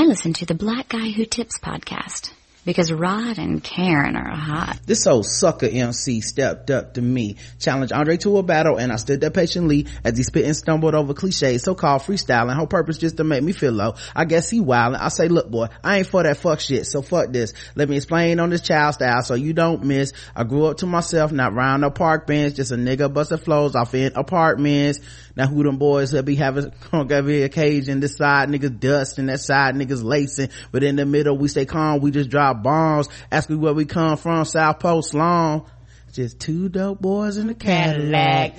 I listen to the Black Guy Who Tips podcast because Rod and Karen are hot. This old sucker MC stepped up to me, challenged Andre to a battle, and I stood there patiently as he spit and stumbled over cliches, so-called freestyling, whole purpose just to make me feel low. I guess he wildin'. I say, look boy, I ain't for that fuck shit, so fuck this. Let me explain on this child style so you don't miss. I grew up to myself, not round no park bench, just a nigga busting flows off in apartments. Now who them boys that be having on every occasion? This side niggas dust and that side niggas lacing, but in the middle we stay calm, we just drop bombs. Ask me where we come from, South Post Long. Just two dope boys in the Cadillac.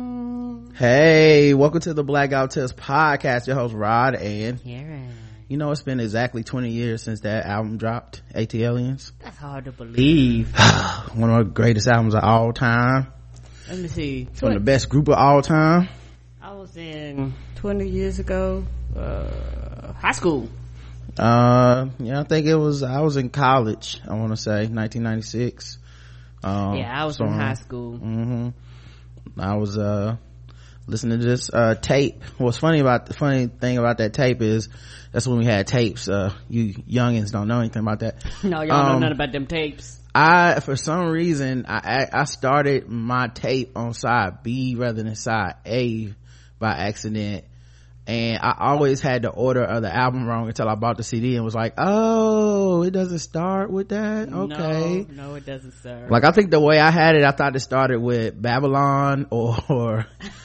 Hey, welcome to the Black Guy Who Tips podcast. Your host Rod and Karen. You know, it's been exactly 20 years since that album dropped, ATLiens. That's hard to believe. One of the greatest albums of all time. Let me see. From the best group of all time. I was in 20 years ago, high school. Yeah, I think I was in college, I want to say 1996. Yeah, I was in high school. I was listening to this tape. What's the funny thing about that tape is that's when we had tapes. You youngins don't know anything about that. No, y'all know nothing about them tapes. For some reason I started my tape on side B rather than side A by accident, and I always had the order of the album wrong until I bought the CD and was like, oh, it doesn't start with that. Okay, no, it doesn't start. Like, I think the way I had it, I thought it started with Babylon or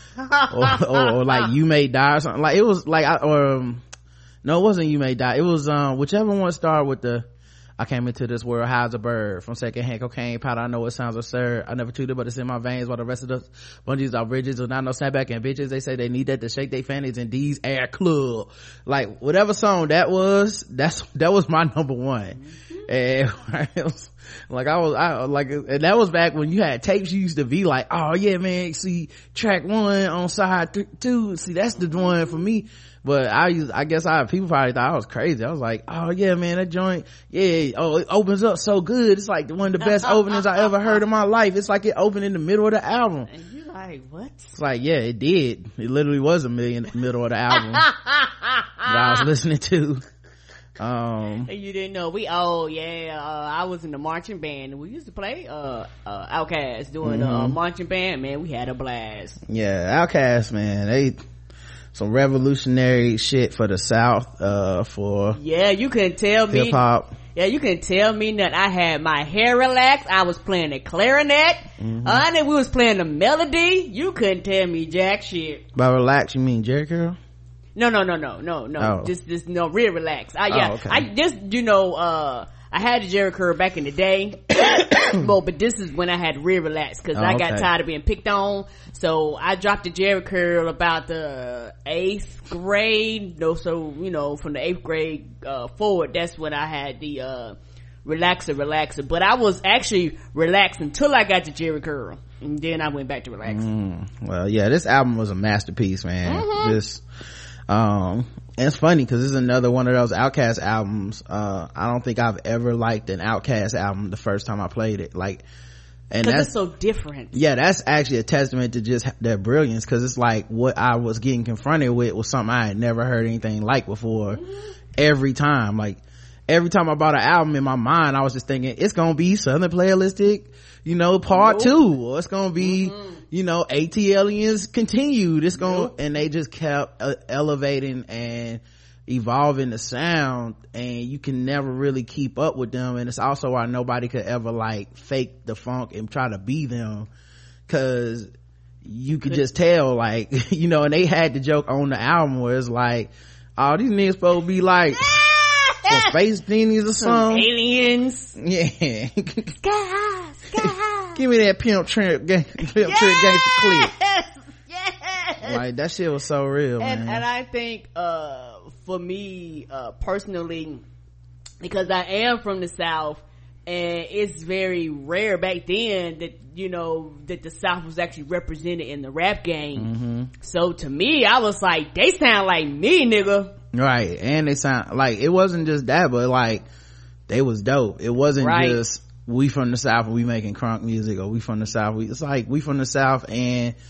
like You May Die or something. Like, it was like no, it wasn't You May Die. It was whichever one started with the I came into this world high as a bird, from secondhand cocaine powder. I know it sounds absurd. I never treated, but it's in my veins, while the rest of the bungees are bridges and not no snapback and bitches. They say they need that to shake their fannies in D's Air Club. Like, whatever song that was, that was my number one. And it was like, and that was back when you had tapes. You used to be like, oh yeah man, see track 1 on side 2, see that's the one for me. But I guess people probably thought I was crazy. I was like, oh yeah man, that joint, yeah, oh, it opens up so good. It's like one of the best openings I ever heard in my life. It's like it opened in the middle of the album. And you're like, what? It's like, yeah, it did. It literally was in the middle of the album that I was listening to. And you didn't know I was in the marching band, and we used to play Outkast doing marching band. Man, we had a blast. Yeah, Outkast, man, they some revolutionary shit for the South, for you couldn't tell me hip-hop. Yeah, you couldn't tell me that I had my hair relaxed. I was playing the clarinet. And then we was playing the melody. You couldn't tell me jack shit. By relax, you mean Jerry Curl? No. Oh. Just no, real relax. Okay. I just, I had the Jerry Curl back in the day. But this is when I had real relax, because I got tired of being picked on. So I dropped the Jerry Curl about the 8th grade. So, from the 8th grade forward, that's when I had the relaxer. But I was actually relaxed until I got the Jerry Curl. And then I went back to relaxing. Well, yeah, this album was a masterpiece, man. And it's funny because this is another one of those Outkast albums. I don't think I've ever liked an Outkast album the first time I played it. Like, and because it's so different. Yeah, that's actually a testament to just their brilliance, because it's like what I was getting confronted with was something I had never heard anything like before. Every time I bought an album, in my mind I was just thinking it's gonna be Southern Playalistic, part 2, or it's gonna be ATLiens continued. It's gonna and they just kept elevating and evolving the sound, and you can never really keep up with them. And it's also why nobody could ever like fake the funk and try to be them, because you could just tell, like, and they had the joke on the album where it's like, oh, these niggas supposed to be like some space genies or something, aliens. Yeah. Sky high. Give me that pimp trip gangster clip. Yes. Like, that shit was so real, man. And I think for me personally, because I am from the South, and it's very rare back then that that the South was actually represented in the rap game. So to me, I was like, they sound like me, nigga. Right. And they sound like, it wasn't just that, but like, they was dope. It wasn't just we from the South and we making crunk music, or we from the South, it's like we from the South and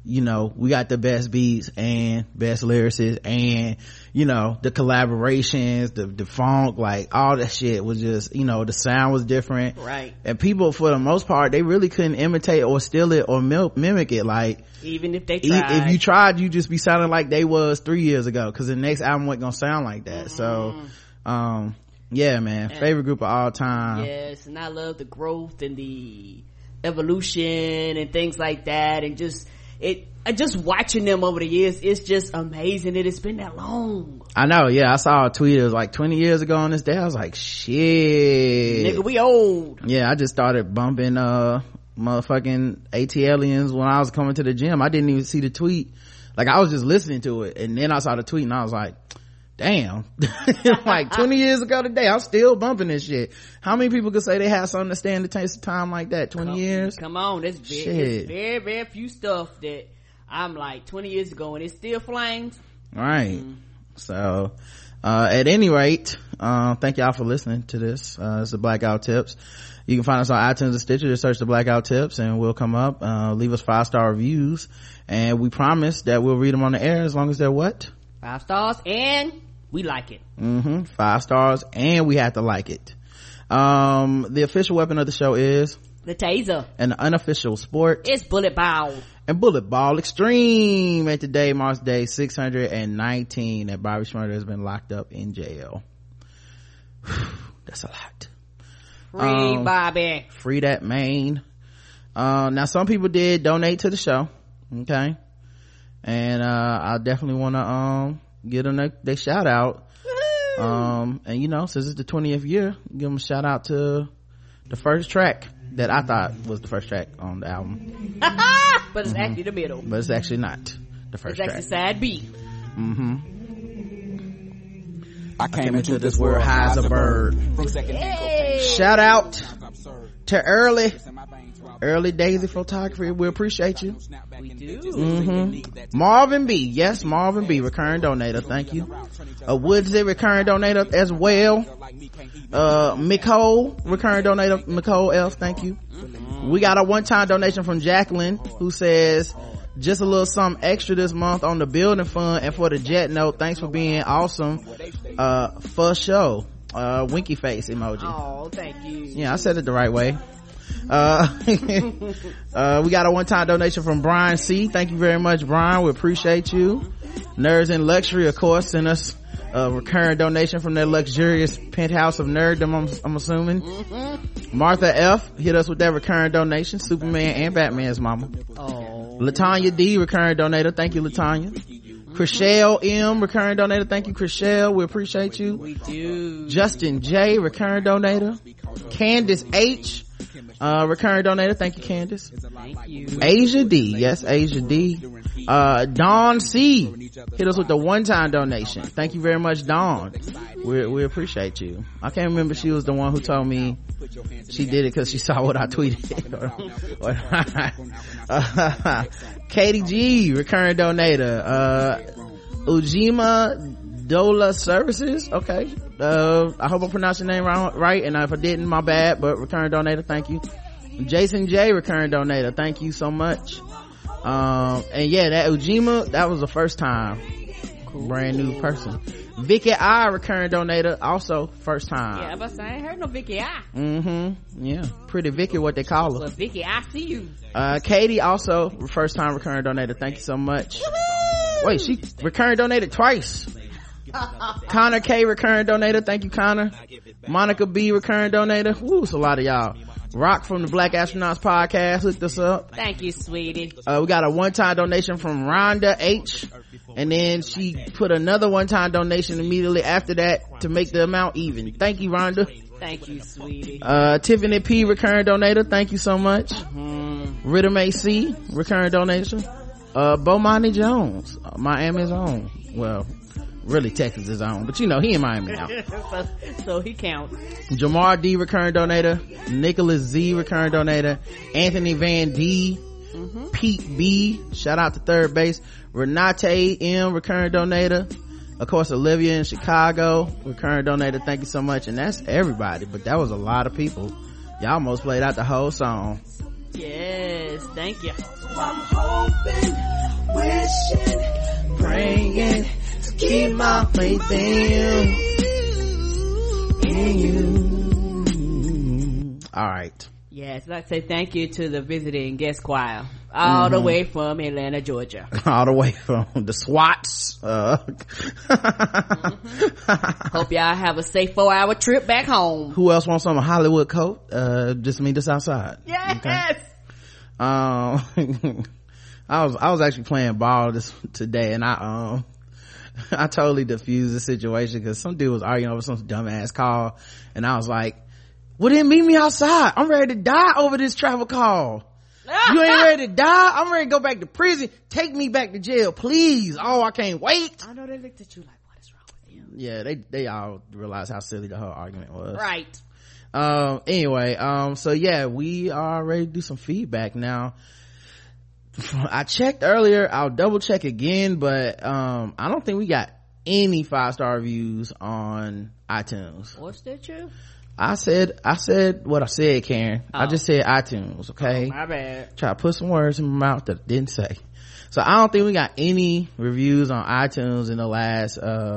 you know, we got the best beats and best lyricists and, you know, the collaborations, the funk, like all that shit was just, you know, the sound was different. Right. And people, for the most part, they really couldn't imitate or steal it or mimic it. Like, even if they tried. If you tried, you just be sounding like they was 3 years ago, because the next album wasn't gonna sound like that. So, yeah, man. And favorite group of all time. Yes, and I love the growth and the evolution and things like that, and just watching them over the years, it's just amazing that it's been that long. I know. Yeah, I saw a tweet. It was like 20 years ago on this day. I was like, shit, nigga, we old. Yeah, I just started bumping motherfucking ATLians when I was coming to the gym. I didn't even see the tweet. Like, I was just listening to it, and then I saw the tweet, and I was like, damn. Like 20 years ago today, I'm still bumping this shit. How many people could say they have something to stand the test of time like that? 20 years? Come on, there's very, very few stuff that I'm like 20 years ago and it still flames. Right. So, at any rate, thank y'all for listening to this. It's the Blackout Tips. You can find us on iTunes and Stitcher. Just search the Blackout Tips and we'll come up. Leave us 5-star reviews, and we promise that we'll read them on the air as long as they're what? 5 stars, and we like it. 5 stars, and we have to like it. The official weapon of the show is the taser, and the unofficial sport is bullet ball. And Bullet Ball Extreme. And today marks day 619 that Bobby Shmurda has been locked up in jail. That's a lot. Free Bobby. Free that man. Now some people did donate to the show. Okay. And I definitely want to give them their shout out. And you know, since it's the 20th year, give them a shout out to the first track that I thought was the first track on the album. But it's actually the middle. But it's actually not the first track. It's actually side B. I came into this world high as a bird. Hey. Shout out to Early Daisy Photography. We appreciate you. We do. Marvin B. Yes, Marvin B. Recurring donator. Thank you. Woodsy recurring donator as well. Nicole recurring donator. Nicole F. Thank you. We got a one-time donation from Jacqueline, who says, just a little something extra this month on the building fund and for the jet note. Thanks for being awesome. For show. Winky face emoji. Oh, thank you. Yeah, I said it the right way. We got a one-time donation from Brian C. Thank you very much, Brian. We appreciate you. Nerds in Luxury, of course, sent us a recurring donation from their luxurious penthouse of nerddom, I'm assuming. Martha F. hit us with that recurring donation. Superman and Batman's mama. Latanya D. recurring donator. Thank you, Latanya. Chriselle M. recurring donator. Thank you, Chriselle. We appreciate you. We do. Justin J. recurring donator. Candace H. Recurring donator. Thank you, Candace. Thank you. Asia D. Yes, Asia D. Dawn C. hit us with the one-time donation. Thank you very much, Dawn. We appreciate you. I can't remember, she was the one who told me she did it because she saw what I tweeted. Katie G. recurring donator. Ujima Dola Services. Okay. I hope I pronounced your name right, and if I didn't, my bad, but recurring donator, thank you. Jason J. recurring donator, thank you so much. And yeah, that Ujima, that was the first time. Cool. Brand new person. Vicky I. recurring donator, also first time. Yeah, but I ain't heard no Vicky I. Yeah, pretty Vicky, what they call her. Well, Vicky, I see you. Katie, also first time recurring donator, thank you so much. Woo-hoo! Wait, she recurring donated twice. Connor K. recurring donator, thank you, Connor. Monica B. recurring donator. Woo, it's a lot of y'all. Rock from the Black Astronauts podcast hooked us up. Thank you, sweetie. We got a one-time donation from Rhonda H, and then she put another one-time donation immediately after that to make the amount even. Thank you, Rhonda. Thank you, sweetie. Tiffany P. recurring donator, thank you so much. Rhythm AC recurring donation. Bomani Jones, Miami's own. Well, really Texas' own, but you know, he in Miami now. so he counts. Jamar D. recurring donator. Nicholas Z. recurring donator. Anthony Van D. Pete B. Shout out to third base. Renate M. recurring donator. Of course, Olivia in Chicago recurring donator. Thank you so much. And that's everybody, but that was a lot of people. Y'all almost played out the whole song. Yes, thank you. I'm hoping, wishing, praying to keep my faith in you. All right. Yes, I'd like to say thank you to the visiting guest choir all the way from Atlanta, Georgia. All the way from the SWATs. Hope y'all have a safe 4-hour trip back home. Who else wants some Hollywood coat? Just meet us outside. Yes. Okay. I was actually playing ball today, and I totally diffused the situation because some dude was arguing over some dumbass call, and I was like, well then meet me outside. I'm ready to die over this travel call. You ain't ready to die? I'm ready to go back to prison. Take me back to jail, please. Oh, I can't wait. I know they looked at you like, what is wrong with you? Yeah, they all realized how silly the whole argument was. Right. Anyway, so yeah, we are ready to do some feedback now. I checked earlier, I'll double check again, but I don't think we got any 5-star reviews on iTunes. What's that true? I said what I said, Karen. I just said iTunes, okay? My bad. Try to put some words in my mouth that I didn't say. So I don't think we got any reviews on iTunes in the last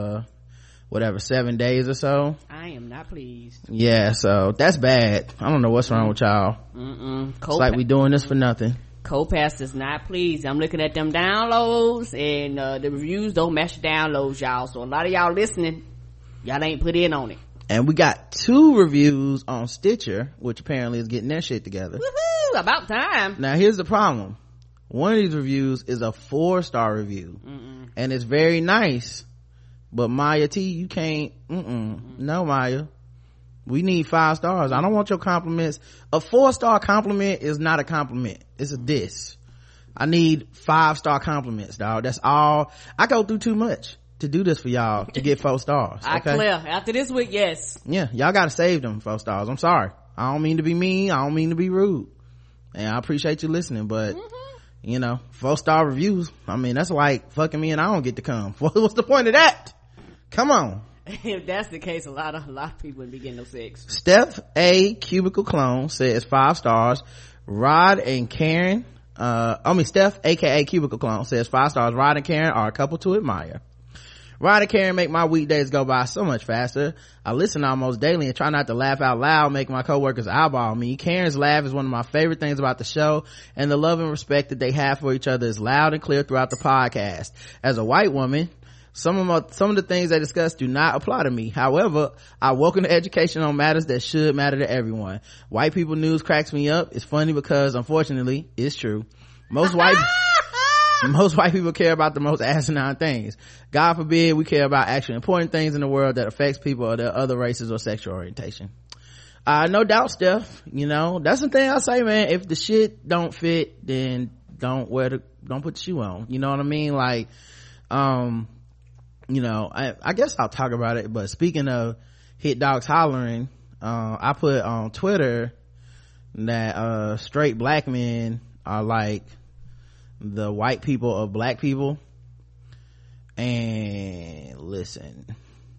7 days or so. I am not pleased. Yeah, so that's bad. I don't know what's wrong with y'all. It's like we doing this for nothing. Co-pastor's not pleased. I'm looking at them downloads, and the reviews don't match the downloads, y'all. So a lot of y'all listening, y'all ain't put in on it. And we got 2 reviews on Stitcher, which apparently is getting their shit together. Woohoo! About time. Now here's the problem. One of these reviews is a 4-star review. And it's very nice, but Maya T, you can't. No, Maya, we need 5 stars. I don't want your compliments. A 4-star compliment is not a compliment, it's a diss. I need 5-star compliments, dog. That's all. I go through too much to do this for y'all to get 4 stars. Okay? I clear after this week. Yes. Yeah, y'all gotta save them 4 stars. I'm sorry, I don't mean to be mean, I don't mean to be rude, and I appreciate you listening, but 4-star reviews, I mean, that's like fucking me and I don't get to come. What's the point of that? Come on. If that's the case, a lot of people would be getting no sex. Steph A Cubicle Clone says 5 stars. Rod and Karen, Steph aka Cubicle Clone says 5 stars. Rod and Karen are a couple to admire. Rod and Karen make my weekdays go by so much faster. I listen almost daily and try not to laugh out loud, making my coworkers eyeball me. Karen's laugh is one of my favorite things about the show, and the love and respect that they have for each other is loud and clear throughout the podcast. As a white woman, some of the things they discuss do not apply to me. However, I welcome the education on matters that should matter to everyone. White people news cracks me up. It's funny because, unfortunately, it's true. Most white people care about the most asinine things. God forbid we care about actually important things in the world that affects people of their other races or sexual orientation. No doubt, Steph. That's the thing I say, man. If the shit don't fit, then don't put the shoe on. You know what I mean? Like, I guess I'll talk about it, but speaking of hit dogs hollering, I put on Twitter that straight black men are like the white people of black people. And listen,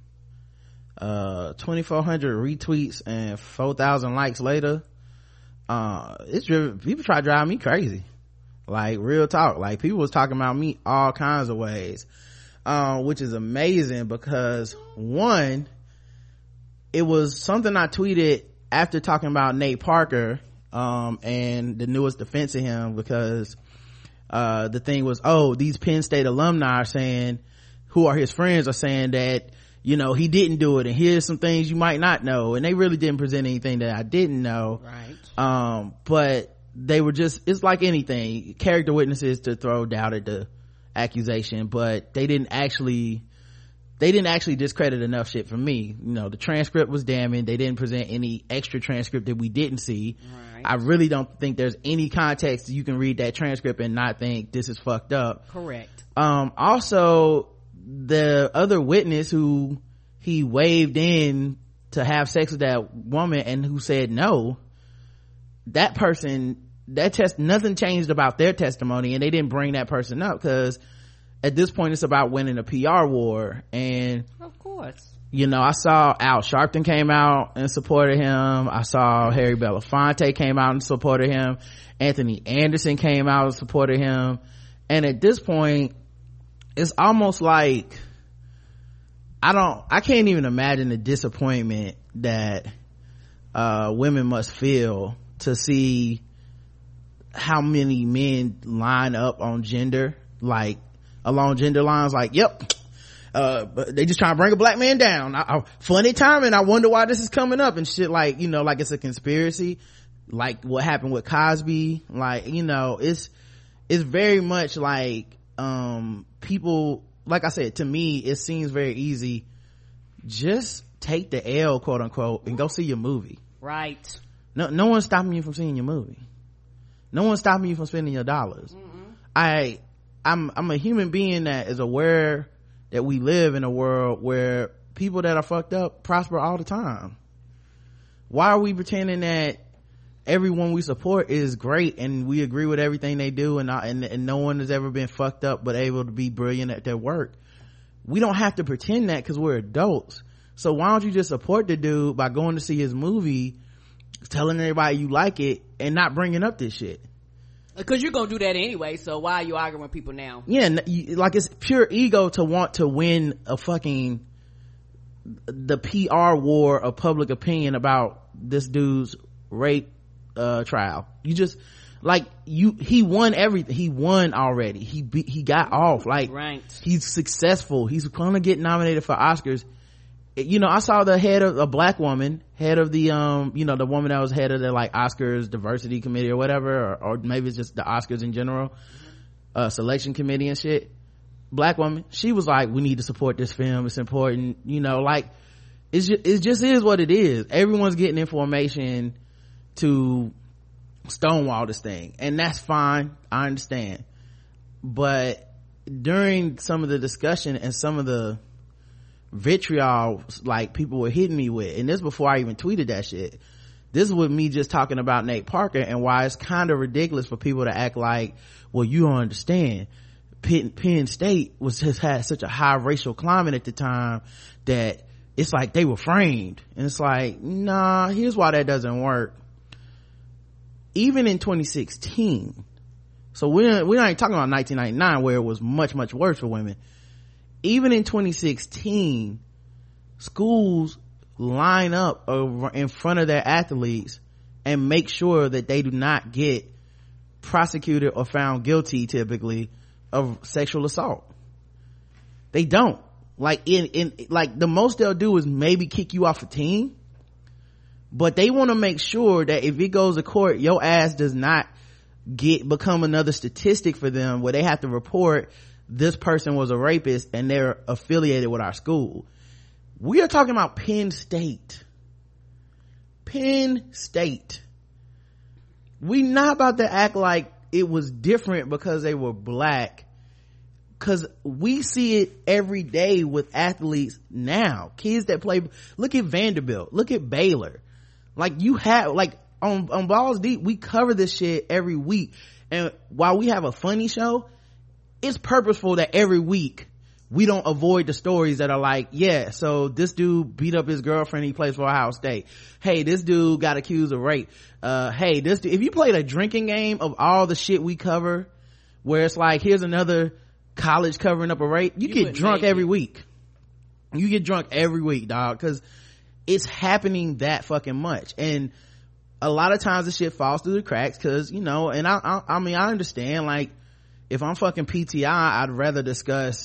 2,400 retweets and 4,000 likes later, people try to drive me crazy. Like, real talk. Like, people was talking about me all kinds of ways, which is amazing because, one, it was something I tweeted after talking about Nate Parker and the newest defense of him, because the thing was, these Penn State alumni are saying, who are his friends, are saying that he didn't do it, and here's some things you might not know, and they really didn't present anything that I didn't know. Right. But they were just, it's like anything, character witnesses to throw doubt at the accusation, but they didn't actually discredit enough shit for me. The transcript was damning. They didn't present any extra transcript that we didn't see. Right. I really don't think there's any context you can read that transcript and not think this is fucked up. Correct. Also, the other witness who he waved in to have sex with that woman and who said no, that person, nothing changed about their testimony, and they didn't bring that person up because at this point it's about winning a PR war. And of course, you know, I saw Al Sharpton came out and supported him. I saw Harry Belafonte came out and supported him. Anthony Anderson came out and supported him. And at this point, it's almost like I can't even imagine the disappointment that women must feel to see how many men line up on gender, like along gender lines, like, yep, but they just trying to bring a black man down. Funny timing. I wonder why this is coming up and shit, like, you know, like it's a conspiracy, like what happened with Cosby. Like, you know, it's very much like people, like I said, to me it seems very easy. Just take the L, quote unquote, and go see your movie. Right. No one's stopping you from seeing your movie. No one's stopping you from spending your dollars. I'm a human being that is aware that we live in a world where people that are fucked up prosper all the time. Why are we pretending that everyone we support is great and we agree with everything they do and no one has ever been fucked up but able to be brilliant at their work? We don't have to pretend that because we're adults. So why don't you just support the dude by going to see his movie, telling everybody you like it, and not bringing up this shit? Because you're gonna do that anyway, so why are you arguing with people now? Yeah, like it's pure ego to want to win the PR war of public opinion about this dude's rape trial. You just, like, he won everything. He won already. He got off. Like, right. He's successful. He's gonna get nominated for Oscars. You know, I saw the head of a black woman, head of the you know, the woman that was head of the like Oscars diversity committee or whatever, or maybe it's just the Oscars in general, selection committee and shit. Black woman, she was like, we need to support this film, it's important. You know, like, it just is what it is. Everyone's getting information to stonewall this thing, and that's fine. I understand. But during some of the discussion and some of the vitriol, like, people were hitting me with, and this before I even tweeted that shit, this is with me just talking about Nate Parker and why it's kind of ridiculous for people to act like, well, you don't understand, Penn State had such a high racial climate at the time that it's like they were framed. And it's like, nah, here's why that doesn't work. Even in 2016, so we're not even talking about 1999 where it was much, much worse for women. Even in 2016, schools line up in front of their athletes and make sure that they do not get prosecuted or found guilty, typically, of sexual assault. They don't. Like, like, the most they'll do is maybe kick you off a team, but they want to make sure that if it goes to court, your ass does not become another statistic for them where they have to report this person was a rapist and they're affiliated with our school. We are talking about Penn State. We not about to act like it was different because they were black, because we see it every day with athletes now, kids that play. Look at Vanderbilt, look at Baylor. Like, you have, like, on Balls Deep, we cover this shit every week, and while we have a funny show, it's purposeful that every week we don't avoid the stories that are like, yeah, so this dude beat up his girlfriend, he plays for Ohio State. Hey, this dude got accused of rape. Hey, this dude, if you played a drinking game of all the shit we cover, where it's like, here's another college covering up a rape, you get drunk every week. You get drunk every week, dog, because it's happening that fucking much. And a lot of times the shit falls through the cracks because, you know, and I mean, I understand, like, if I'm fucking PTI, I'd rather discuss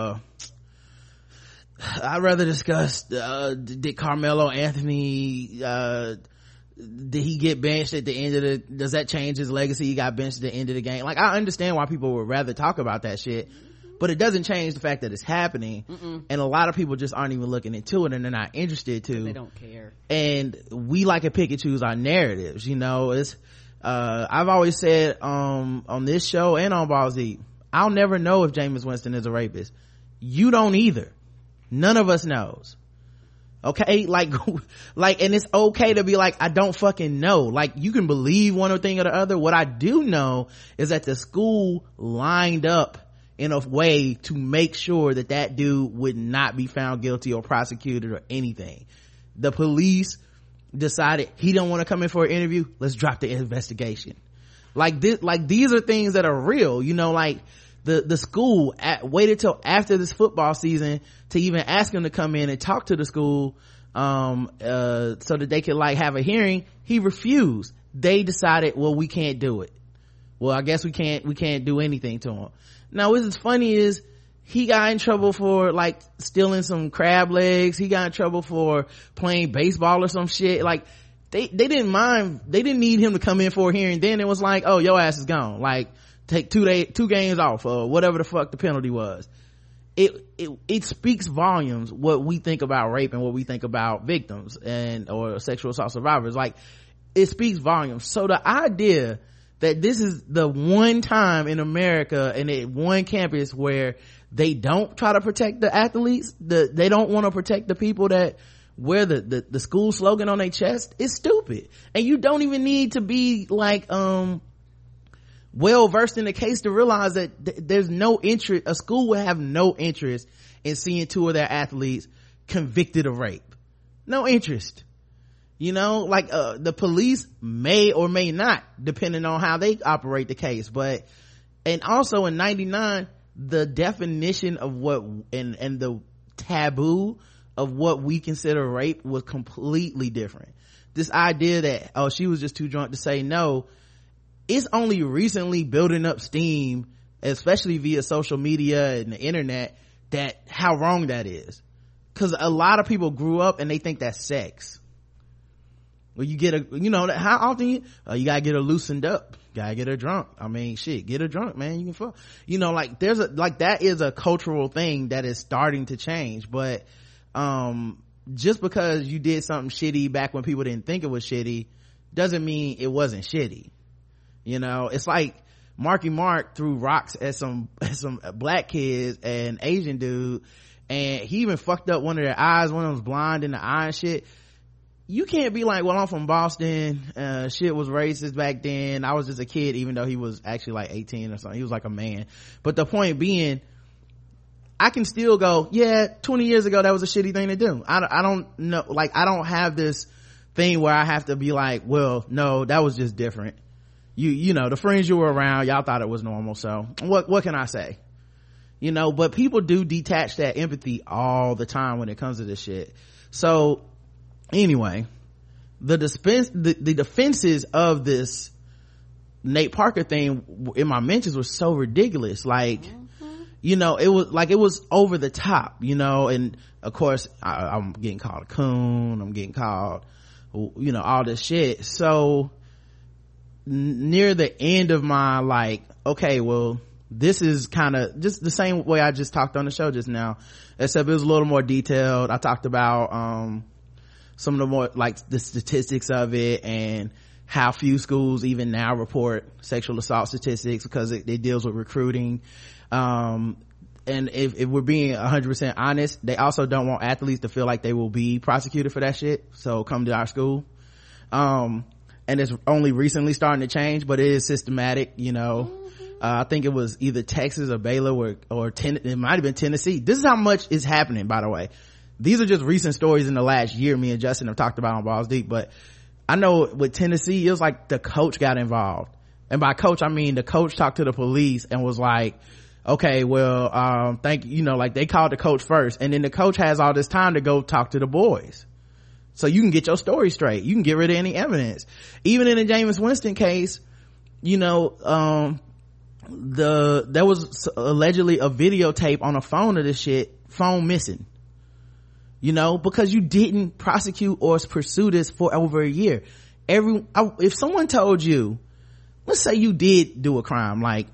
did Carmelo Anthony, did he get benched at the end of does that change his legacy? He got benched at the end of the game. Like, I understand why people would rather talk about that shit, but it doesn't change the fact that it's happening. And a lot of people just aren't even looking into it, and they're not interested to. They don't care. And we like to pick and choose our narratives, you know. It's I've always said on this show and on Balls Deep, I'll never know if Jameis Winston is a rapist. You don't either. None of us knows. Okay, like, and it's okay to be like, I don't fucking know. Like, you can believe one thing or the other. What I do know is that the school lined up in a way to make sure that that dude would not be found guilty or prosecuted or anything. The police decided he don't want to come in for an interview, let's drop the investigation. Like this, like these are things that are real, you know, like the school waited till after this football season to even ask him to come in and talk to the school so that they could like have a hearing. He refused. They decided, well, we can't do it. Well, I guess we can't do anything to him. Now what's funny is he got in trouble for like stealing some crab legs. He got in trouble for playing baseball or some shit. Like they didn't mind. They didn't need him to come in for a hearing. Then it was like, oh, your ass is gone. Like take 2 games off or whatever the fuck the penalty was. It speaks volumes what we think about rape and what we think about victims and or sexual assault survivors. Like it speaks volumes. So the idea that this is the one time in America and at one campus where they don't try to protect the athletes, they don't want to protect the people that wear the school slogan on their chest, is stupid. And you don't even need to be like well versed in the case to realize that there's no interest. A school would have no interest in seeing 2 of their athletes convicted of rape. No interest. You know, like the police may or may not, depending on how they operate the case. But and also in 99, the definition of what and the taboo of what we consider rape was completely different. This idea that, oh, she was just too drunk to say no, it's only recently building up steam, especially via social media and the internet, that how wrong that is. Because a lot of people grew up and they think that's sex. Well, you get how often you gotta get her loosened up, gotta get her drunk. I mean, shit, get her drunk, man. You can fuck. You know, like that is a cultural thing that is starting to change. But just because you did something shitty back when people didn't think it was shitty doesn't mean it wasn't shitty. You know, it's like Marky Mark threw rocks at some black kids and Asian dude, and he even fucked up one of their eyes. One of them was blind in the eye and shit. You can't be like, well, I'm from Boston, shit was racist back then, I was just a kid, even though he was actually like 18 or something. He was like a man. But the point being, I can still go, yeah, 20 years ago that was a shitty thing to do. I don't know, like I don't have this thing where I have to be like, well, no, that was just different. You know, the friends you were around, y'all thought it was normal, so what can I say? You know, but people do detach that empathy all the time when it comes to this shit. So anyway, the defenses of this Nate Parker thing in my mentions were so ridiculous. Like, you know, it was over the top, you know, and of course I'm getting called a coon, I'm getting called, you know, all this shit. So near the end of my like, okay, well, this is kind of just the same way I just talked on the show just now, except it was a little more detailed. I talked about some of the more like the statistics of it and how few schools even now report sexual assault statistics because it deals with recruiting. And if we're being 100% honest, they also don't want athletes to feel like they will be prosecuted for that shit, so come to our school. And it's only recently starting to change, but it is systematic, you know. I think it was either Texas or Baylor or it might have been Tennessee. This is how much is happening, by the way. These are just recent stories in the last year me and Justin have talked about on Balls Deep. But I know with Tennessee, it was like the coach got involved. And by coach, I mean the coach talked to the police and was like, okay, well, thank you. You know, like they called the coach first, and then the coach has all this time to go talk to the boys. So you can get your story straight. You can get rid of any evidence. Even in the Jameis Winston case, you know, there was allegedly a videotape on a phone of this shit, phone missing. You know, because you didn't prosecute or pursue this for over a year. If someone told you, let's say you did do a crime, like,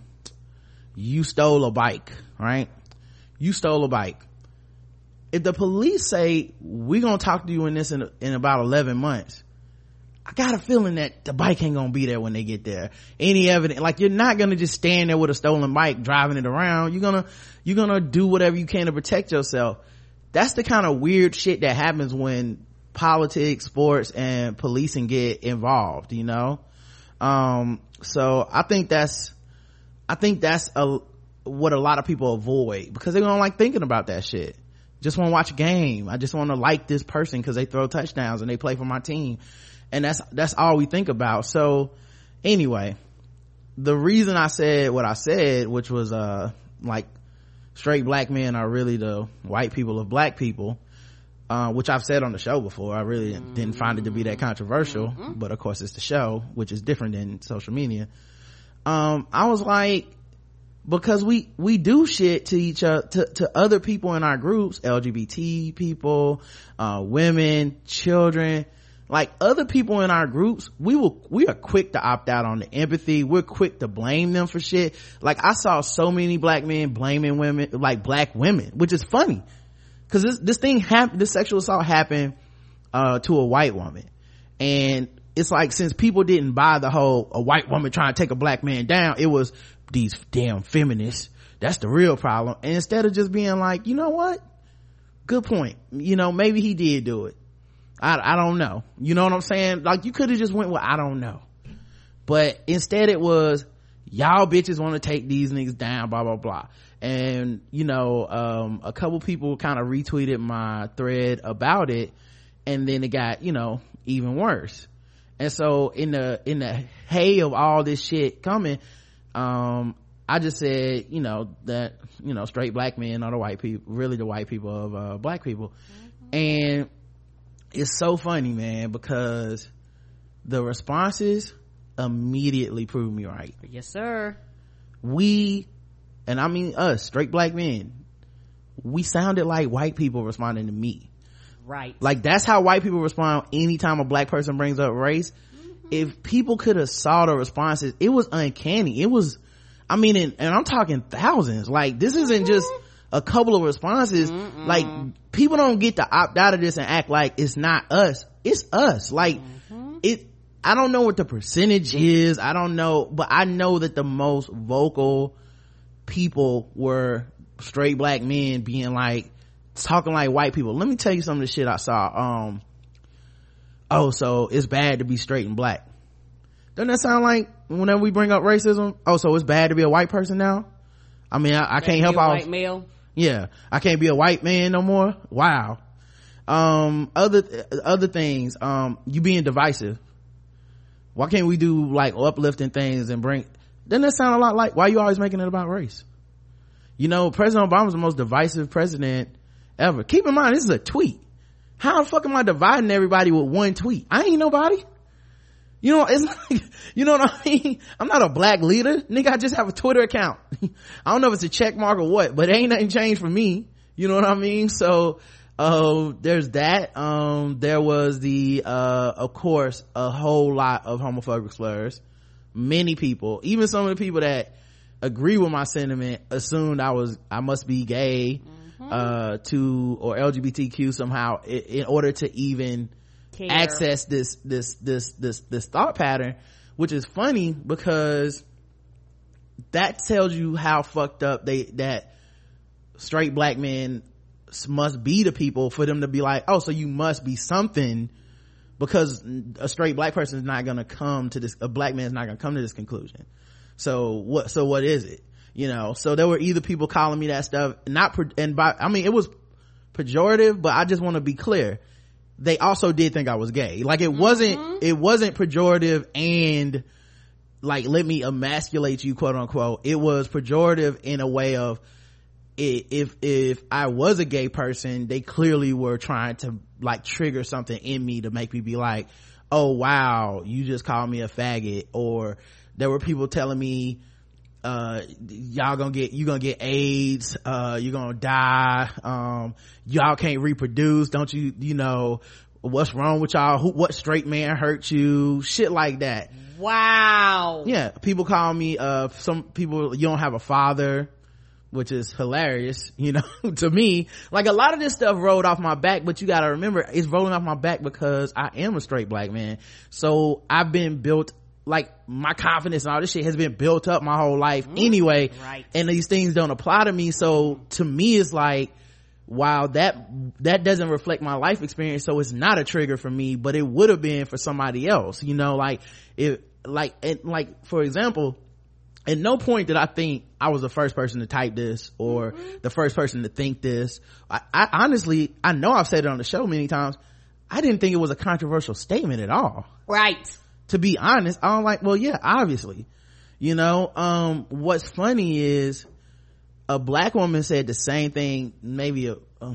you stole a bike, right? You stole a bike. If the police say, we're gonna talk to you in this in about 11 months, I got a feeling that the bike ain't gonna be there when they get there. Any evidence, like you're not gonna just stand there with a stolen bike driving it around. You're gonna do whatever you can to protect yourself. That's the kind of weird shit that happens when politics, sports, and policing get involved, you know. So I think that's what a lot of people avoid because they don't like thinking about that shit. Just want to watch a game. I just want to like this person because they throw touchdowns and they play for my team, and that's all we think about. So anyway, the reason I said what I said, which was like straight black men are really the white people of black people, which I've said on the show before. I really didn't find it to be that controversial, but of course it's the show, which is different than social media. I was like, because we do shit to each other, to other people in our groups, LGBT people, women, children, like other people in our groups, we are quick to opt out on the empathy. We're quick to blame them for shit. Like I saw so many black men blaming women, like black women, which is funny because this thing happened, this sexual assault happened to a white woman, and it's like, since people didn't buy the whole a white woman trying to take a black man down, it was these damn feminists, that's the real problem. And instead of just being like, you know what, good point, you know, maybe he did do it, I don't know, you know what I'm saying, like you could have just went with I don't know, but instead it was y'all bitches want to take these niggas down, blah blah blah. And you know, a couple people kind of retweeted my thread about it, and then it got, you know, even worse. And so in the hay of all this shit coming, I just said, you know, that, you know, straight black men are the white people, really the white people of black people. And it's so funny, man, because the responses immediately proved me right. Yes, sir. We, and I mean us, straight black men, we sounded like white people responding to me. Right. Like that's how white people respond anytime a black person brings up race. If people could have saw the responses, it was uncanny. It was, I mean, and I'm talking thousands. Like this isn't just a couple of responses. Like people don't get to opt out of this and act like it's not us. It's us. Like I don't know what the percentage is. I don't know, but I know that the most vocal people were straight black men being like, talking like white people. Let me tell you some of the shit I saw. Oh, so it's bad to be straight and black. Doesn't that sound like whenever we bring up racism? Oh, so it's bad to be a white person now? I mean, I can't help out. White male. Yeah, I can't be a white man no more. Wow. Other things. You being divisive. Why can't we do like uplifting things and bring? Doesn't that sound a lot like why you always making it about race? You know, President Obama's the most divisive president ever. Keep in mind, this is a tweet. How the fuck am I dividing everybody with one tweet? I ain't nobody. You know, it's like, you know what I mean? I'm not a black leader. Nigga, I just have a Twitter account. I don't know if it's a check mark or what, but ain't nothing changed for me. You know what I mean? So, there's that. There was of course, a whole lot of homophobic slurs. Many people, even some of the people that agree with my sentiment, assumed I must be gay, or LGBTQ somehow in order to even access this thought pattern, which is funny because that tells you how fucked up that straight black men must be to people for them to be like, oh, so you must be something, because a straight black person is not gonna come to this, a black man is not gonna come to this conclusion. So what is it? You know, so there were either people calling me that stuff, I mean, it was pejorative, but I just want to be clear. They also did think I was gay. Like it wasn't pejorative and like, let me emasculate you, quote unquote. It was pejorative in a way of, if I was a gay person, they clearly were trying to like trigger something in me to make me be like, oh wow, you just called me a faggot. Or there were people telling me, you gonna get AIDS, you're gonna die, y'all can't reproduce, don't you know, what's wrong with y'all, what straight man hurt you, shit like that. Wow. Yeah, people call me, some people, you don't have a father, which is hilarious, you know, to me. Like a lot of this stuff rolled off my back, but you gotta remember, it's rolling off my back because I am a straight black man. So I've been built, like my confidence and all this shit has been built up my whole life anyway. Right. And these things don't apply to me. So to me, it's like, wow, that doesn't reflect my life experience. So it's not a trigger for me, but it would have been for somebody else, you know, like for example, at no point did I think I was the first person to type this or the first person to think this. I honestly, I know I've said it on the show many times, I didn't think it was a controversial statement at all. Right. To be honest, I'm like, well, yeah, obviously. You know, what's funny is a black woman said the same thing, maybe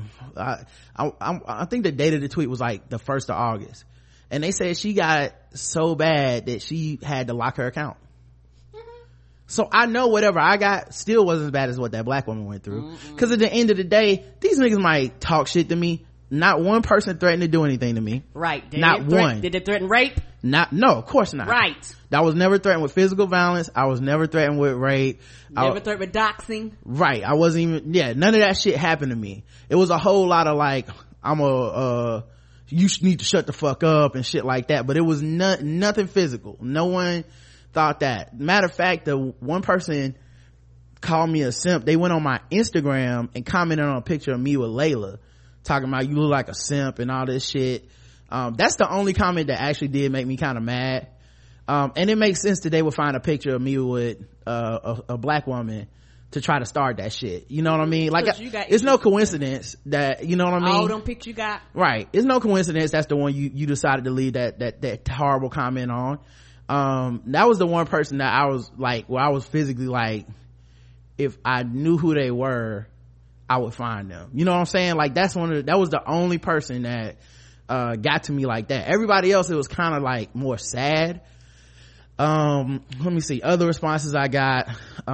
I think the date of the tweet was like the 1st of August. And they said she got so bad that she had to lock her account. So I know whatever I got still wasn't as bad as what that black woman went through. Cause at the end of the day, these niggas might talk shit to me. Not one person threatened to do anything to me. Right. Not one. Did it threaten rape? No, of course not. Right. I was never threatened with physical violence. I was never threatened with rape. Never threatened with doxing. Right. I wasn't even, none of that shit happened to me. It was a whole lot of like, you need to shut the fuck up and shit like that. But it was nothing physical. No one thought that. Matter of fact, the one person called me a simp. They went on my Instagram and commented on a picture of me with Layla, talking about you look like a simp and all this shit. That's the only comment that actually did make me kind of mad. And it makes sense that they would find a picture of me with a black woman to try to start that shit. You know what I mean? Like, it's no coincidence that, you know what I mean? All them pictures you got. Right. It's no coincidence that's the one you decided to leave that horrible comment on. That was the one person that I was like, where I was physically like, if I knew who they were, I would find them. You know what I'm saying? Like, that was the only person that got to me like that. Everybody else, it was kind of like more sad. Let me see other responses I got.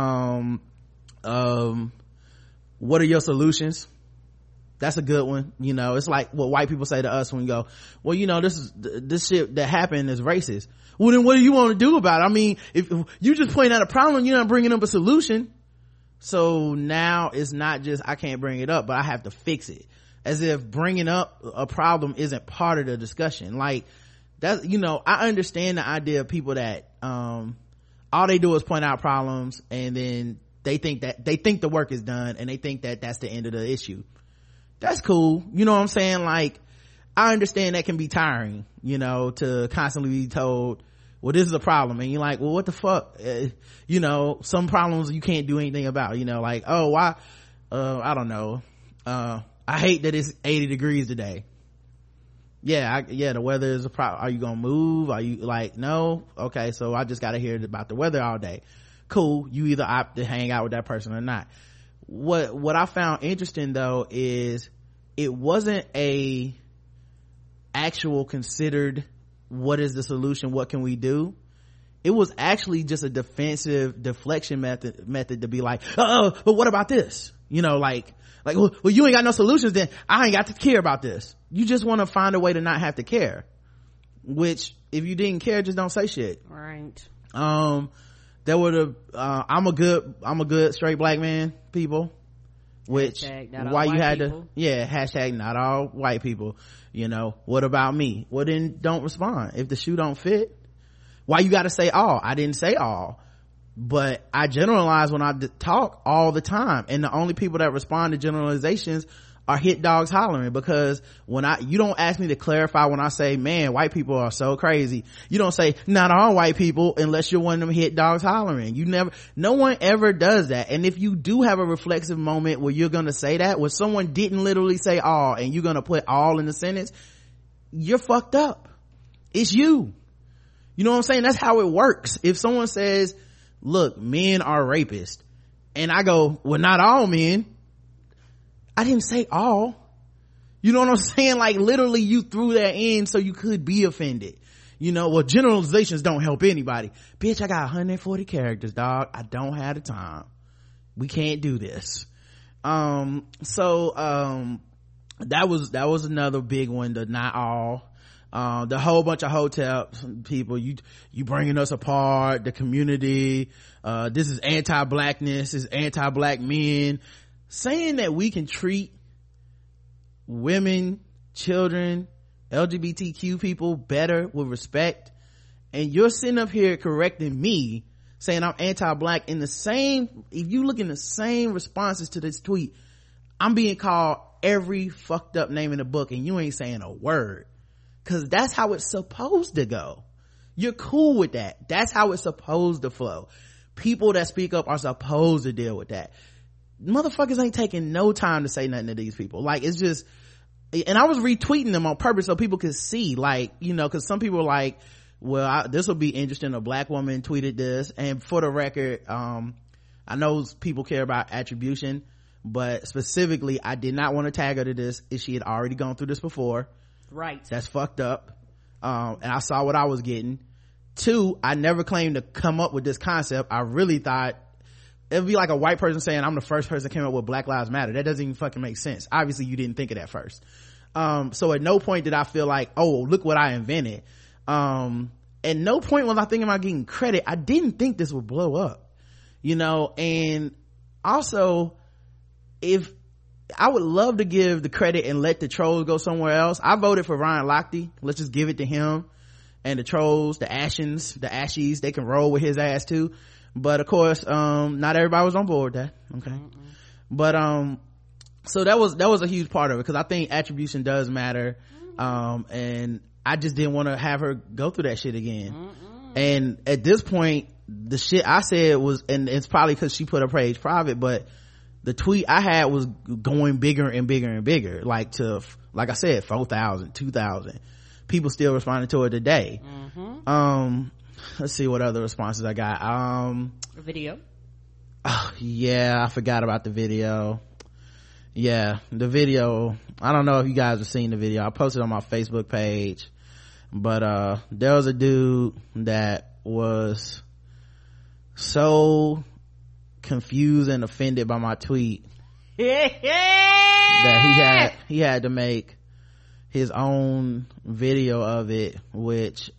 What are your solutions? That's a good one. You know, it's like what white people say to us when we go, well, you know, this shit that happened is racist. Well, then what do you want to do about it? I mean, if you just point out a problem, you're not bringing up a solution. So now it's not just I can't bring it up, but I have to fix it, as if bringing up a problem isn't part of the discussion. Like, that's, you know, I understand the idea of people that all they do is point out problems, and then they think the work is done, and they think that that's the end of the issue. That's cool. You know what I'm saying? Like, I understand that can be tiring, you know, to constantly be told, well, this is a problem, and you're like, well, what the fuck? You know, some problems you can't do anything about, you know, like, oh, why? I don't know. I hate that it's 80 degrees today. The weather is a problem. Are you gonna move? Are you like, no? Okay, so I just gotta hear about the weather all day. Cool. You either opt to hang out with that person or not. What I found interesting though is it wasn't a actual considered, what is the solution, what can we do? It was actually just a defensive deflection method to be like, oh, but what about this? You know, like, well, you ain't got no solutions, then I ain't got to care about this. You just want to find a way to not have to care, which if you didn't care, just don't say shit. Right. There were the I'm a good straight black man people, which why you had people. Hashtag not all white people. You know, what about me? Well, then don't respond. If the shoe don't fit, why you gotta say all? I didn't say all, but I generalize when I talk all the time, and the only people that respond to generalizations are hit dogs hollering, because you don't ask me to clarify when I say, man, white people are so crazy. You don't say not all white people unless you're one of them hit dogs hollering. No one ever does that. And if you do have a reflexive moment where you're gonna say that, where someone didn't literally say all and you're gonna put all in the sentence, you're fucked up. It's you. You know what I'm saying? That's how it works. If someone says, look, men are rapists, and I go, well, not all men. I didn't say all. You know what I'm saying? Like, literally you threw that in so you could be offended. You know, well, generalizations don't help anybody. Bitch, I got 140 characters, dog. I don't have the time. We can't do this. That was another big one, the not all. The whole bunch of hotel people, you bringing us apart, the community, this is anti-blackness, this is anti-black men. Saying that we can treat women, children, LGBTQ people better with respect, and you're sitting up here correcting me saying I'm anti-black in the same, if you look in the same responses to this tweet, I'm being called every fucked up name in the book, and you ain't saying a word, because that's how it's supposed to go. You're cool with that. That's how it's supposed to flow. people that speak up are supposed to deal with that. Motherfuckers ain't taking no time to say nothing to these people. Like, it's just, and I was retweeting them on purpose so people could see, like, you know, cause some people are like, well, this will be interesting. A black woman tweeted this. And for the record, I know people care about attribution, but specifically, I did not want to tag her to this if she had already gone through this before. Right. That's fucked up. And I saw what I was getting. 2, I never claimed to come up with this concept. I really thought it'd be like a white person saying I'm the first person that came up with Black Lives Matter. That doesn't even fucking make sense. Obviously you didn't think of that first. So at no point did I feel like, oh, look what I invented. At no point was I thinking about getting credit. I didn't think this would blow up, you know. And also, if I would love to give the credit and let the trolls go somewhere else. I voted for Ryan Lochte. Let's just give it to him. And the trolls, the Ashies, they can roll with his ass too. But of course, not everybody was on board with that. Okay. Mm-mm. But, so that was a huge part of it, because I think attribution does matter. And I just didn't want to have her go through that shit again. Mm-mm. And at this point, the shit I said was, and it's probably because she put her page private, but the tweet I had was going bigger and bigger and bigger, like I said, 4,000, 2,000 people still responding to it today. Mm-hmm. Let's see what other responses I got. Video. Oh, yeah, I forgot about the video. Yeah, the video, I don't know if you guys have seen the video. I posted on my Facebook page, but there was a dude that was so confused and offended by my tweet that he had to make his own video of it, which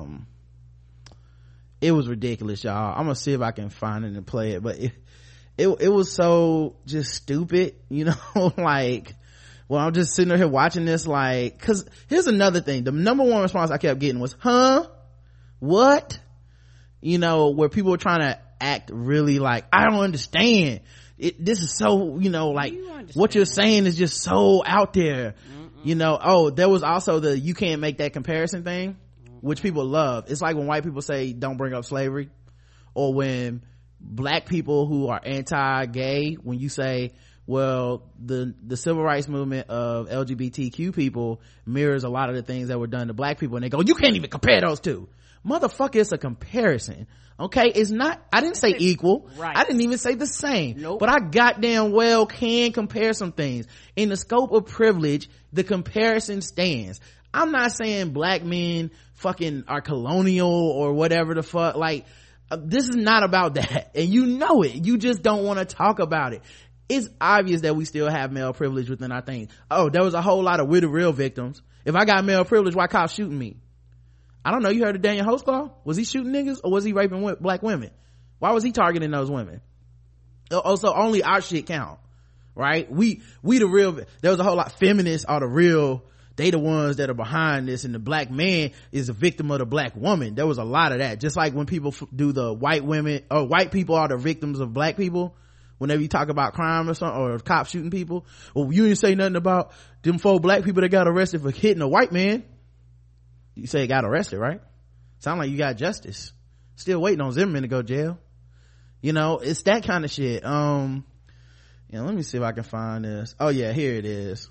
it was ridiculous, y'all. I'm gonna see if I can find it and play it, but it was so just stupid, you know. Like, well, I'm just sitting here watching this, like, cause here's another thing. The number one response I kept getting was, huh? What? You know, where people were trying to act really like, I don't understand. This is so, you know, like, what you're saying is just so out there. You know. Oh, there was also the you can't make that comparison thing, which people love. It's like when white people say don't bring up slavery, or when black people who are anti-gay, when you say, well, the civil rights movement of LGBTQ people mirrors a lot of the things that were done to black people, and they go, you can't even compare those two. Motherfucker, it's a comparison. Okay, it's not, I didn't say equal. Right. I didn't even say the same. Nope. But I goddamn well can compare some things. In the scope of privilege, the comparison stands. I'm not saying black men fucking are colonial or whatever the fuck. Like, this is not about that. And you know it. You just don't want to talk about it. It's obvious that we still have male privilege within our things. Oh, there was a whole lot of we're the real victims. If I got male privilege, why cops shooting me? I don't know. You heard of Daniel Holtzclaw? Was he shooting niggas, or was he raping black women? Why was he targeting those women? Oh, so only our shit count, right? We the real, there was a whole lot, feminists are the real, they the ones that are behind this, and the black man is a victim of the black woman. There was a lot of that. Just like when people do the white women, or white people are the victims of black people, whenever you talk about crime or something, or cops shooting people. Well, you didn't say nothing about them 4 black people that got arrested for hitting a white man. You say got arrested, right? Sound like you got justice. Still waiting on Zimmerman to go jail. You know, it's that kind of shit. Let me see if I can find this. Oh yeah, here it is.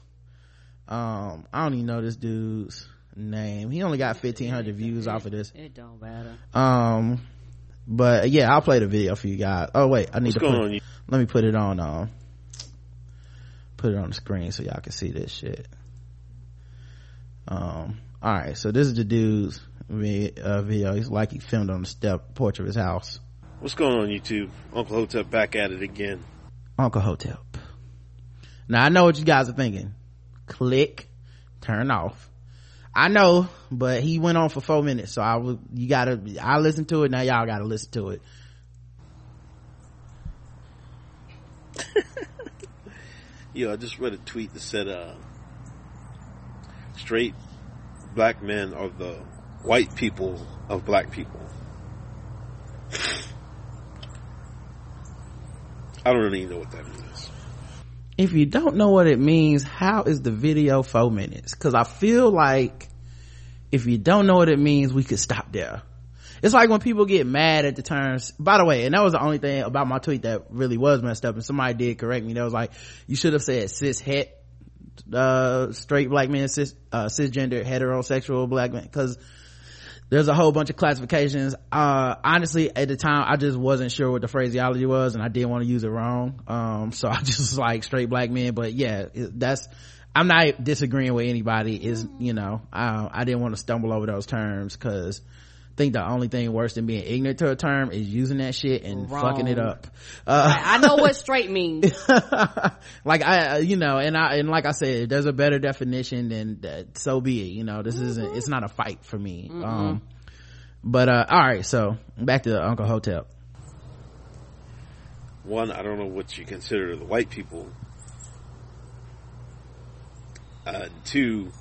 I don't even know this dude's name. He only got 1,500 views off of this. It don't matter. But yeah, I'll play the video for you guys. Oh wait, I need let me put it on put it on the screen so y'all can see this shit. All right, so this is the dude's video. He's like he filmed on the porch of his house. What's going on, YouTube? Uncle Hotep back at it again. Uncle Hotep. Now I know what you guys are thinking. Click, turn off. I know, but he went on for 4 minutes, so I listened to it. Now y'all gotta listen to it. Yo, I just read a tweet that said, straight black men are the white people of black people. I don't really know what that means. If you don't know what it means, how is the video 4 minutes? Because I feel like if you don't know what it means, we could stop there. it's like when people get mad at the terms, by the way, and that was the only thing about my tweet that really was messed up, and somebody did correct me. That was like, you should have said cis het, straight black men, cisgender heterosexual black men, because there's a whole bunch of classifications. Honestly, at the time, I just wasn't sure what the phraseology was, and I didn't want to use it wrong. So I just was like straight black men. But yeah, I'm not disagreeing with anybody. Is, you know, I didn't want to stumble over those terms, because I think the only thing worse than being ignorant to a term is using that shit and fucking it up. I know what straight means. Like and like I said, if there's a better definition, then so be it. You know, this isn't, it's not a fight for me. But all right, so back to Uncle Hotep. One, I don't know what you consider the white people. Two,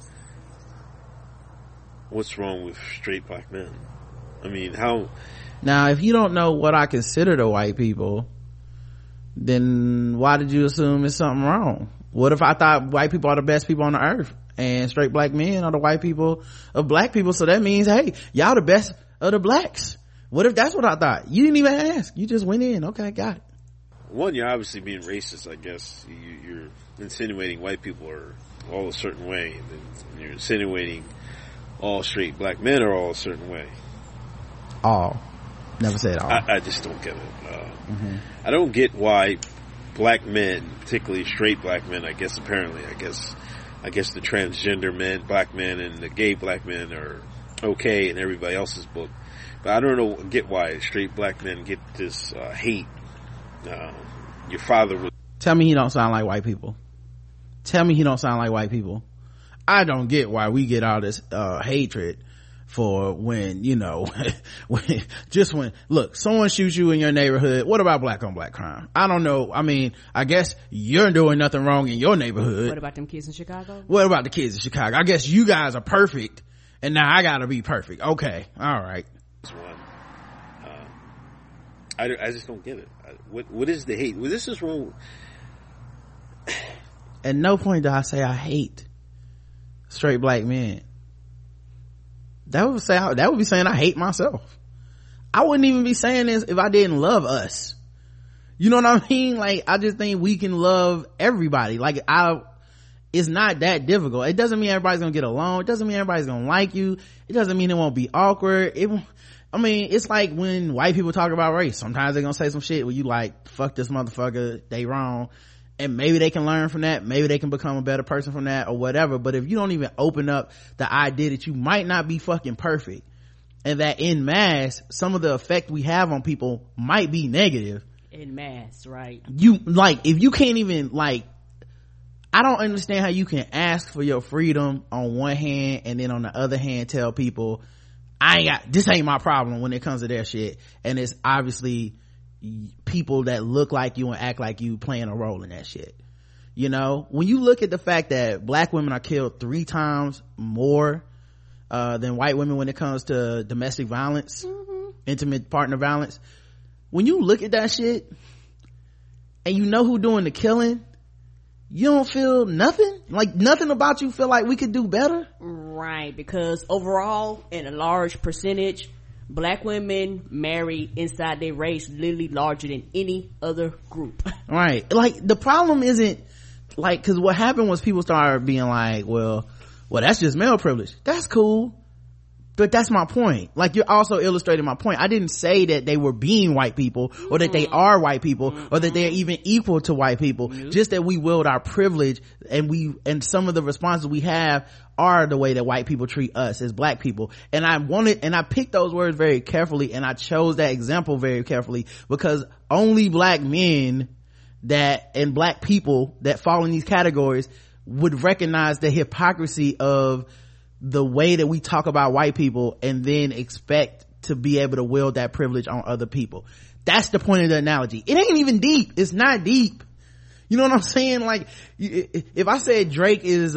what's wrong with straight black men? I mean, how? Now, if you don't know what I consider the white people, then why did you assume it's something wrong? What if I thought white people are the best people on the earth and straight black men are the white people of black people? So that means, hey, y'all the best of the blacks. What if that's what I thought? You didn't even ask. You just went in. Okay, got it. One, you're obviously being racist, I guess. You're insinuating white people are all a certain way. And you're insinuating all straight black men are all a certain way. All. Never said all. I just don't get it. I don't get why black men, particularly straight black men, I guess the transgender men, black men, and the gay black men are okay in everybody else's book. But I don't get why straight black men get this hate. Your father was... Tell me he don't sound like white people. Tell me he don't sound like white people. I don't get why we get all this hatred for when, you know, when look, someone shoots you in your neighborhood. What about black on black crime? I don't know. I mean, I guess you're doing nothing wrong in your neighborhood. What about them kids in Chicago? What about the kids in Chicago? I guess you guys are perfect and now I gotta be perfect. Okay, all right. I just don't get it. What is the hate? Well, this is wrong. At no point do I say I hate straight black men. That would be saying I hate myself. I wouldn't even be saying this if I didn't love us. You know what I mean? Like, I just think we can love everybody. Like, it's not that difficult. It doesn't mean everybody's gonna get along. It doesn't mean everybody's gonna like you. It doesn't mean it won't be awkward. It's like when white people talk about race. Sometimes they're gonna say some shit where you like, fuck this motherfucker, they wrong. And maybe they can learn from that. Maybe they can become a better person from that or whatever. But if you don't even open up the idea that you might not be fucking perfect, and that en masse, some of the effect we have on people might be negative. En masse, right? If you can't even, I don't understand how you can ask for your freedom on one hand and then on the other hand tell people, this ain't my problem when it comes to their shit. And it's obviously people that look like you and act like you playing a role in that shit. You know, when you look at the fact that black women are killed 3 times more than white women when it comes to domestic violence, intimate partner violence, when you look at that shit and you know who doing the killing, you don't feel nothing? Like, nothing about you feel like we could do better? Right, because overall, in a large percentage, black women marry inside their race literally larger than any other group. Right. Like, the problem isn't, because what happened was people started being like, well, that's just male privilege. That's cool. But that's my point. Like, you're also illustrating my point. I didn't say that they were being white people or that they are white people or that they're even equal to white people. Just that we wield our privilege and some of the responses we have are the way that white people treat us as black people. And I picked those words very carefully, and I chose that example very carefully because only black men and black people that fall in these categories would recognize the hypocrisy of the way that we talk about white people and then expect to be able to wield that privilege on other people. That's the point of the analogy. It ain't even deep. It's not deep. You know what I'm saying? Like, if I said Drake is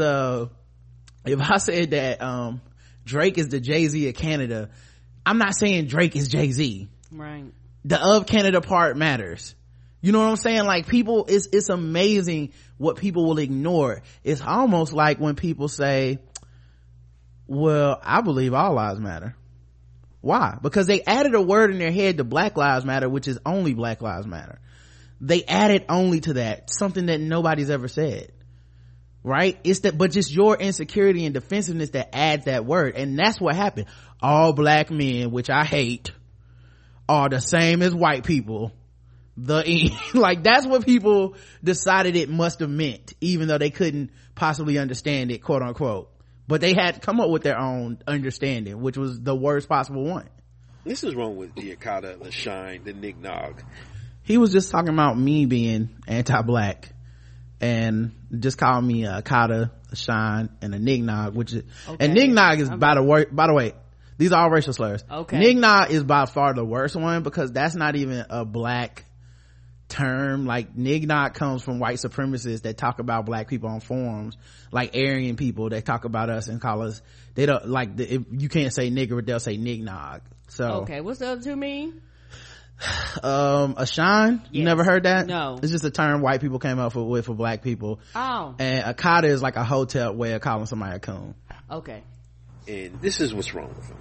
if I said that Drake is the Jay-Z of Canada, I'm not saying Drake is Jay-Z. Right. The of Canada part matters. You know what I'm saying? Like, people, it's amazing what people will ignore. It's almost like when people say, well, I believe all lives matter. Why? Because they added a word in their head to Black Lives Matter, which is only Black Lives Matter. They added only to that, something that nobody's ever said. Right? It's that, but just your insecurity and defensiveness that adds that word. And that's what happened. All black men, which I hate, are the same as white people. Like, that's what people decided it must have meant, even though they couldn't possibly understand it, quote unquote. But they had to come up with their own understanding, which was the worst possible one. This is wrong with the Okada, the Shine, the Nig-Nog. He was just talking about me being anti-black and just calling me a Okada, a Shine, and a Nig-Nog, which is, okay. And Nig-Nog is by the way, these are all racial slurs. Okay. Nig-Nog is by far the worst one because that's not even a black term. Like, Nig-Nog comes from white supremacists that talk about black people on forums, like Aryan people that talk about us and call us, they don't like, if you can't say nigger, but they'll say Nig-Nog. So okay, what's the other two mean? A Shine, you yes. Never heard that? No, it's just a term white people came up with for black people. Oh. And Okada is like a hotel way of calling somebody a coon. Okay. And this is what's wrong with them.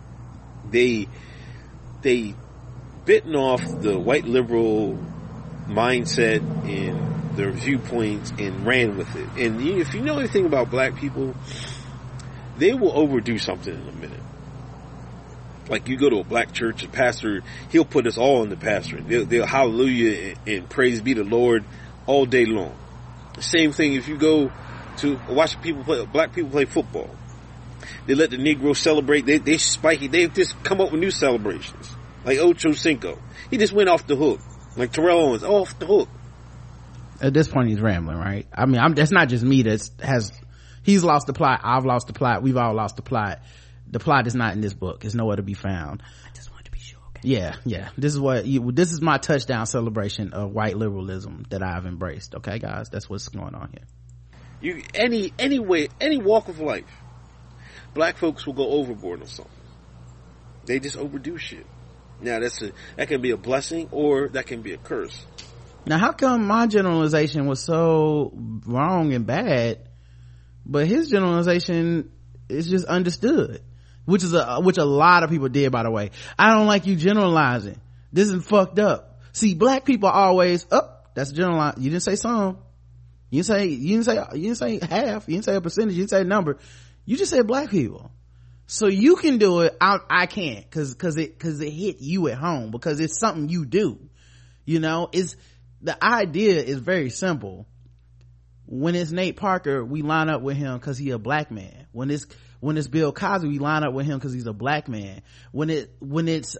They bitten off the white liberal mindset and their viewpoints and ran with it. And if you know anything about black people, they will overdo something in a minute. Like, you go to a black church, a pastor, he'll put us all in the pastoring. They'll hallelujah and praise be the Lord all day long. Same thing if you go to watch black people play football. They let the Negroes celebrate. They spiky. They just come up with new celebrations. Like Ocho Cinco. He just went off the hook. Like Terrell Owens, off the hook. At this point, he's rambling, right? I mean, that's not just me he's lost the plot. I've lost the plot. We've all lost the plot. The plot is not in this book. It's nowhere to be found. I just wanted to be sure. Okay. Yeah. This is my touchdown celebration of white liberalism that I've embraced. Okay, guys? That's what's going on here. Any walk of life, black folks will go overboard on something. They just overdo shit. Now that can be a blessing or that can be a curse. Now, how come my generalization was so wrong and bad, but his generalization is just understood? Which a lot of people did, by the way. I don't like you generalizing. This is fucked up. See, black people are always that's generalize. You didn't say some. You didn't say half. You didn't say a percentage. You didn't say a number. You just said black people. So you can do it. I can't cause it hit you at home because it's something you do. You know, the idea is very simple. When it's Nate Parker, we line up with him cause he's a black man. When it's Bill Cosby, we line up with him cause he's a black man. When it's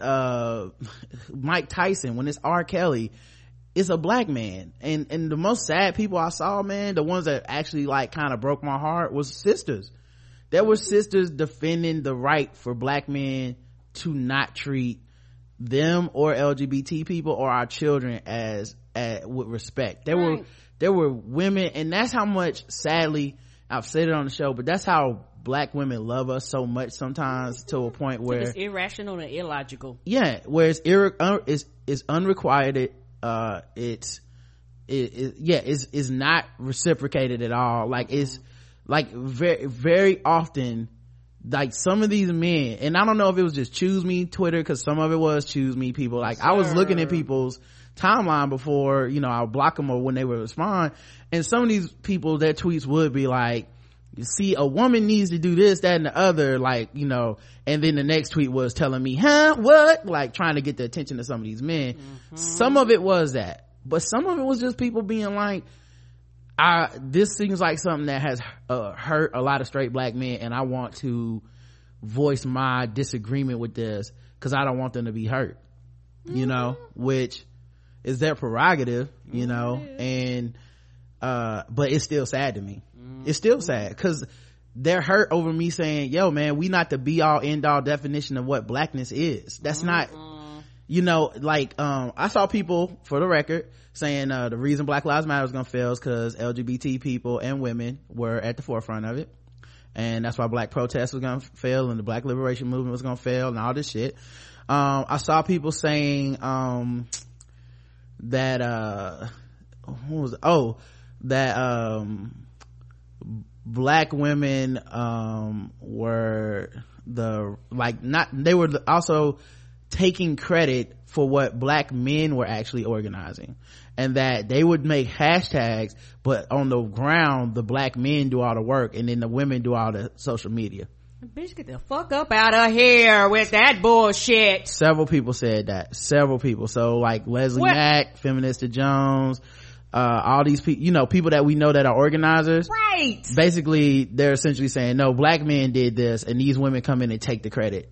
Mike Tyson, when it's R. Kelly, it's a black man. And the most sad people I saw, man, the ones that actually like kind of broke my heart was sisters. There were sisters defending the right for black men to not treat them or LGBT people or our children as with respect. There were women, and that's how much, sadly, I've said it on the show, but that's how black women love us so much sometimes, to a point where it's irrational and illogical. Yeah, where it's unrequited. It's not reciprocated at all. Like, it's like very, very often, like some of these men, and I don't know if it was just choose me Twitter, because some of it was choose me people. Like, I was looking at people's timeline before, I'll block them or when they would respond, and some of these people, their tweets would be like, you see, a woman needs to do this, that, and the other, like, and then the next tweet was telling me, what? Like, trying to get the attention of some of these men. Mm-hmm. Some of it was that, but some of it was just people being like, this seems like something that has hurt a lot of straight black men, and I want to voice my disagreement with this because I don't want them to be hurt. Mm-hmm. Which is their prerogative, and but it's still sad to me. Mm-hmm. It's still sad because they're hurt over me saying, yo man, we not the be all end all definition of what blackness is. That's not, I saw people, for the record, saying the reason Black Lives Matter was gonna fail is because LGBT people and women were at the forefront of it, and that's why black protest was gonna fail and the black liberation movement was gonna fail and all this shit. I saw people saying that black women were they were also taking credit for what black men were actually organizing, and that they would make hashtags, but on the ground the black men do all the work and then the women do all the social media. Bitch, get the fuck up out of here with that bullshit. Several people said that. So like Leslie Mack, Feminista Jones, all these people, people that we know that are organizers, right? Basically they're essentially saying, no, black men did this and these women come in and take the credit.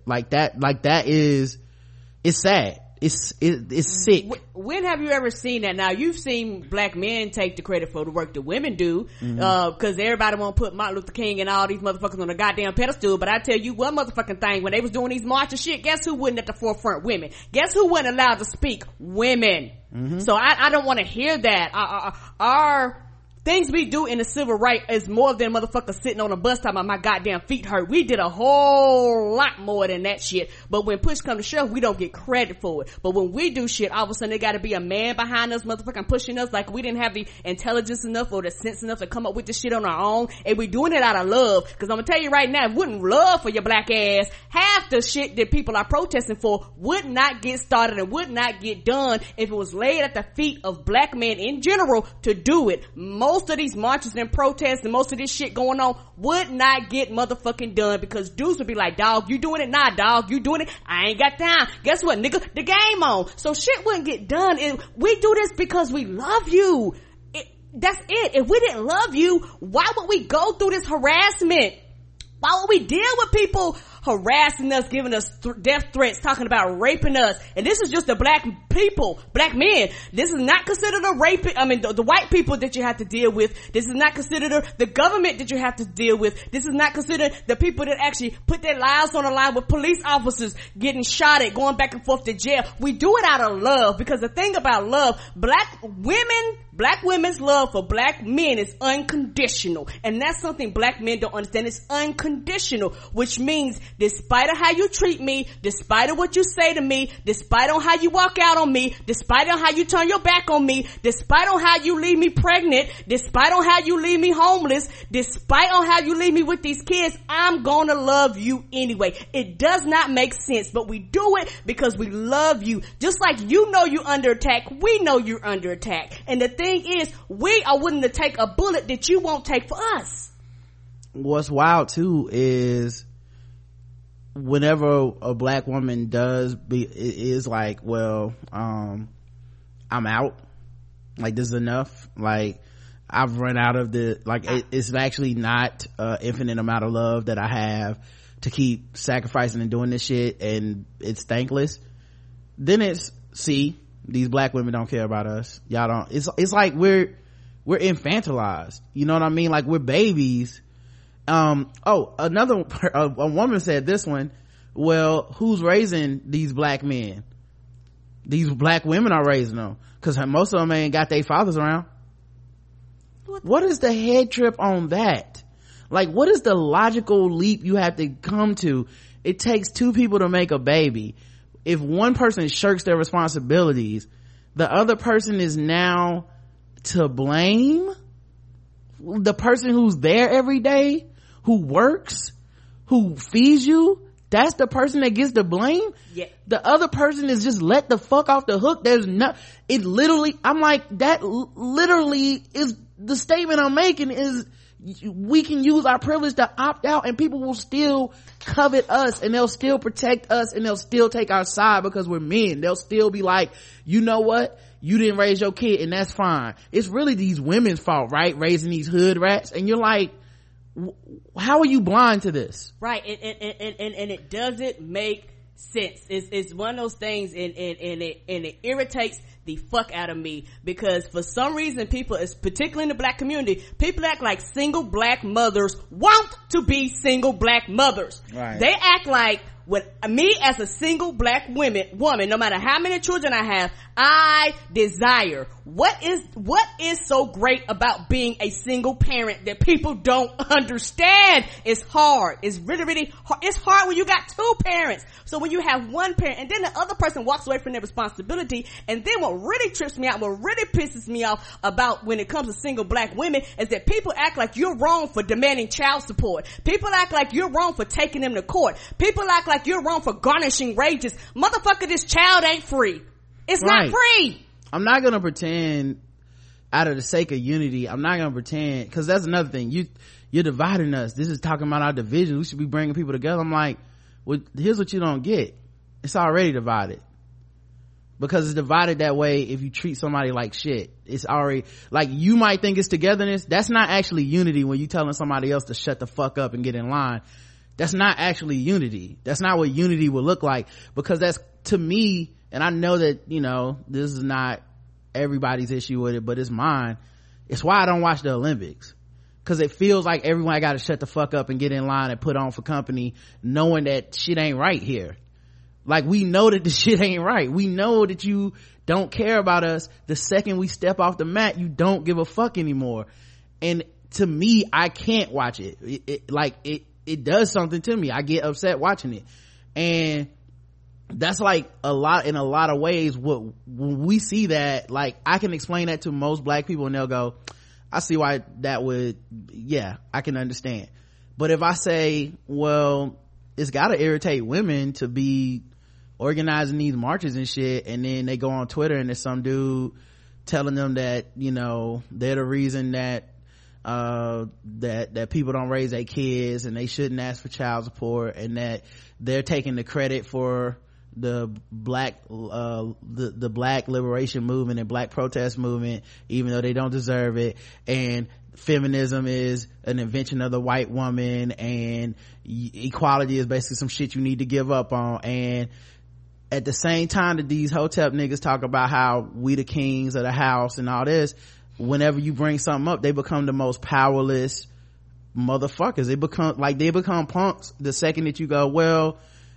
It's sad. It's sick. When have you ever seen that? Now, you've seen black men take the credit for the work that women do, because everybody want to put Martin Luther King and all these motherfuckers on a goddamn pedestal. But I tell you one motherfucking thing, when they was doing these marches shit, guess who wasn't at the forefront? Women. Guess who wasn't allowed to speak? Women. So I don't want to hear that. Our things we do in the civil rights is more than motherfuckers sitting on a bus talking about my goddamn feet hurt. We did a whole lot more than that shit. But when push comes to shove, we don't get credit for it. But when we do shit, all of a sudden there gotta be a man behind us motherfucking pushing us like we didn't have the intelligence enough or the sense enough to come up with this shit on our own. And we doing it out of love. Cause I'm gonna tell you right now, if it wouldn't love for your black ass, half the shit that people are protesting for would not get started and would not get done if it was laid at the feet of black men in general to do it. Most of these marches and protests and most of this shit going on would not get motherfucking done because dudes would be like, dog, you doing it? Nah, dog, you doing it? I ain't got time. Guess what, nigga? The game on. So shit wouldn't get done. We do this because we love you. That's it. If we didn't love you, why would we go through this harassment? Why would we deal with people harassing us, giving us death threats, talking about raping us? And this is just the black people, black men. This is not considered a rape. The white people that you have to deal with. This is not considered the government that you have to deal with. This is not considered the people that actually put their lives on the line with police officers getting shot at, going back and forth to jail. We do it out of love, because the thing about love, black women's love for black men is unconditional. And that's something black men don't understand. It's unconditional, which means despite of how you treat me, despite of what you say to me, despite on how you walk out on me, despite on how you turn your back on me, despite on how you leave me pregnant, despite on how you leave me homeless, despite on how you leave me with these kids, I'm gonna love you anyway. It does not make sense, but we do it because we love you. Just like you know you're under attack, we know you're under attack. And the thing is, we are willing to take a bullet that you won't take for us. What's wild too is whenever a black woman is like, well, I'm out, like this is enough, like I've run out of it's actually not infinite amount of love that I have to keep sacrificing and doing this shit, and it's thankless. Then it's, see, these black women don't care about us, y'all don't. It's like we're infantilized, you know what I mean? Like we're babies. A woman said this one, well, who's raising these black men? These black women are raising them, because most of them ain't got their fathers around. What is the head trip on that? Like, what is the logical leap you have to come to? It takes two people to make a baby. If one person shirks their responsibilities, the other person is now to blame. The person who's there every day, who works, who feeds you, that's the person that gets the blame. Yeah. The other person is just let the fuck off the hook. I'm like, that literally is the statement I'm making, is we can use our privilege to opt out and people will still covet us and they'll still protect us and they'll still take our side because we're men. They'll still be like, you know what? You didn't raise your kid and that's fine. It's really these women's fault, right? Raising these hood rats. And you're like, how are you blind to this? Right. And it doesn't make sense. It's one of those things and it irritates the fuck out of me, because for some reason people, particularly in the black community, people act like single black mothers want to be single black mothers. Right. They act like with me as a single black woman, no matter how many children I have, I desire. What is so great about being a single parent that people don't understand? It's hard. It's really, really hard. It's hard when you got two parents. So when you have one parent and then the other person walks away from their responsibility, and then what really trips me out, what really pisses me off about when it comes to single black women is that people act like you're wrong for demanding child support. People act like you're wrong for taking them to court. People act like you're wrong for garnishing wages. Motherfucker, this child ain't free. It's right. not free. I'm not gonna pretend, out of the sake of unity, I'm not gonna pretend, because that's another thing. You're dividing us. This is talking about our division. We should be bringing people together. I'm like, well, here's what you don't get. It's already divided. Because it's divided that way if you treat somebody like shit. It's already, like, you might think it's togetherness. That's not actually unity when you telling somebody else to shut the fuck up and get in line. That's not actually unity. That's not what unity would look like. Because that's, to me, and I know that, you know, this is not everybody's issue with it, but it's mine. It's why I don't watch the Olympics. Cause it feels like everyone gotta shut the fuck up and get in line and put on for company, knowing that shit ain't right here. Like, we know that the shit ain't right. We know that you don't care about us. The second we step off the mat, you don't give a fuck anymore. And to me, I can't watch it. It does something to me. I get upset watching it. And that's like in a lot of ways, when we see that, like, I can explain that to most black people and they'll go, I see why that would, yeah, I can understand. But if I say, well, it's gotta irritate women to be organizing these marches and shit, and then they go on Twitter and there's some dude telling them that, you know, they're the reason that that people don't raise their kids and they shouldn't ask for child support, and that they're taking the credit for the black the black liberation movement and black protest movement, even though they don't deserve it, and feminism is an invention of the white woman, and equality is basically some shit you need to give up on. And at the same time that these hotep niggas talk about how we the kings of the house and all this, whenever you bring something up, they become the most powerless motherfuckers. They become punks the second that you go, well,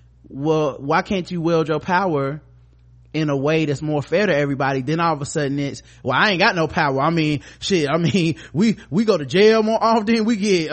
why can't you wield your power in a way that's more fair to everybody? Then all of a sudden it's, well, I ain't got no power. I mean, shit, I mean, we go to jail more often. We get,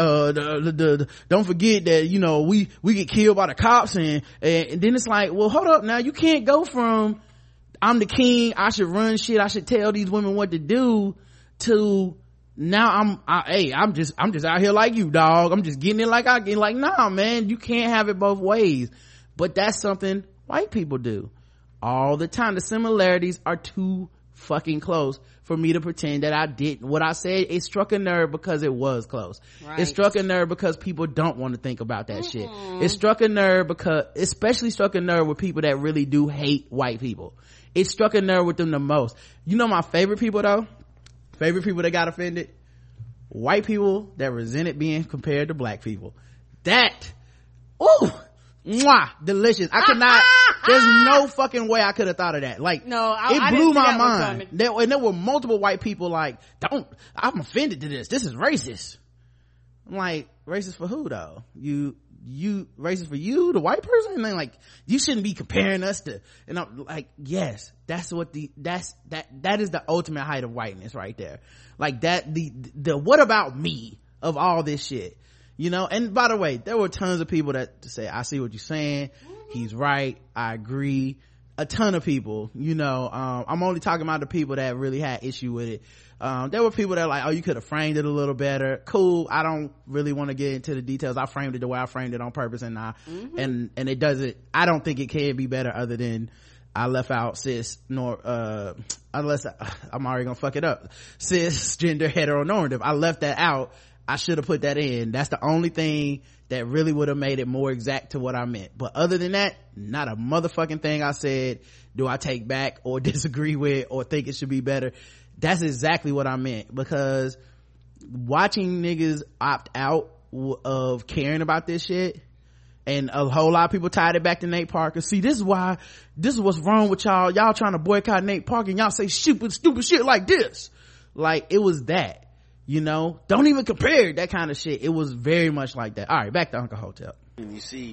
don't forget that, you know, we get killed by the cops, and then it's like, well, hold up now. You can't go from, I'm the king, I should run shit, I should tell these women what to do, to now I'm just out here like you, dog. I'm just getting it like I get. Like, nah, man, you can't have it both ways. But that's something white people do all the time. The similarities are too fucking close for me to pretend that I didn't. What I said, it struck a nerve because it was close. Right. It struck a nerve because people don't want to think about that shit. It struck a nerve because, especially struck a nerve with people that really do hate white people. It struck a nerve with them the most. You know my favorite people though? Favorite people that got offended? White people that resented being compared to black people. That, ooh, mwah, delicious. I could not, there's no fucking way I could have thought of that. Like, no, it blew my mind. There were multiple white people like, I'm offended to this. This is racist. I'm like, racist for who though? You racist for you, the white person? And then like, you shouldn't be comparing us to, and I'm like, yes, that's what that is the ultimate height of whiteness right there. Like that, the what about me of all this shit, you know? And by the way, there were tons of people that say, I see what you're saying. He's right. I agree. A ton of people, you know. I'm only talking about the people that really had issue with it. There were people that were like, oh, you could have framed it a little better. Cool. I don't really want to get into the details. I framed it the way I framed it on purpose, and and it doesn't, I don't think it can be better other than I left out unless I'm already gonna fuck it up. Cisgender heteronormative. I left that out. I should have put that in. That's the only thing that really would have made it more exact to what I meant. But other than that, not a motherfucking thing I said do I take back or disagree with or think it should be better. That's exactly what I meant, because watching niggas opt out of caring about this shit, and a whole lot of people tied it back to Nate Parker. See, this is what's wrong with y'all trying to boycott Nate Parker, and y'all say stupid shit like this. Like, it was that, you know, don't even compare that kind of shit. It was very much like that. All right, back to Uncle Hotep. And you see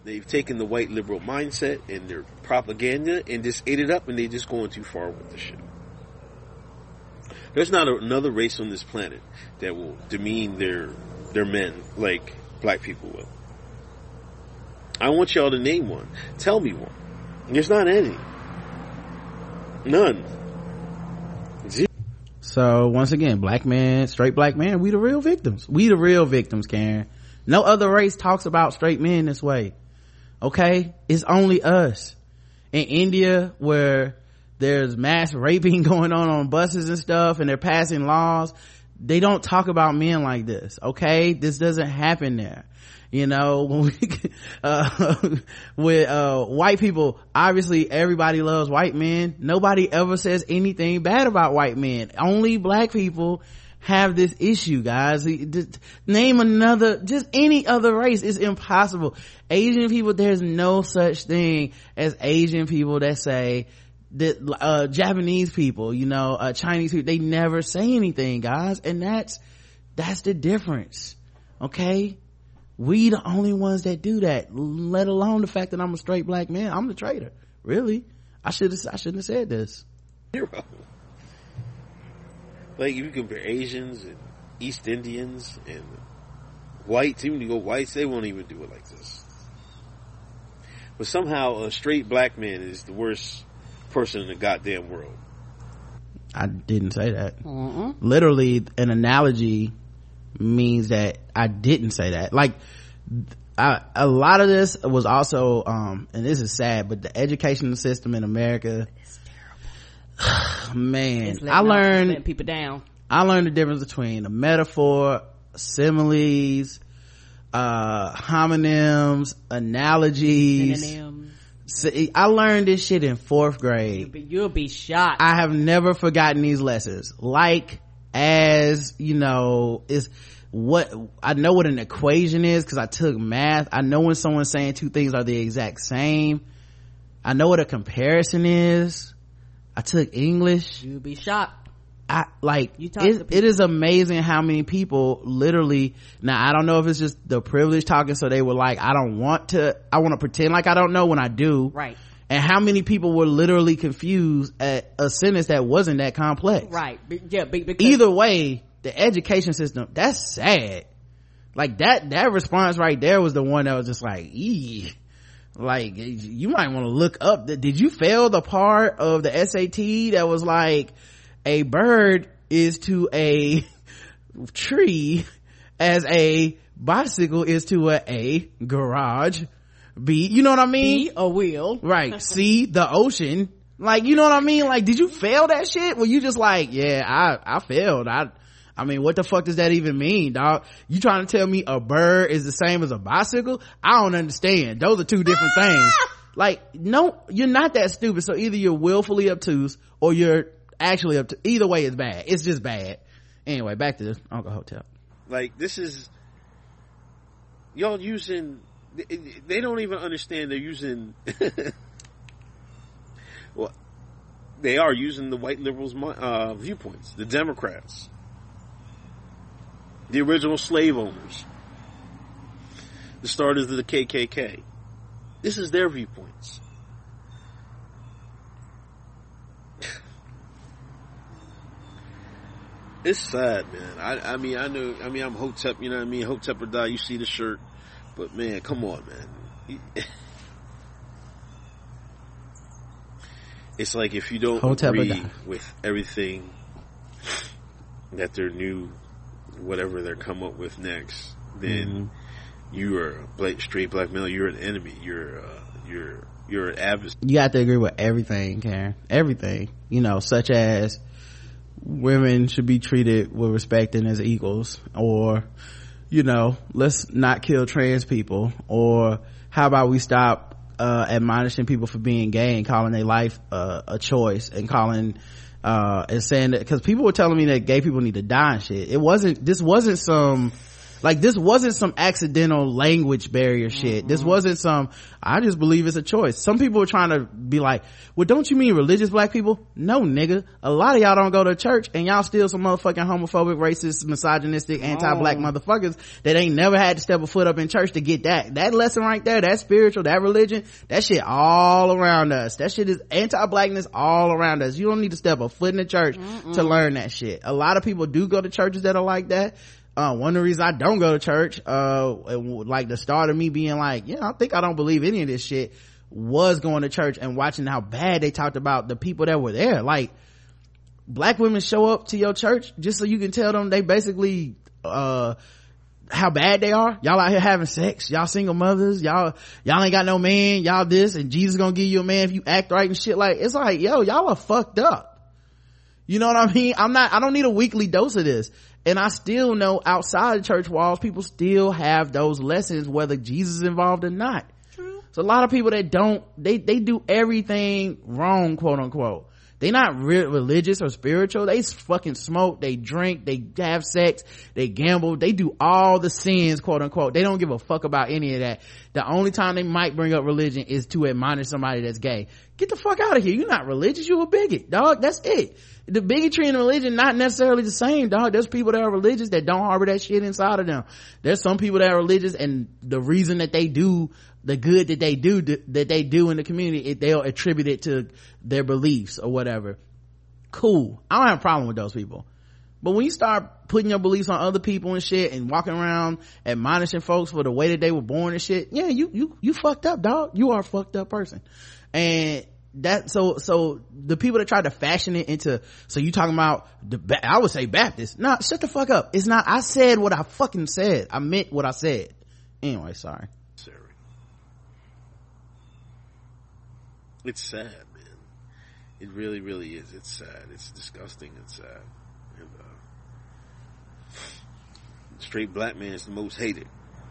They've taken the white liberal mindset and their propaganda and just ate it up, and they're just going too far with the shit. There's not another race on this planet that will demean their men like black people will. I want y'all to name one. Tell me one. There's not any. None. Zero. So once again, black men, straight black men, we the real victims. We the real victims, Karen. No other race talks about straight men this way. Okay? It's only us. In India, where there's mass raping going on buses and stuff, and they're passing laws, they don't talk about men like this. Okay? This doesn't happen there. You know, when we, with white people, obviously everybody loves white men. Nobody ever says anything bad about white men. Only black people have this issue, guys. Just name another, just any other race. It's impossible. Asian people, there's no such thing as Asian people that say that Japanese people, you know, Chinese people, they never say anything, guys. And that's the difference. Okay? We the only ones that do that, let alone the fact that I'm a straight black man. I'm the traitor. Really? I shouldn't have said this. Hero. Like, if you compare Asians and East Indians and whites, even you go whites, they won't even do it like this. But somehow a straight black man is the worst person in the goddamn world. I didn't say that. Literally, an analogy means that I didn't say that. Like, a lot of this was also and this is sad, but the educational system in America, it's terrible. Man, I learned people down. I learned the difference between a metaphor, similes, homonyms, analogies. Synonyms. See, I learned this shit in 4th grade. You'll be shocked. I have never forgotten these lessons. Like, as, you know, is what I know what an equation is because I took math. I know when someone's saying two things are the exact same. I know what a comparison is. I took English. You'll be shocked. It is amazing how many people literally, now I don't know if it's just the privilege talking, so they were like, I want to pretend like I don't know when I do. Right. And how many people were literally confused at a sentence that wasn't that complex. Right. Yeah, because either way, the education system, that's sad. Like that response right there was the one that was just like, eee. Like, you might want to look up did you fail the part of the SAT that was like, a bird is to a tree as a bicycle is to a garage. B, you know what I mean? B, a wheel. Right. C, the ocean. Like, you know what I mean? Like, did you fail that shit? Well, you just like, yeah, I failed. I mean, what the fuck does that even mean, dog? You trying to tell me a bird is the same as a bicycle? I don't understand. Those are two different things. Like, no, you're not that stupid. So either you're willfully obtuse or you're actually obtuse. Either way is bad. It's just bad. Anyway, back to the Uncle Hotel. Like, this is, y'all using, they don't even understand they're using, well, they are using the white liberals' viewpoints, the Democrats, the original slave owners, the starters of the KKK. This is their viewpoints. It's sad, man. I mean, I'm Hotep, you know what I mean? Hotep or die, you see the shirt. But man, come on, man. It's like if you don't agree with everything that their new, whatever they're come up with next, then you are a straight black male. You're an enemy. You're an adversary. You have to agree with everything, Karen. Everything. You know, such as women should be treated with respect and as equals, or, you know, let's not kill trans people, or how about we stop admonishing people for being gay and calling their life a choice, and calling and saying that, because people were telling me that gay people need to die and shit. This wasn't some Like, this wasn't some accidental language barrier shit. This wasn't some, I just believe it's a choice. Some people are trying to be like, well, don't you mean religious black people? No, nigga. A lot of y'all don't go to church, and y'all still some motherfucking homophobic, racist, misogynistic, anti-black motherfuckers that ain't never had to step a foot up in church to get that lesson right there, that spiritual, that religion, that shit all around us. That shit is anti-blackness all around us. You don't need to step a foot in the church to learn that shit. A lot of people do go to churches that are like that. One of the reasons I don't go to church, like the start of me being like, I think I don't believe any of this shit, was going to church and watching how bad they talked about the people that were there. Like, black women show up to your church just so you can tell them they basically, how bad they are. Y'all out here having sex. Y'all single mothers. Y'all ain't got no man. Y'all this, and Jesus gonna give you a man if you act right and shit. Like, it's like, y'all are fucked up. You know what I mean? I don't need a weekly dose of this. And I still know outside the church walls, people still have those lessons, whether Jesus is involved or not. True. So a lot of people that they do everything wrong, quote unquote. They not religious or spiritual. They fucking smoke, they drink, they have sex, they gamble, they do all the sins, quote unquote. They don't give a fuck about any of that. The only time they might bring up religion is to admonish somebody that's gay. Get the fuck out of here. You're not religious, you a bigot, dog. That's it. The bigotry and religion not necessarily the same, dog. There's people that are religious that don't harbor that shit inside of them. There's some people that are religious, and the reason that they do the good that they do in the community, they'll attribute it to their beliefs or whatever. Cool. I don't have a problem with those people. But when you start putting your beliefs on other people and shit, and walking around admonishing folks for the way that they were born and shit, you fucked up, dog. You are a fucked up person. And that, so the people that try to fashion it into, so you talking about I would say Baptist. Nah, shut the fuck up. It's not. I said what I fucking said. I meant what I said. Anyway, sorry. It's sad, man. It really, really is. It's sad. It's disgusting and sad. And straight black man is the most hated.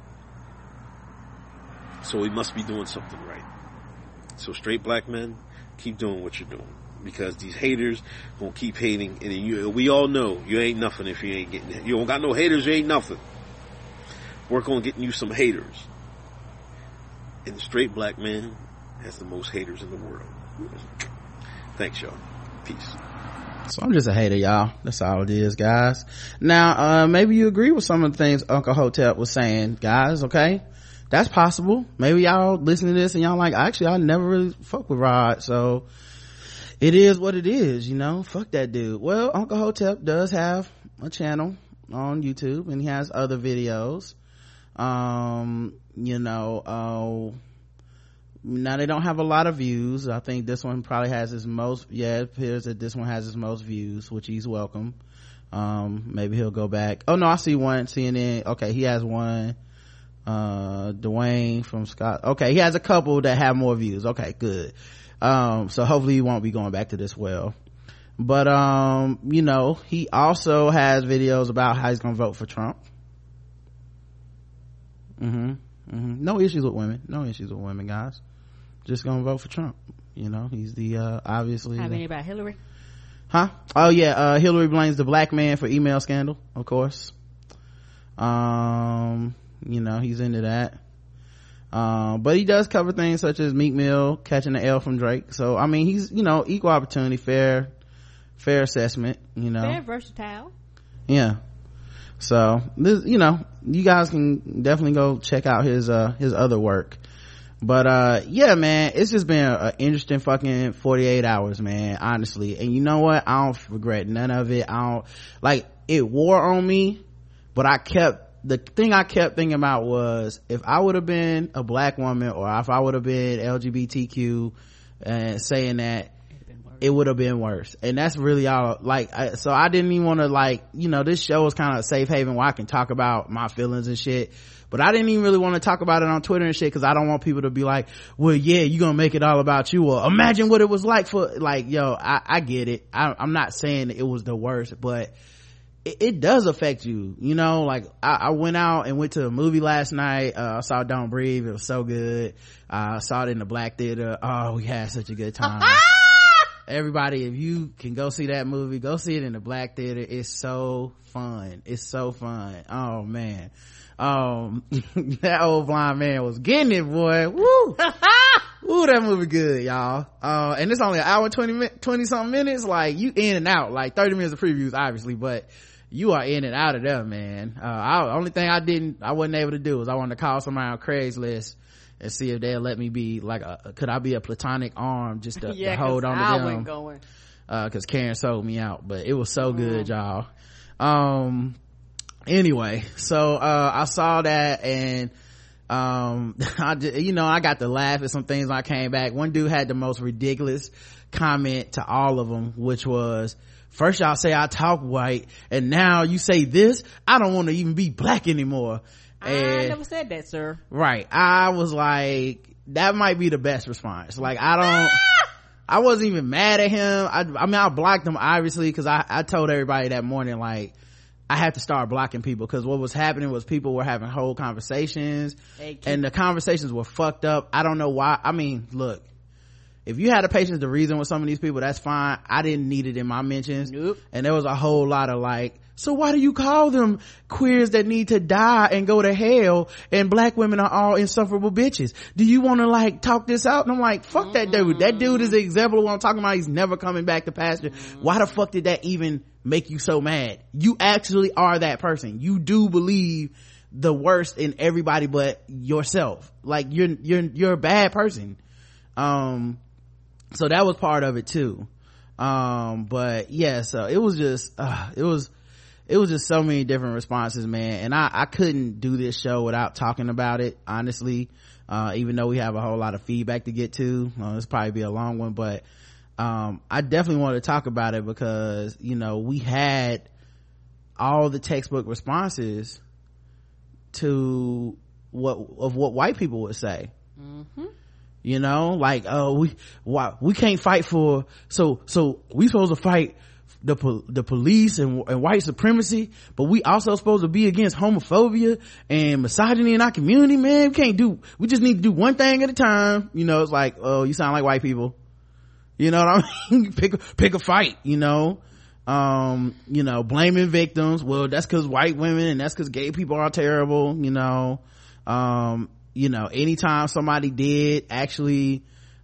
So we must be doing something right. So straight black men, keep doing what you're doing, because these haters gonna keep hating, and we all know you ain't nothing if you ain't getting it. You don't got no haters, you ain't nothing. Work on getting you some haters. And the straight black man has the most haters in the world. Thanks, y'all. Peace. So I'm just a hater, y'all. That's all it is, guys. Now, maybe you agree with some of the things Uncle Hotep was saying, guys. Okay, that's possible. Maybe y'all listen to this and y'all like, actually, I never really fuck with Rod, so it is what it is, fuck that dude. Well, Uncle Hotep does have a channel on YouTube, and he has other videos. Now they don't have a lot of views. I think this one probably has his most, it appears that this one has his most views, which he's welcome. Maybe he'll go back. Oh no, I see one, CNN. Okay, he has one. Dwayne from Scott. Okay, he has a couple that have more views. Okay, good. So hopefully he won't be going back to this well. But, he also has videos about how he's gonna vote for Trump. No issues with women, guys. Just gonna vote for Trump. He's the obviously. Have any about Hillary? Huh? Oh yeah, Hillary blames the black man for email scandal, of course. He's into that. But he does cover things such as Meek Mill catching the L from Drake. So I mean, he's equal opportunity, fair assessment. Very versatile. Yeah. So this, you guys can definitely go check out his other work. But yeah, man, it's just been an interesting fucking 48 hours, man, honestly. And you know what, I don't regret none of it. It wore on me, but the thing I kept thinking about was, if I would have been a black woman, or if I would have been LGBTQ and saying that, it would have been worse. And that's really all. So I didn't even want to this show is kind of a safe haven where I can talk about my feelings and shit, but I didn't even really want to talk about it on Twitter and shit, because I don't want people to be like, well, yeah, you're gonna make it all about you, or imagine what it was like for, I get it. I'm not saying it was the worst, but it does affect you, I went out and went to a movie last night. I saw Don't Breathe. It was so good. I saw it in the Black Theater. Oh, we had such a good time. everybody, if you can go see that movie, go see it in the black theater. It's so fun. Oh man. That old blind man was getting it, boy. Woo. Ooh, that movie good, y'all. And it's only an hour 20 something minutes. Like, you in and out, like 30 minutes of previews, obviously, but you are in and out of there, man. Only thing I wasn't able to do was I wanted to call somebody on Craigslist and see if they'll let me be like could I be a platonic arm just to hold on to them. Going. Cause Karen sold me out, but it was so good, y'all. Anyway, so I saw that, and I got to laugh at some things when I came back. One dude had the most ridiculous comment to all of them, which was, first y'all say I talk white, and now you say this. I don't want to even be black anymore. I never said that, sir. Right. I was like, that might be the best response. Like, I wasn't even mad at him. I mean, I blocked him, obviously, because I told everybody that morning, like, I had to start blocking people, because what was happening was people were having whole conversations, and the conversations were fucked up. I don't know why. I mean, look, if you had the patience to reason with some of these people, that's fine. I didn't need it in my mentions. Nope. And there was a whole lot of like, so why do you call them queers that need to die and go to hell, and black women are all insufferable bitches? Do you want to like talk this out? And I'm like, fuck that dude. That dude is the example of what I'm talking about. He's never coming back to pasture. Why the fuck did that even make you so mad? You actually are that person. You do believe the worst in everybody but yourself. Like, you're a bad person. So that was part of it too. But yeah, so it was just it was just so many different responses, man. And I couldn't do this show without talking about it, honestly. Even though we have a whole lot of feedback to get to, this probably be a long one, but I definitely wanted to talk about it because, we had all the textbook responses to what white people would say. Like, we can't fight for, so we supposed to fight the police and white supremacy, but we also supposed to be against homophobia and misogyny in our community, man. We just need to do one thing at a time. It's like, oh, you sound like white people. You know what I mean? pick a fight, blaming victims. Well, that's cause white women, and that's cause gay people are terrible, anytime somebody did actually,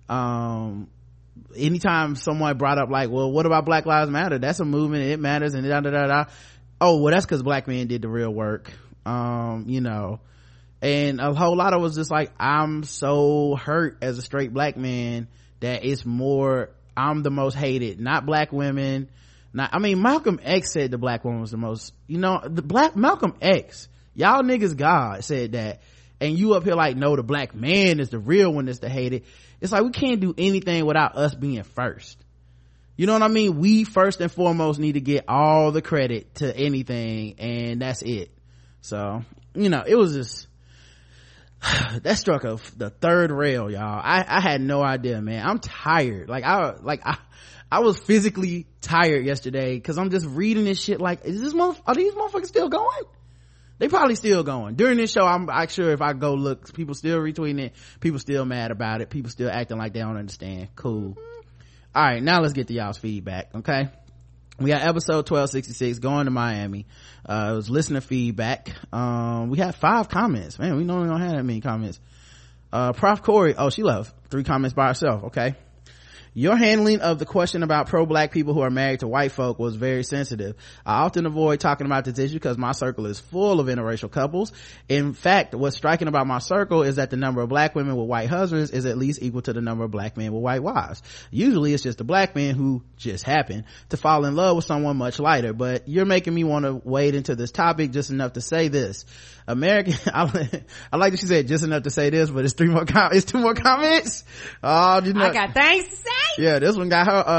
anytime someone brought up like, well, what about Black Lives Matter? That's a movement, it matters, and da. Oh, well, that's because black men did the real work. And a whole lot of it was just like, I'm so hurt as a straight black man that it's more, I'm the most hated, not black women. Malcolm X said the black woman was the most, Malcolm X, y'all niggas God said that, and you up here like, no, the black man is the real one that's the hated. It's like, we can't do anything without us being first. You know what I mean? We first and foremost need to get all the credit to anything, and that's it. So, it was just, that struck the third rail, y'all. I had no idea, man. I'm tired. I was physically tired yesterday because I'm just reading this shit like, are these motherfuckers still going? They probably still going. During this show, I'm sure if I go look, people still retweeting it, people still mad about it, people still acting like they don't understand. Cool. All right, now let's get to y'all's feedback, okay? We got episode 1266, Going to Miami. It was listener feedback. We had 5 comments. Man, we normally don't have that many comments. Prof Corey, she left 3 comments by herself, okay? Your handling of the question about pro-black people who are married to white folk was very sensitive. I often avoid talking about this issue because my circle is full of interracial couples. In fact, what's striking about my circle is that the number of black women with white husbands is at least equal to the number of black men with white wives. Usually it's just the black men who just happen to fall in love with someone much lighter, but you're making me want to wade into this topic just enough to say this. American, I like that she said just enough to say this, but it's 2 more comments. I got things to say. Yeah, this one got her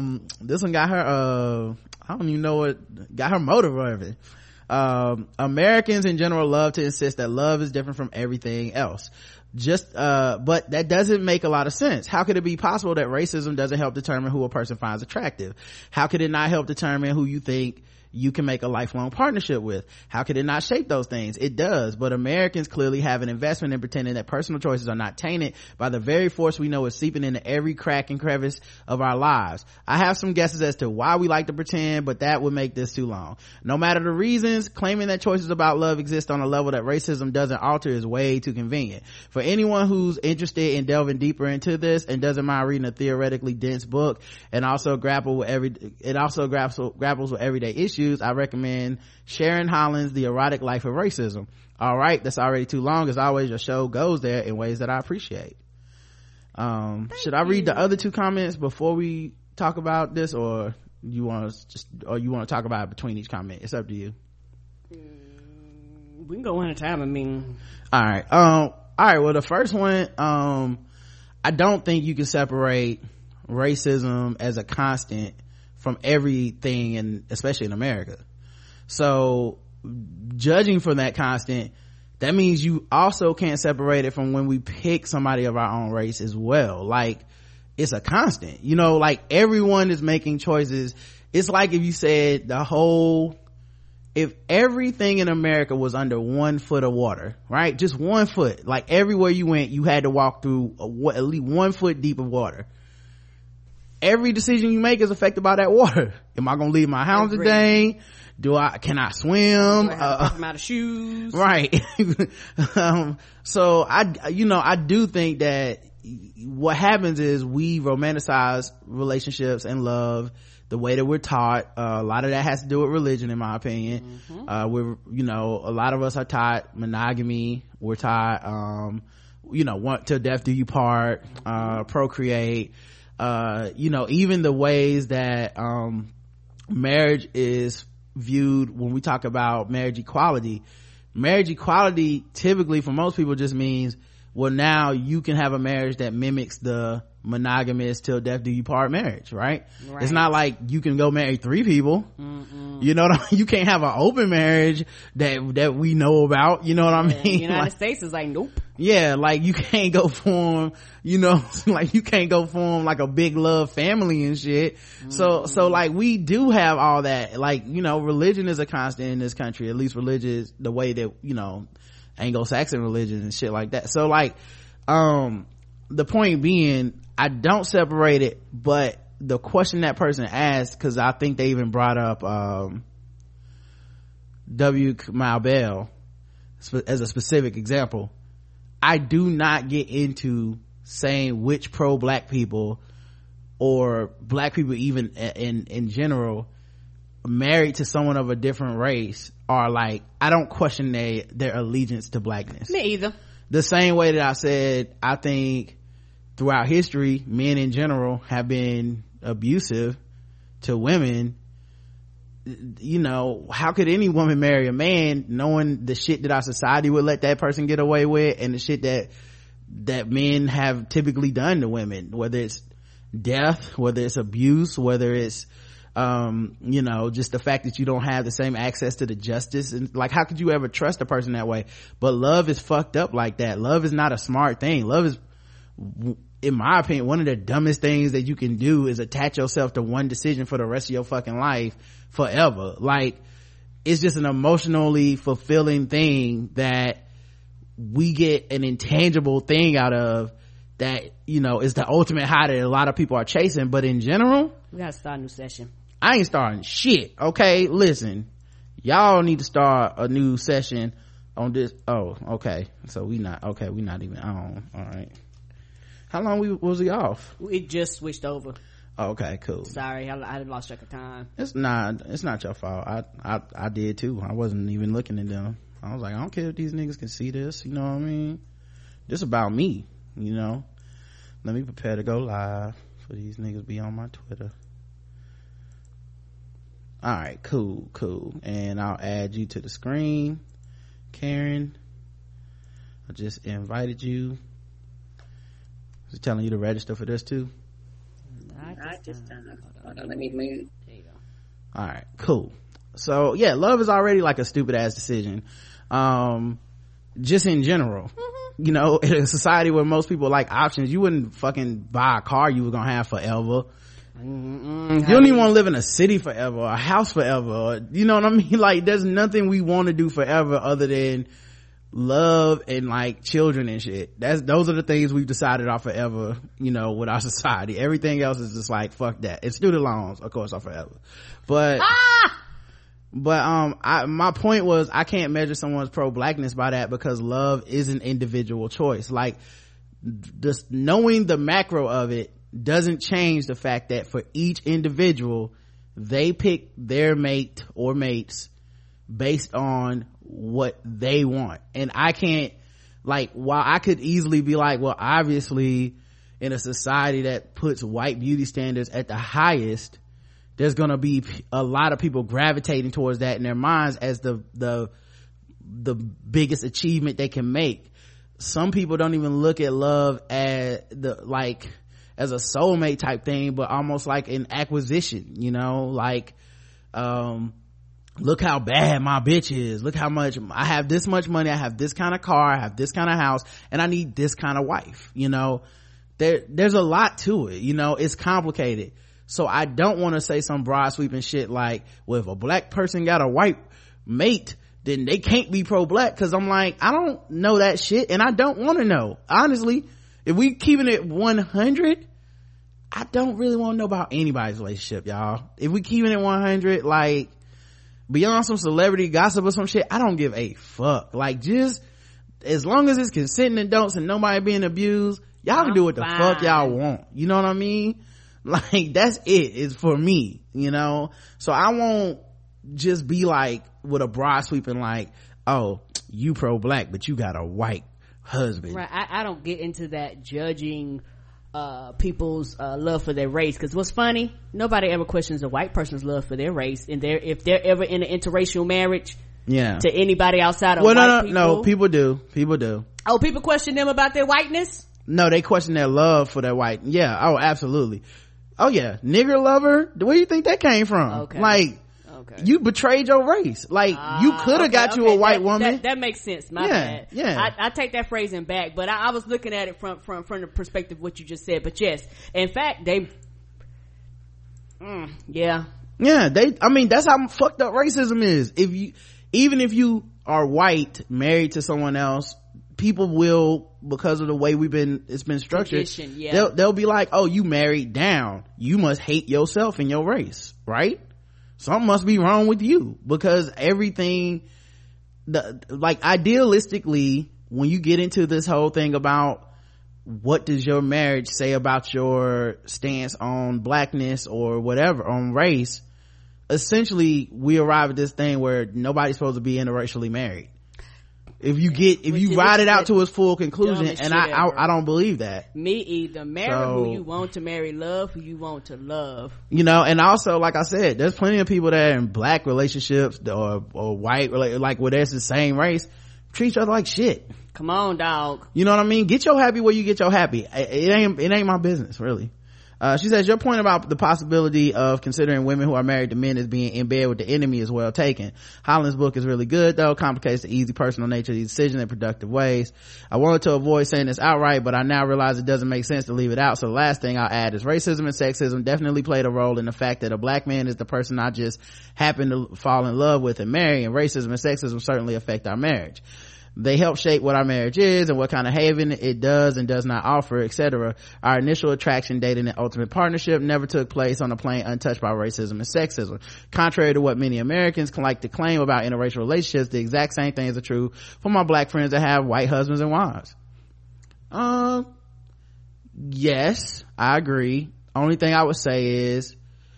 I don't even know what got her motivated. Americans in general love to insist that love is different from everything else. But that doesn't make a lot of sense. How could it be possible that racism doesn't help determine who a person finds attractive? How could it not help determine who you think you can make a lifelong partnership with. How could it not shape those things? It does, but Americans clearly have an investment in pretending that personal choices are not tainted by the very force we know is seeping into every crack and crevice of our lives. I have some guesses as to why we like to pretend, but that would make this too long. No matter the reasons, claiming that choices about love exist on a level that racism doesn't alter is way too convenient. For anyone who's interested in delving deeper into this and doesn't mind reading a theoretically dense book and also grapples with everyday issues, I recommend Sharon Holland's The Erotic Life of Racism. All right, that's already too long. As always, your show goes there in ways that I appreciate. Should I read the other 2 comments before we talk about this, or you want to talk about it between each comment? It's up to you. We can go one at a time. I mean, all right. Well, the first one, I don't think you can separate racism as a constant from everything, and especially in America. So judging from that constant, that means you also can't separate it from when we pick somebody of our own race as well. Like, it's a constant, you know, like everyone is making choices. It's like if you said if everything in America was under 1 foot of water, right? Just 1 foot. Like everywhere you went, you had to walk through at least 1 foot deep of water. Every decision you make is affected by that water. Am I gonna leave my house today? Can I swim? I'm out of shoes. Right. So I do think that what happens is we romanticize relationships and love the way that we're taught. A lot of that has to do with religion, in my opinion. Mm-hmm. A lot of us are taught monogamy. We're taught, want till death do you part, procreate. Even the ways that marriage is viewed when we talk about marriage equality typically for most people just means, well, now you can have a marriage that mimics the monogamous till death do you part marriage, right? It's not like you can go marry 3 people. Mm-mm. You know what I mean? You can't have an open marriage that we know about, you know what I mean? United States is like, nope. Yeah, like you can't go form, like you can't go form like a big love family and shit. Mm-hmm. So like we do have all that, like, religion is a constant in this country, at least religion, the way that, Anglo-Saxon religion and shit like that. So like, the point being, I don't separate it, but the question that person asked, cause I think they even brought up, W. Kamau Bell as a specific example. I do not get into saying which pro-black people or black people even in general married to someone of a different race are like, I don't question their allegiance to blackness. Me either. The same way that I said, I think throughout history, men in general have been abusive to women. How could any woman marry a man knowing the shit that our society would let that person get away with, and the shit that men have typically done to women, whether it's death, whether it's abuse, whether it's just the fact that you don't have the same access to the justice, and like, how could you ever trust a person that way? But love is fucked up like that. Love is not a smart thing. Love is, in my opinion, one of the dumbest things that you can do is attach yourself to one decision for the rest of your fucking life forever. Like, it's just an emotionally fulfilling thing that we get an intangible thing out of, that is the ultimate high that a lot of people are chasing. But in general, we gotta start a new session. I ain't starting shit. Okay, listen, y'all need to start a new session on this. Oh, okay, so we not even on. All right, how long was we off? We just switched over. Oh, okay, cool. Sorry, I lost track of time. It's not your fault. I did too. I wasn't even looking at them. I was like, I don't care if these niggas can see this, you know what I mean? This about me, let me prepare to go live for these niggas be on my Twitter. All right, cool, and I'll add you to the screen, Karen. I just invited you. Is it telling you to register for this too? I just hold on, let me move. There you go. All right, cool. So yeah, love is already like a stupid ass decision, just in general. Mm-hmm. In a society where most people like options, you wouldn't fucking buy a car you were gonna have forever. You don't even want to live in a city forever, or a house forever, or, you know what I mean? Like, there's nothing we want to do forever other than love and like children and shit. Those are the things we've decided are forever, you know, with our society. Everything else is just like, fuck that. And student loans, of course, are forever. But my point was, I can't measure someone's pro-blackness by that, because love is an individual choice. Like, just knowing the macro of it doesn't change the fact that for each individual, they pick their mate or mates based on what they want. And I can't, like, while I could easily be like, well, obviously in a society that puts white beauty standards at the highest, there's gonna be a lot of people gravitating towards that in their minds as the biggest achievement they can make. Some people don't even look at love as as a soulmate type thing, but almost like an acquisition, you know, like, look how bad my bitch is, look how much I have, this much money, I have this kind of car, I have this kind of house, and I need this kind of wife. You know, there's a lot to it, you know, it's complicated. So I don't want to say some broad sweeping shit like, well, if a black person got a white mate, then they can't be pro-black, because I'm like, I don't know that shit, and I don't want to know. Honestly, if we keeping it 100, I don't really want to know about anybody's relationship, y'all. If we keeping it 100, like, beyond some celebrity gossip or some shit, I don't give a fuck. Like, just as long as it's consenting adults and nobody being abused, y'all can do what the fuck y'all want. You know what I mean? Like, that's it's for me, you know? So I won't just be like, with a broad sweeping like, oh, you pro-black but you got a white husband. Right. I don't get into that judging people's love for their race, because what's funny, nobody ever questions a white person's love for their race, and if they're ever in an interracial marriage to anybody outside of white people. No, people do. Oh, people question them about their whiteness? No, they question their love for their white. Yeah. Oh, absolutely. Oh yeah, nigger lover, where do you think that came from? Okay. Like, you betrayed your race. Like, you could have got you a white woman. That makes sense. My bad. Yeah. I take that phrasing back, but I was looking at it from the perspective of what you just said. But yes, in fact, they that's how fucked up racism is. Even if you are white, married to someone else, people will, because of the way it's been structured, they'll be like, oh, you married down, you must hate yourself and your race, right? Something must be wrong with you, because everything, like, idealistically, when you get into this whole thing about what does your marriage say about your stance on blackness or whatever, on race, essentially we arrive at this thing where nobody's supposed to be interracially married. If you ride it out to its full conclusion, and I don't believe that. Me either. Marry who you want to marry, love who you want to love. You know, and also, like I said, there's plenty of people that are in black relationships or white, like where there's the same race, treat each other like shit. Come on, dog. You know what I mean? Get your happy where you get your happy. It ain't my business, really. She says, your point about the possibility of considering women who are married to men as being in bed with the enemy is well taken. Holland's book is really good, though. Complicates the easy personal nature of these decisions in productive ways. I wanted to avoid saying this outright, but I now realize it doesn't make sense to leave it out. So the last thing I'll add is racism and sexism definitely played a role in the fact that a black man is the person I just happen to fall in love with and marry, and racism and sexism certainly affect our marriage. They help shape what our marriage is and what kind of haven it does and does not offer, etc. Our initial attraction, dating, and ultimate partnership never took place on a plane untouched by racism and sexism. Contrary to what many Americans can like to claim about interracial relationships, the exact same things are true for my black friends that have white husbands and wives. Yes, I agree. Only thing I would say is,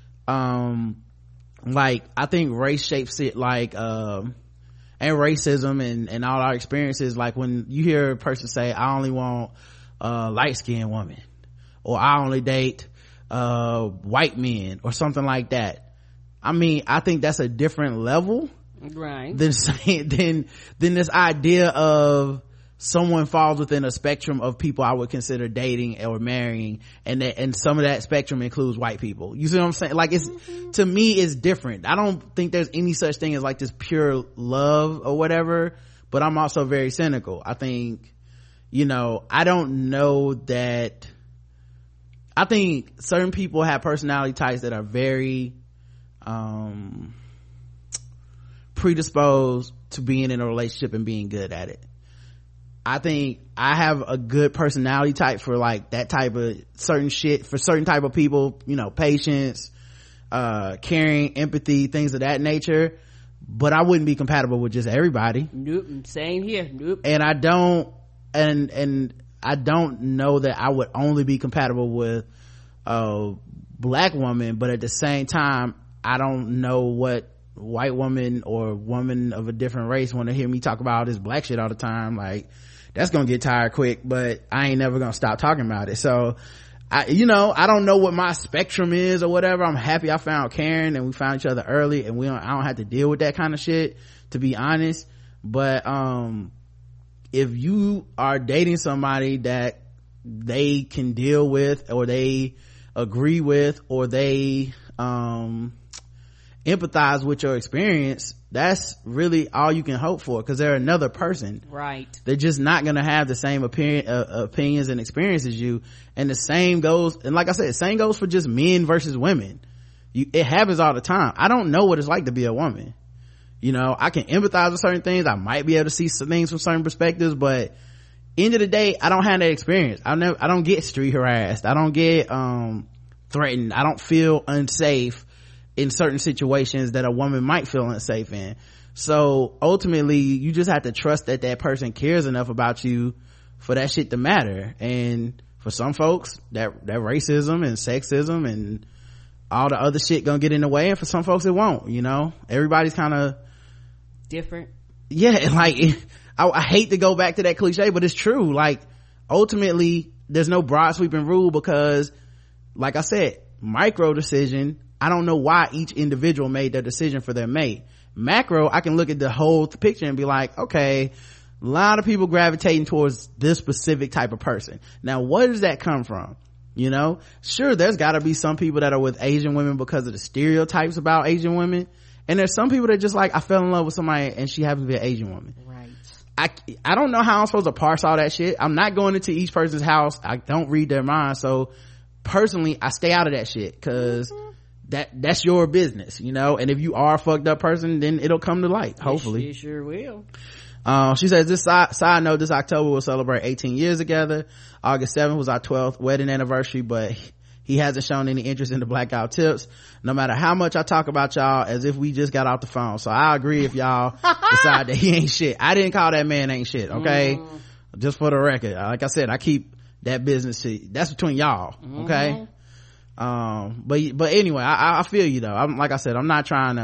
like, I think race shapes it, like, and racism and all our experiences, like when you hear a person say, I only want a light-skinned woman, or I only date white men, or something like that. I mean, I think that's a different level, right, than saying than this idea of someone falls within a spectrum of people I would consider dating or marrying, and some of that spectrum includes white people. You see what I'm saying? Like, it's to me, it's different. I don't think there's any such thing as like this pure love or whatever, but I'm also very cynical. I think, you know, I don't know that I think certain people have personality types that are very predisposed to being in a relationship and being good at it. I think I have a good personality type for like that type of certain shit, for certain type of people, you know, patience, caring, empathy, things of that nature, but I wouldn't be compatible with just everybody. Nope. Same here. Nope. And I don't know that I would only be compatible with a black woman, but at the same time I don't know what white woman or woman of a different race want to hear me talk about all this black shit all the time. Like, that's gonna get tired quick, but I ain't never gonna stop talking about it. So I don't know what my spectrum is or whatever. I'm happy I found Karen and we found each other early, and I don't have to deal with that kind of shit, to be honest. But if you are dating somebody that they can deal with, or they agree with, or they empathize with your experience, that's really all you can hope for, because they're another person. Right. They're just not gonna have the same opinions and experiences as you. And the same goes, and like I said, the same goes for just men versus women. It happens all the time. I don't know what it's like to be a woman. You know, I can empathize with certain things. I might be able to see some things from certain perspectives, but end of the day, I don't have that experience. I don't get street harassed. I don't get threatened. I don't feel unsafe in certain situations that a woman might feel unsafe in. So ultimately, you just have to trust that that person cares enough about you for that shit to matter. And for some folks, that racism and sexism and all the other shit gonna get in the way, and for some folks it won't. You know, everybody's kind of different. Yeah, like I hate to go back to that cliche, but it's true. Like, ultimately, there's no broad sweeping rule, because like I said, micro decision, I don't know why each individual made their decision for their mate. Macro, I can look at the whole picture and be like, okay, a lot of people gravitating towards this specific type of person. Now, where does that come from? You know, sure, there's got to be some people that are with Asian women because of the stereotypes about Asian women, and there's some people that just like, I fell in love with somebody and she happens to be an Asian woman. Right. I don't know how I'm supposed to parse all that shit. I'm not going into each person's house. I don't read their mind. So personally, I stay out of that shit, because that's your business, you know. And if you are a fucked up person, then it'll come to light, hopefully. It sure will. She says, this side note, this October we'll celebrate 18 years together. August 7th was our 12th wedding anniversary, but he hasn't shown any interest in the Blackout Tips, no matter how much I talk about y'all as if we just got off the phone. So I agree if y'all decide that he ain't shit. I didn't call that man ain't shit, okay? Just for the record, like I said, I keep that business that's between y'all, okay? But anyway, I feel you though. Like I said, I'm not trying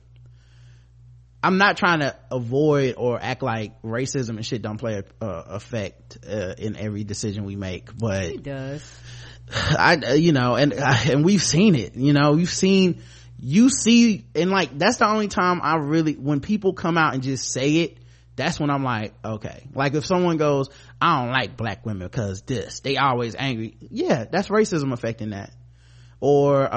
to avoid or act like racism and shit don't play a effect in every decision we make, but it does. And we've seen it. You know, you see, and like, that's the only time when people come out and just say it, that's when I'm like, okay. Like, if someone goes, I don't like black women because they always angry. Yeah, that's racism affecting that. Or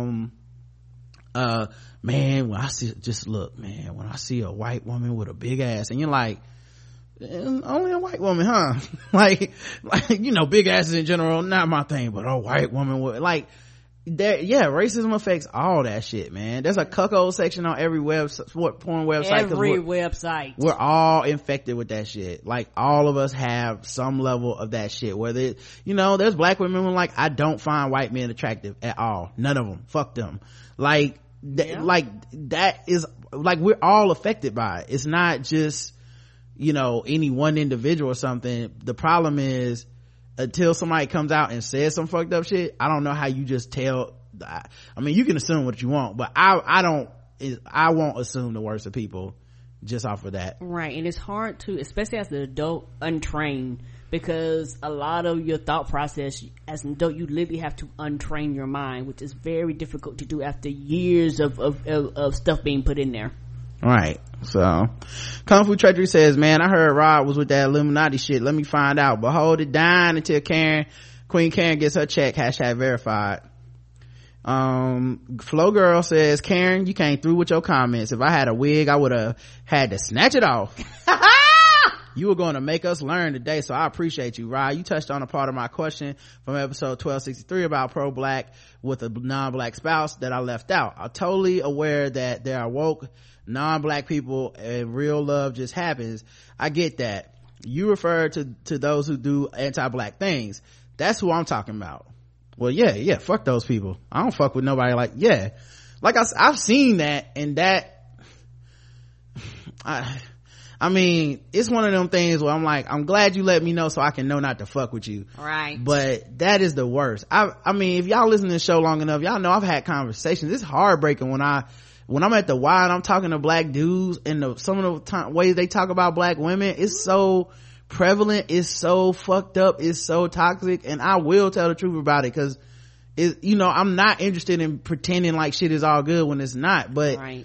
man, when I see a white woman with a big ass, and you're like, only a white woman, huh? like big asses in general, not my thing, but a white woman with, like, that. Yeah, racism affects all that shit, man. There's a cuckold section on every porn website. We're all infected with that shit. Like, all of us have some level of that shit, whether there's black women who are like, I don't find white men attractive at all, none of them, fuck them. Like, like, that is, like, we're all affected by it. It's not just any one individual or something. The problem is, until somebody comes out and says some fucked up shit, I don't know how you just tell. I mean, you can assume what you want, but I won't assume the worst of people just off of that. Right. And it's hard to, especially as an adult, untrained, because a lot of your thought process as an adult, you literally have to untrain your mind, which is very difficult to do after years of stuff being put in there. Right. So Kung Fu Treachery says, man, I heard Rod was with that Illuminati shit. Let me find out, but hold it down until Queen Karen gets her check, #verified. Flow Girl says, Karen, you came through with your comments. If I had a wig, I would have had to snatch it off. You were going to make us learn today, so I appreciate you, Rod. You touched on a part of my question from episode 1263 about pro-black with a non-black spouse that I left out. I'm totally aware that there are woke non-black people and real love just happens. I get that. You refer to those who do anti-black things. That's who I'm talking about. Well, yeah, fuck those people. I don't fuck with nobody like I've seen that, and that I mean, it's one of them things where I'm like, I'm glad you let me know so I can know not to fuck with you. Right. But that is the worst. I mean, if y'all listen to the show long enough, y'all know I've had conversations. It's heartbreaking when I'm at the Y and I'm talking to black dudes, and some of the ways they talk about black women is so prevalent, it's so fucked up, it's so toxic, and I will tell the truth about it, because I'm not interested in pretending like shit is all good when it's not. But right.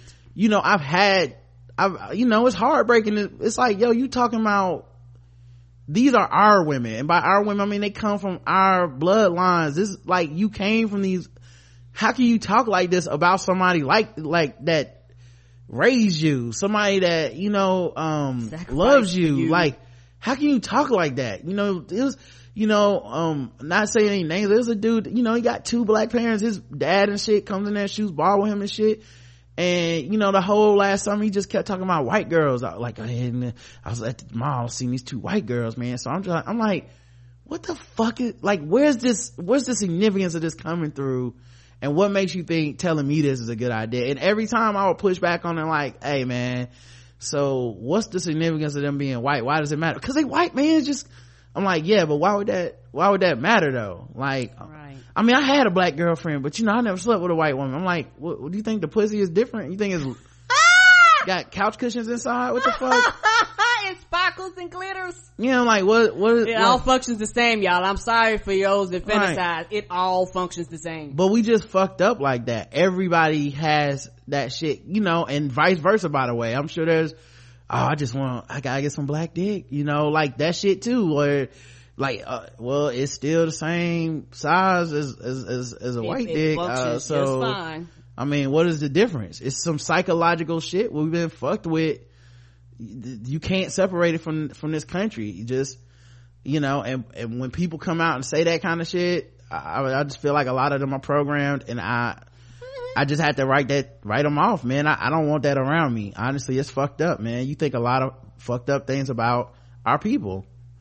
It's heartbreaking. It's like, yo, you talking about, these are our women, and by our women I mean they come from our bloodlines. This is like, you came from these. How can you talk like this about somebody like that raised you, somebody that loves you? Like, how can you talk like that? It was, not saying any names, there's a dude, he got 2 black parents, his dad and shit comes in there, shoots ball with him and shit, and the whole last summer he just kept talking about white girls. I was at the mall seeing these 2 white girls, man. So I'm like, what the fuck is, like, where's the significance of this coming through, and what makes you think telling me this is a good idea? And every time I would push back on it, like, hey man, so what's the significance of them being white? Why does it matter? Because they white, man. It's just, I'm like, yeah, but why would that matter though? Like, right. I mean, I had a black girlfriend, but I never slept with a white woman. I'm like, what do you think, the pussy is different? You think it's got couch cushions inside? What the fuck? It sparkles and glitters. I'm like, what it all functions the same, y'all. I'm sorry for those that fantasize. Right. It all functions the same. But we just fucked up like that. Everybody has that shit, and vice versa, by the way. I'm sure there's, I gotta get some black dick, like that shit too, or like, well, it's still the same size as a white dick. So fine. I mean, what is the difference? It's some psychological shit we've been fucked with. You can't separate it from this country. You just, and when people come out and say that kind of shit, I just feel like a lot of them are programmed, and I just had to write them off, man. I don't want that around me. Honestly, it's fucked up, man. You think a lot of fucked up things about our people.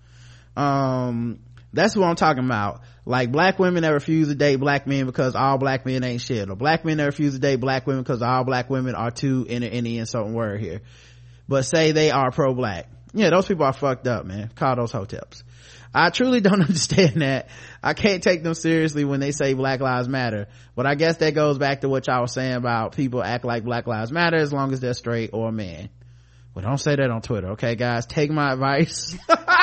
That's who I'm talking about. Like, black women that refuse to date black men because all black men ain't shit, or black men that refuse to date black women because all black women are too any certain word here, but say they are pro-black. Yeah, those people are fucked up, man. Call those hoteps. I truly don't understand that. I can't take them seriously when they say Black Lives Matter, but I guess that goes back to what y'all was saying about people act like Black Lives Matter as long as they're straight or a man. Well, don't say that on Twitter, okay, guys? Take my advice.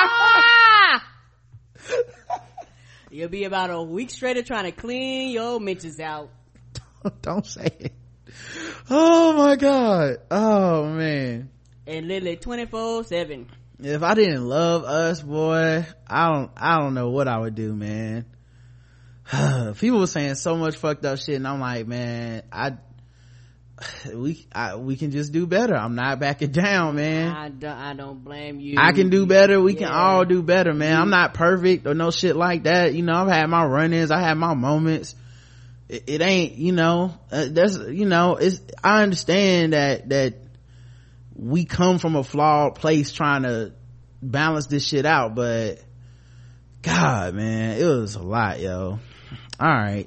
You'll be about a week straight of trying to clean your mentions out. Don't say it. Oh my god. Oh man. And literally 24/7. If I didn't love us, boy, I don't know what I would do, man. People were saying so much fucked up shit, and I'm like, man, we can just do better. I'm not backing down, man. I don't blame you. I can do better. We can all do better, man. I'm not perfect or no shit like that. I've had my run-ins, I had my moments. It ain't, there's, I understand that we come from a flawed place trying to balance this shit out, but god, man, it was a lot, yo. All right.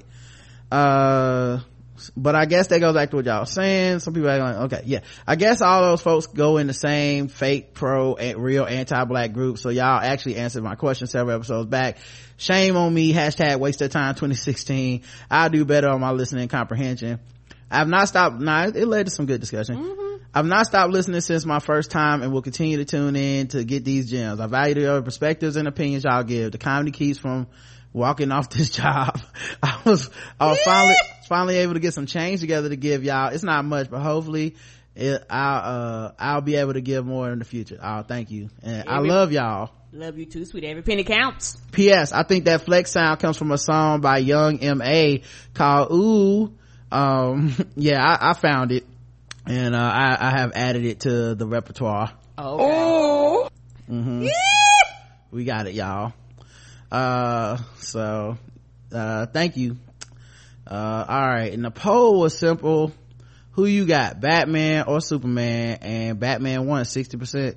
But I guess that goes back to what y'all was saying. Some people are like, okay, yeah, I guess all those folks go in the same fake pro and real anti-black group. So y'all actually answered my question several episodes back. Shame on me. Hashtag waste of time 2016. I'll do better on my listening comprehension. I've not stopped. It led to some good discussion. Mm-hmm. I've not stopped listening since my first time, and will continue to tune in to get these gems. I value the other perspectives and opinions y'all give. The comedy keeps from walking off this job. I was finally able to get some change together to give y'all. It's not much, but hopefully I'll be able to give more in the future. Oh, thank you. And I love y'all. Love you too, sweet. Every penny counts. P.S. I think that flex sound comes from a song by Young M.A. called Ooh. Yeah, I found it, and I have added it to the repertoire. Okay. We got it, y'all. Thank you. All right, and the poll was simple. Who you got, Batman or Superman? And Batman won 60%.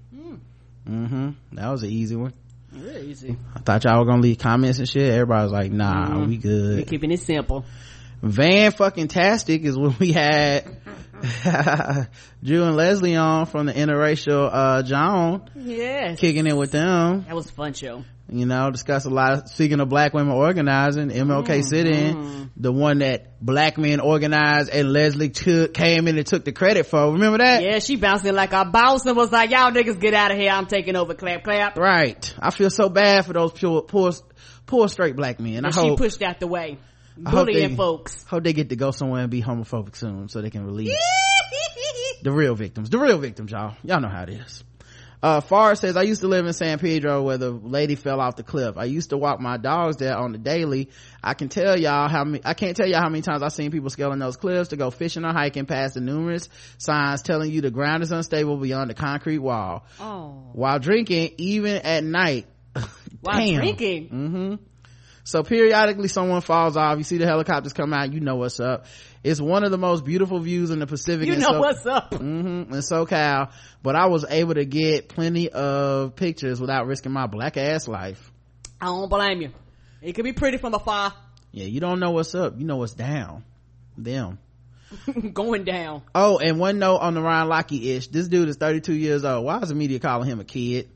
That was an easy one. Really easy. I thought y'all were gonna leave comments and shit. Everybody was like, nah, we good. We're keeping it simple. Van fucking tastic is when we had Drew and Leslie on from the interracial John. Yes. Kicking it with them. That was a fun show. You know, discuss a lot, speaking of black women organizing, MLK sit-in, the one that black men organized and Leslie came in and took the credit for. Remember that? Yeah, she bounced in like a boss and was like, y'all niggas get out of here, I'm taking over, clap clap. Right. I feel so bad for those poor straight black men. And she pushed out the way, bullying folks. Hope they get to go somewhere and be homophobic soon so they can release the real victims, y'all know how it is. Forrest says, I used to live in San Pedro where the lady fell off the cliff. I used to walk my dogs there on the daily. I can't tell y'all how many times I've seen people scaling those cliffs to go fishing or hiking past the numerous signs telling you the ground is unstable beyond the concrete wall. While drinking, even at night. While drinking? So periodically someone falls off. You see the helicopters come out, you know what's up. It's one of the most beautiful views in the Pacific. You know what's up. In SoCal. But I was able to get plenty of pictures without risking my black ass life. I don't blame you. It could be pretty from afar. Yeah, you don't know what's up. You know what's down. Them. Going down. Oh, and one note on the Ryan Lochte-ish. This dude is 32 years old. Why is the media calling him a kid?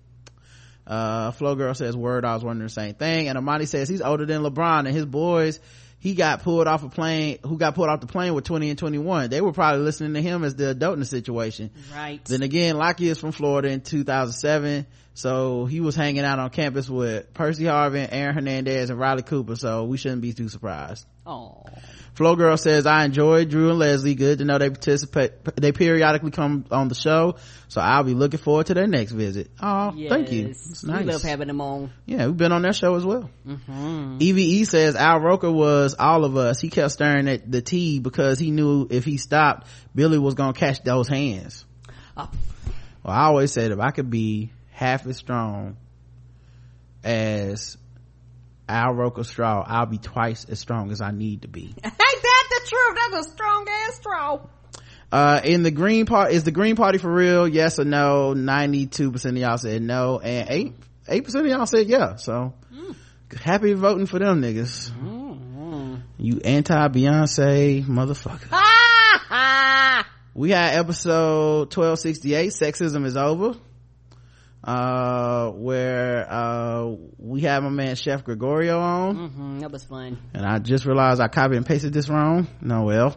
Flo Girl says, word, I was wondering the same thing. And Amani says he's older than LeBron and his boys who got pulled off the plane with 20 and 21. They were probably listening to him as the adult in the situation. Right. Then again, Lochte is from Florida in 2007. So he was hanging out on campus with Percy Harvin, Aaron Hernandez, and Riley Cooper. So we shouldn't be too surprised. Oh. Flo Girl says, I enjoyed Drew and Leslie. Good to know they periodically come on the show. So I'll be looking forward to their next visit. Oh, yes. Thank you. It's nice. We love having them on. Yeah, we've been on their show as well. EVE says, Al Roker was all of us. He kept staring at the tea because he knew if he stopped, Billy was gonna catch those hands. Well, I always said if I could be half as strong as Al Roker straw, I'll be twice as strong as I need to be. Ain't that the truth? That's a strong ass straw. In the Green Party, is the Green Party for real? Yes or no? 92% of y'all said no, and 8% of y'all said yeah. So happy voting for them niggas. You anti-Beyonce motherfucker. We had episode 1268, Sexism is Over, where we have my man Chef Gregorio on. That was fun. And I just realized I copied and pasted this wrong. No, well,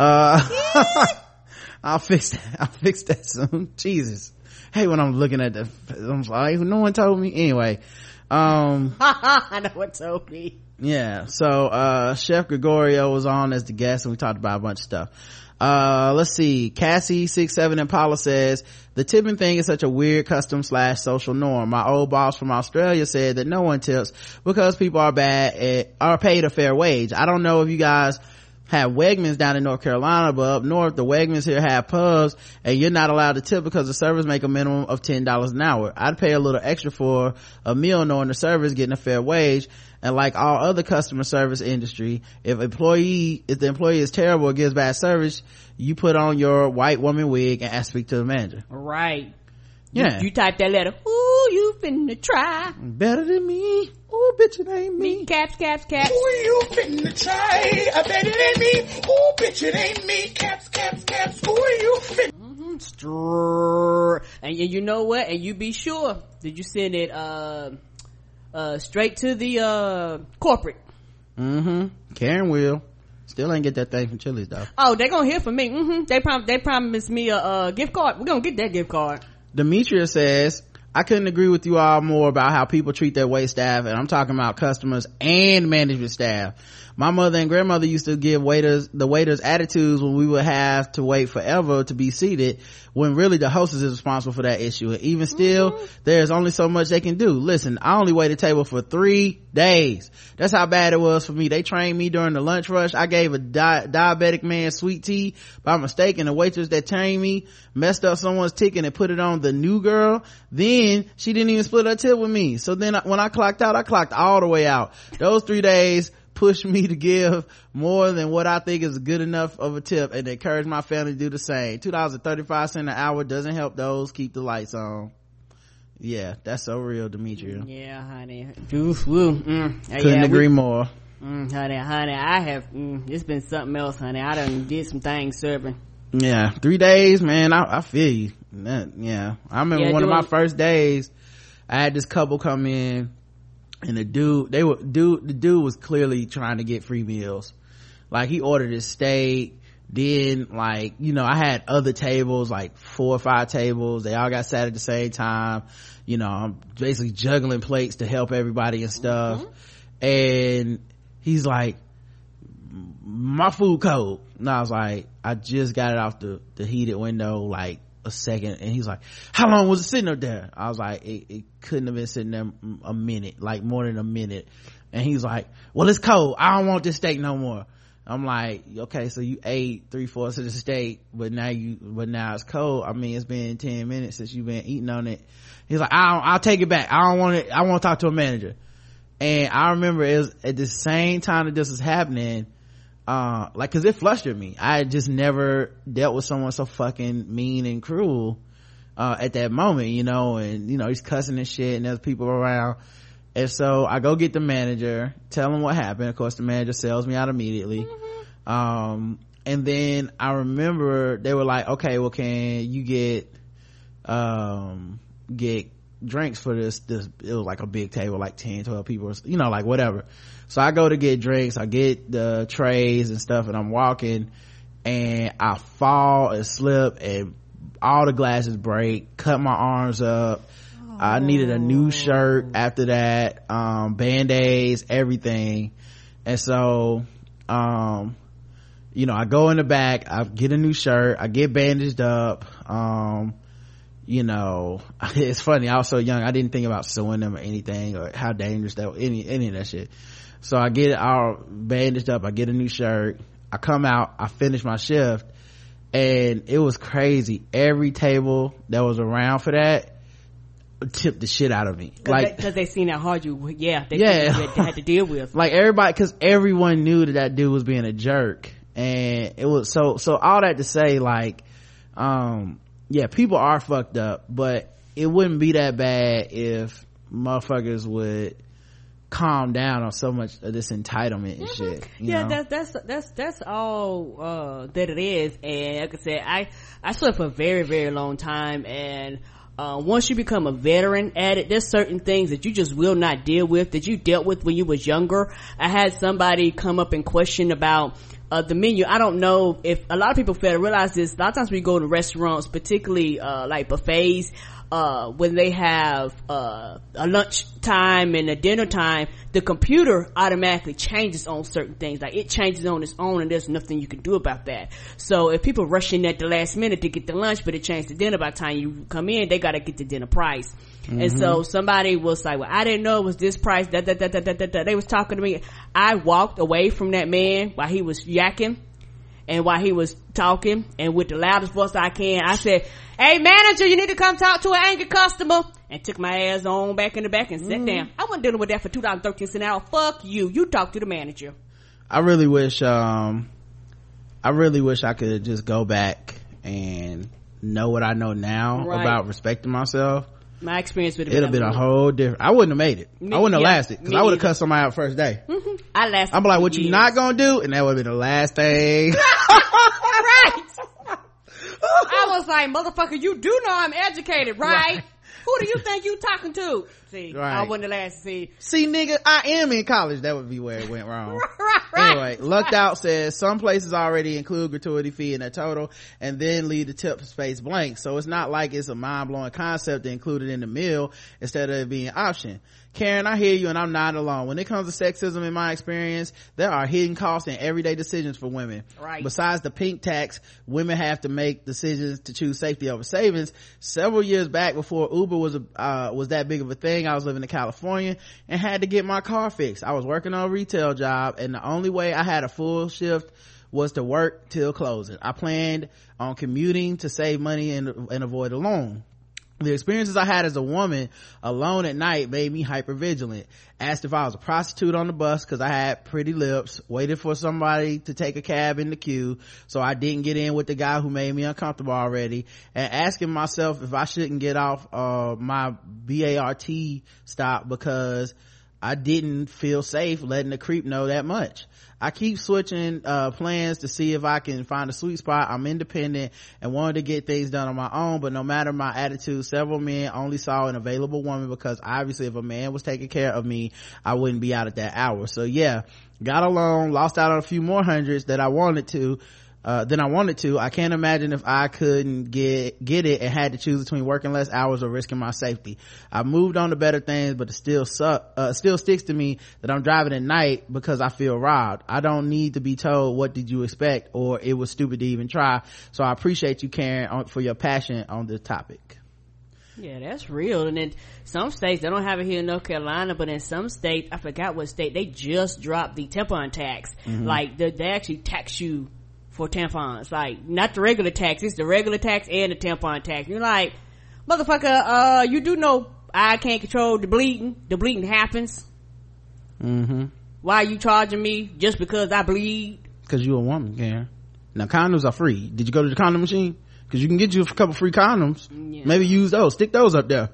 I'll fix that soon. Jesus, hey, when I'm looking at I'm like, no one told me. Anyway, I know what told me. Yeah, so Chef Gregorio was on as the guest and we talked about a bunch of stuff. Let's see, Cassie 67 Impala says the tipping thing is such a weird custom / social norm. My old boss from Australia said that no one tips because people are paid a fair wage. I don't know if you guys have Wegmans down in North Carolina, but up north the Wegmans here have pubs and you're not allowed to tip because the servers make a minimum of $10 an hour. I'd pay a little extra for a meal knowing the server's getting a fair wage. And like all other customer service industry, if the employee is terrible or gives bad service, you put on your white woman wig and speak to the manager. Right. Yeah. You type that letter. Ooh, you finna try. Better than me. Ooh, bitch, it ain't me. Caps. Ooh, you finna try. Better than me. Ooh, bitch, it ain't me. Caps. Ooh, you finna. And you know what? And you be sure. Did you send it, straight to the corporate? Karen will. Still ain't get that thing from Chili's though. Oh, they gonna hear from me. They promised me a gift card. We're gonna get that gift card. Demetria says, I couldn't agree with you all more about how people treat their wait staff, and I'm talking about customers and management staff. My mother and grandmother used to give the waiters attitudes when we would have to wait forever to be seated, when really the hostess is responsible for that issue. And even still, there's only so much they can do. Listen, I only waited table for 3 days. That's how bad it was for me. They trained me during the lunch rush. I gave a diabetic man sweet tea by mistake, and the waitress that trained me messed up someone's ticket and put it on the new girl. Then then she didn't even split her tip with me. So then when I clocked out, I clocked all the way out. Those 3 days pushed me to give more than what I think is good enough of a tip, and encourage my family to do the same. $2.35 an hour doesn't help those keep the lights on. Yeah, that's so real, Demetria. Yeah, honey. Oof, woo. Couldn't agree more. Honey, I have, it's been something else, honey. I done did some things serving. Yeah, 3 days, man. I feel you. Yeah, I remember one of my first days, I had this couple come in, and the dude was clearly trying to get free meals. Like, he ordered his steak, then, like, you know, I had other tables, like 4 or 5 tables, they all got sat at the same time. You know, I'm basically juggling plates to help everybody and stuff. And he's like, my food cold. And I was like, I just got it off the heated window like a second. And he's like, how long was it sitting up there? I was like, it couldn't have been sitting there a minute, like more than a minute. And he's like, well, it's cold, I don't want this steak no more. I'm like, okay, so you ate 3/4 of the steak, but now it's cold. I mean, it's been 10 minutes since you've been eating on it. He's like, I'll take it back, I don't want it, I want to talk to a manager. And I remember it was at the same time that this was happening, like, cause it flustered me. I had just never dealt with someone so fucking mean and cruel at that moment, you know. And you know, he's cussing and shit, and there's people around. And so I go get the manager, tell him what happened. Of course, the manager sells me out immediately. And then I remember they were like, okay, well, can you get drinks for this, it was like a big table, like 10, 12 people, you know, like whatever. So I go to get drinks, I get the trays and stuff, and I'm walking, and I fall and slip, and all the glasses break, cut my arms up. I needed a new shirt after that, band-aids, everything. And so, you know, I go in the back, I get a new shirt, I get bandaged up. You know, it's funny, I was so young, I didn't think about suing them or anything, or how dangerous that, any of that shit. So I get it all bandaged up, I get a new shirt, I come out, I finish my shift, and it was crazy. Every table that was around for that tipped the shit out of me, like, because they seen how hard you had to deal with, like everybody, because everyone knew that dude was being a jerk. And it was so all that to say, like, yeah, people are fucked up, but it wouldn't be that bad if motherfuckers would calm down on so much of this entitlement and shit. You know? That's all that it is. And like I said, I slept for a very, very long time, and once you become a veteran at it, there's certain things that you just will not deal with that you dealt with when you was younger. I had somebody come up and question about the menu. I don't know if a lot of people fail to realize this. A lot of times we go to restaurants, particularly like buffets, when they have a lunch time and a dinner time, the computer automatically changes on certain things. Like, it changes on its own, and there's nothing you can do about that. So if people rush in at the last minute to get the lunch, but it changed to dinner, by the time you come in, they gotta get the dinner price. And so somebody was like, well, I didn't know it was this price, they was talking to me. I walked away from that man while he was yakking and while he was talking, and with the loudest voice I can, I said, hey, manager, you need to come talk to an angry customer, and took my ass on back in the back and sat down. I wasn't dealing with that for $2.13 an hour. Fuck you talk to the manager. I really wish I could just go back and know what I know now about respecting myself. My experience would have been a whole different, I wouldn't have made it. I wouldn't have lasted, because I would have cut somebody out first day. I lasted. I'm like, what you not gonna do? And that would have been the last thing. Right. I was like, motherfucker, you do know I'm educated, right? Who do you think you talking to? See, right. I wouldn't have lasted. See, nigga, I am in college. That would be where it went wrong. Right. Anyway, Lucked Out says some places already include gratuity fee in their total and then leave the tip space blank. So it's not like it's a mind-blowing concept to include it in the meal instead of it being an option. Karen, I hear you, and I'm not alone. When it comes to sexism, in my experience, there are hidden costs in everyday decisions for women. Right. Besides the pink tax, women have to make decisions to choose safety over savings. Several years back, before Uber was that big of a thing, I was living in California and had to get my car fixed. I was working on a retail job, and the only way I had a full shift was to work till closing. I planned on commuting to save money and avoid a loan. The experiences I had as a woman alone at night made me hypervigilant. Asked if I was a prostitute on the bus because I had pretty lips. Waited for somebody to take a cab in the queue so I didn't get in with the guy who made me uncomfortable already. And asking myself if I shouldn't get off my BART stop because I didn't feel safe letting the creep know that much. I keep switching plans to see if I can find a sweet spot. I'm independent and wanted to get things done on my own, but no matter my attitude, several men only saw an available woman because obviously if a man was taking care of me, I wouldn't be out at that hour. So yeah, got along, lost out on a few more hundreds that I wanted to. I can't imagine if I couldn't get it and had to choose between working less hours or risking my safety. I moved on to better things, but it still sticks to me that I'm driving at night because I feel robbed. I don't need to be told what did you expect or it was stupid to even try. So I appreciate you caring for your passion on this topic. Yeah, that's real. And in some states, they don't have it here in North Carolina, but in some states, I forgot what state, they just dropped the tampon tax. Like they actually tax you for tampons, like not the regular tax, it's the regular tax and the tampon tax. You're like, motherfucker, you do know I can't control the bleeding happens. Why are you charging me just because I bleed? Because you're a woman, Karen. Now condoms are free. Did you go to the condom machine? Because you can get you a couple free condoms. Maybe use those, stick those up there.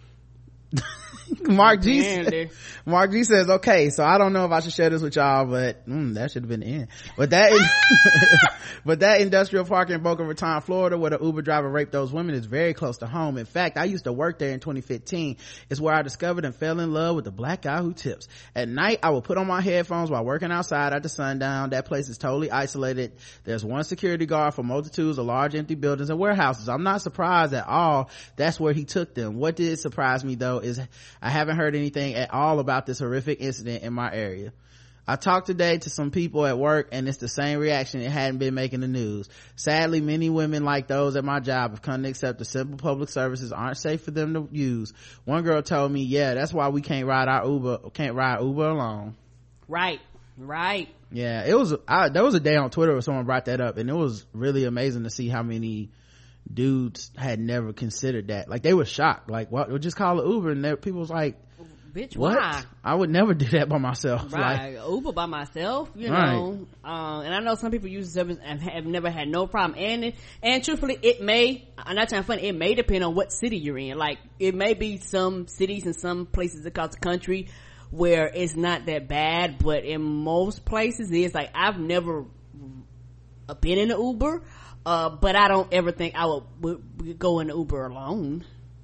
Mark G says, okay, so I don't know if I should share this with y'all, but that should have been the end. But that industrial park in Boca Raton, Florida, where the Uber driver raped those women is very close to home. In fact, I used to work there in 2015. It's where I discovered and fell in love with the black guy who tips. At night, I would put on my headphones while working outside after sundown. That place is totally isolated. There's one security guard for multitudes of large empty buildings and warehouses. I'm not surprised at all that's where he took them. What did surprise me though is I haven't heard anything at all about this horrific incident in my area. I talked today to some people at work and it's the same reaction. It hadn't been making the news. Sadly, many women like those at my job have come to accept the simple public services aren't safe for them to use. One girl told me, yeah, that's why we can't ride Uber alone. Right. Yeah, there was a day on Twitter where someone brought that up and it was really amazing to see how many dudes had never considered that. Like they were shocked, like what, we'll just call it Uber, and people was like, bitch, what? Why? I would never do that by myself. Right. Like, Uber by myself, you know. And I know some people use the service and have never had no problem. And truthfully, it may, I'm not trying to funny, it may depend on what city you're in. Like it may be some cities and some places across the country where it's not that bad, but in most places it's like, I've never been in an Uber, but I don't ever think I would go in an Uber alone.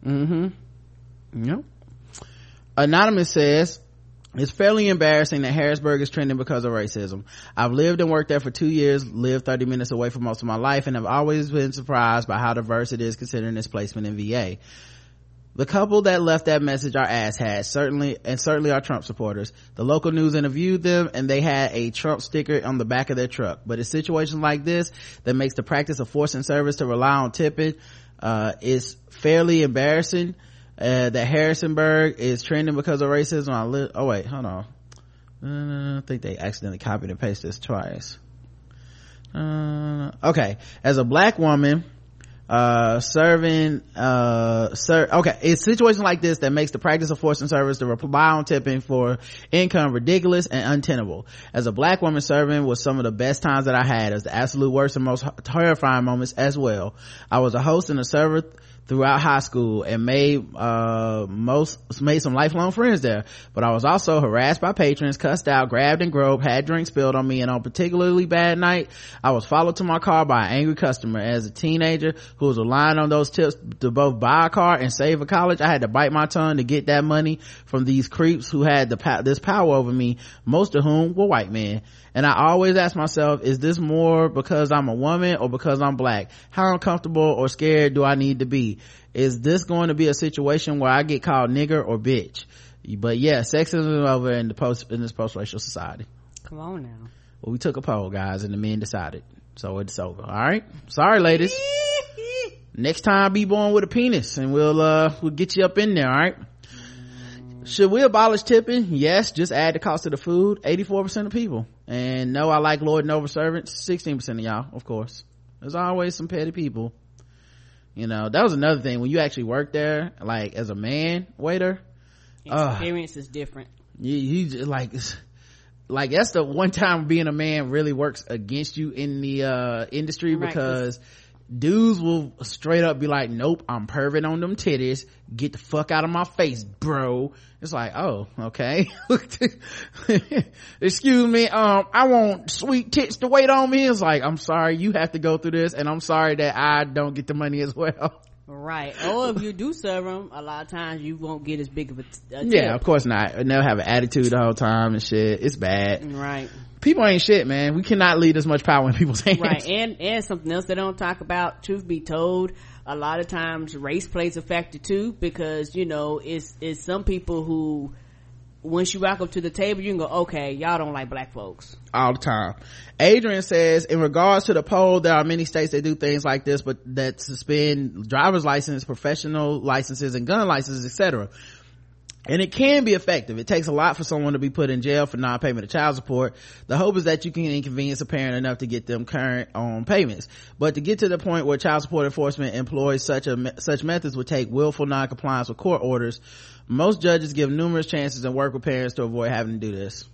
Yep. Anonymous says, it's fairly embarrassing that Harrisburg is trending because of racism. I've lived and worked there for 2 years, lived 30 minutes away for most of my life, and have always been surprised by how diverse it is considering its placement in VA. The couple that left that message are asshats, certainly are Trump supporters. The local news interviewed them and they had a Trump sticker on the back of their truck. But it's situations like this that makes the practice of forcing service to rely on tipping is fairly embarrassing. That Harrisonburg is trending because of racism. Oh wait, hold on. I think they accidentally copied and pasted this twice. Okay, as a black woman it's situations like this that makes the practice of forcing service to rely on tipping for income ridiculous and untenable. As a black woman, serving was some of the best times that I had. As the absolute worst and most terrifying moments as well. I was a host and a server throughout high school and made some lifelong friends there, but I was also harassed by patrons, cussed out, grabbed and groped, had drinks spilled on me, and on a particularly bad night I was followed to my car by an angry customer. As a teenager who was relying on those tips to both buy a car and save for college, I had to bite my tongue to get that money from these creeps who had this power over me, most of whom were white men. And I always ask myself, is this more because I'm a woman or because I'm black? How uncomfortable or scared do I need to be? Is this going to be a situation where I get called nigger or bitch? But yeah, sexism is over in this post-racial society. Come on now. Well, we took a poll, guys, and the men decided. So it's over. All right. Sorry, ladies. Next time, be born with a penis and we'll get you up in there. All right. Should we abolish tipping? Yes, just add the cost of the food. 84% of people. And no, I like lording over servants. 16% of y'all, of course. There's always some petty people You know, that was another thing when you actually work there, like as a man waiter, experience is different. You just like that's the one time being a man really works against you in the industry, because dudes will straight up be like, nope, I'm perving on them titties, get the fuck out of my face, bro. It's like, oh, okay. Excuse me, I want sweet tits to wait on me. It's like, I'm sorry you have to go through this, and I'm sorry that I don't get the money as well. Right. Or if you do serve them, a lot of times you won't get as big of a tip. Yeah, of course not. And they'll have an attitude the whole time and shit. It's bad. Right. People ain't shit, man. We cannot leave this much power in people's hands. Right. And something else they don't talk about, truth be told, a lot of times race plays a factor too, because, you know, it's some people who, once you walk up to the table, you can go, okay, y'all don't like black folks. All the time. Adrian says, in regards to the poll, there are many states that do things like this, but that suspend driver's license, professional licenses, and gun licenses, etc. And it can be effective. It takes a lot for someone to be put in jail for non-payment of child support. The hope is that you can inconvenience a parent enough to get them current on payments. But to get to the point where child support enforcement employs such methods would take willful non-compliance with court orders. Most judges give numerous chances and work with parents to avoid having to do this.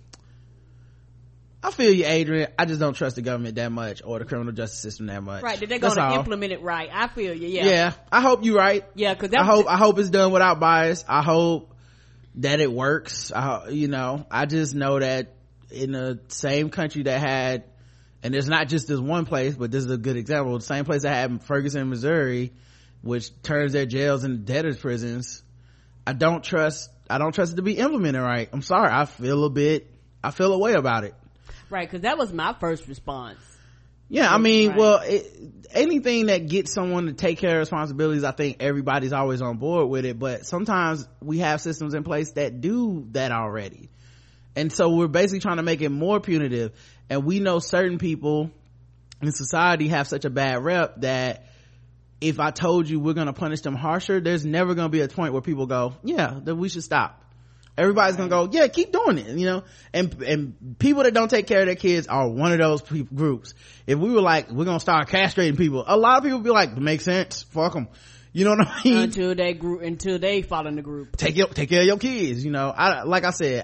I feel you, Adrian. I just don't trust the government that much, or the criminal justice system that much. Right, that they're going to implement it right. I feel you. Yeah, I hope you're right. Yeah, because I hope it's done without bias. I hope that it works. You know, I just know that in the same country that had, and it's not just this one place, but this is a good example, the same place that had Ferguson, Missouri, which turns their jails into debtors prisons. I don't trust it to be implemented right. I'm sorry. I feel a way about it. Right, because that was my first response. Yeah, I mean, well, anything that gets someone to take care of responsibilities, I think everybody's always on board with it, but sometimes we have systems in place that do that already. And so we're basically trying to make it more punitive. And we know certain people in society have such a bad rep that if I told you we're going to punish them harsher, there's never going to be a point where people go, yeah, then we should stop. Everybody's gonna go, yeah, keep doing it, you know. And people that don't take care of their kids are one of those groups. If we were like, we're gonna start castrating people, a lot of people would be like, makes sense, fuck them, you know what I mean? Until they fall in the group. Take care of your kids, you know. Like I said,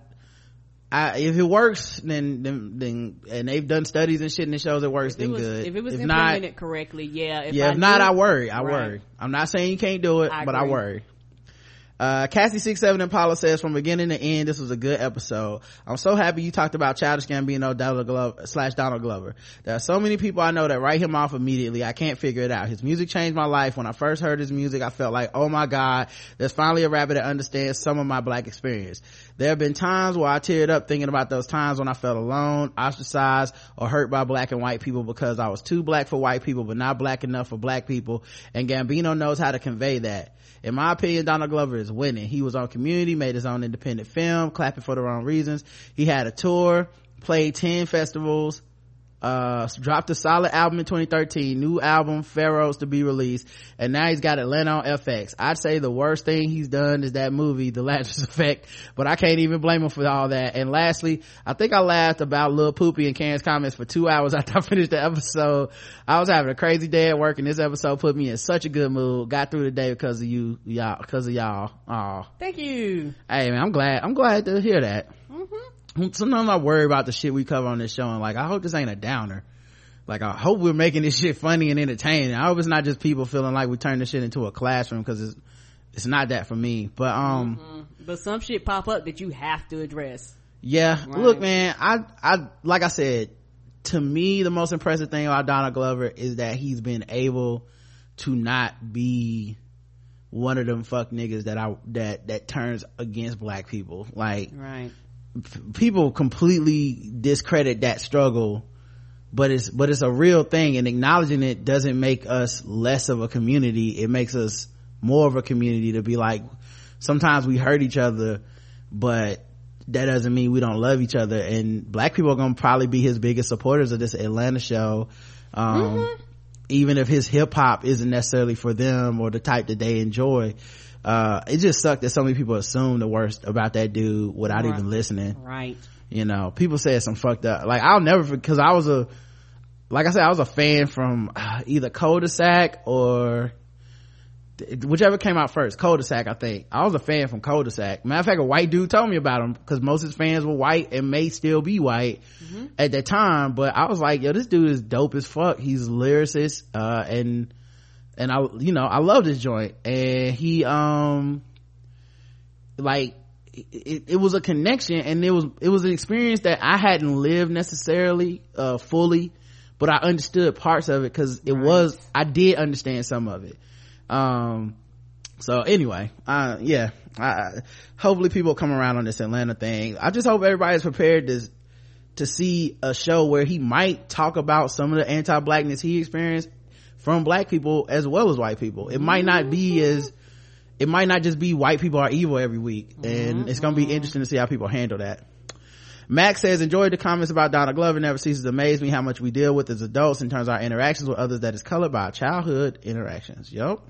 if it works, then and they've done studies and shit and it shows it works, then good. If it was implemented correctly, yeah. If not, I worry. I'm not saying you can't do it, but I worry. Cassie67 Impala says, from beginning to end, this was a good episode. I'm so happy you talked about Childish Gambino, Donald Glover. There are so many people I know that write him off immediately. I can't figure it out. His music changed my life. When I first heard his music, I felt like, oh my god, there's finally a rapper that understands some of my black experience. There have been times where I teared up thinking about those times when I felt alone, ostracized, or hurt by black and white people because I was too black for white people but not black enough for black people, and Gambino knows how to convey that. In my opinion, Donald Glover is winning. He was on Community, made his own independent film, clapping for the wrong reasons. He had a tour, played 10 festivals, dropped a solid album in 2013, new album Pharaohs to be released, and now he's got Atlanta on FX. I'd say the worst thing he's done is that movie The Lazarus Effect, but I can't even blame him for all that. And lastly, I think I laughed about Lil Poopy and Karen's comments for 2 hours after I finished the episode. I was having a crazy day at work and this episode put me in such a good mood. Got through the day because of y'all. Aw. Thank you. Hey man, I'm glad to hear that. Sometimes I worry about the shit we cover on this show and like, I hope this ain't a downer. Like, I hope we're making this shit funny and entertaining. I hope it's not just people feeling like we turned this shit into a classroom, because it's not that for me. But but some shit pop up that you have to address. Yeah. Right. Look man, I like I said, to me the most impressive thing about Donald Glover is that he's been able to not be one of them fuck niggas that turns against black people. Like, right. People completely discredit that struggle, but it's a real thing, and acknowledging it doesn't make us less of a community. It makes us more of a community, to be like, sometimes we hurt each other, but that doesn't mean we don't love each other. And black people are gonna probably be his biggest supporters of this Atlanta show, even if his hip-hop isn't necessarily for them or the type that they enjoy. It just sucked that so many people assume the worst about that dude without even listening. Right. You know, people said some fucked up, like, I'll never, because I was a fan from either Cul-de-sac or whichever came out first, Cul-de-sac, I think. I was a fan from Cul-de-sac. Matter of fact, a white dude told me about him because most of his fans were white and may still be white at that time. But I was like, yo, this dude is dope as fuck. He's a lyricist, and I love this joint. And he, like, it was a connection, and it was an experience that I hadn't lived necessarily, fully, but I understood parts of it because I did understand some of it. So anyway, hopefully people come around on this Atlanta thing. I just hope everybody's prepared to see a show where he might talk about some of the anti-blackness he experienced from black people as well as white people. It might not just be white people are evil every week, and it's gonna be interesting to see how people handle that. Max says, enjoyed the comments about Donald Glover. Never ceases to amaze me how much we deal with as adults in terms of our interactions with others that is colored by our childhood interactions. Yup.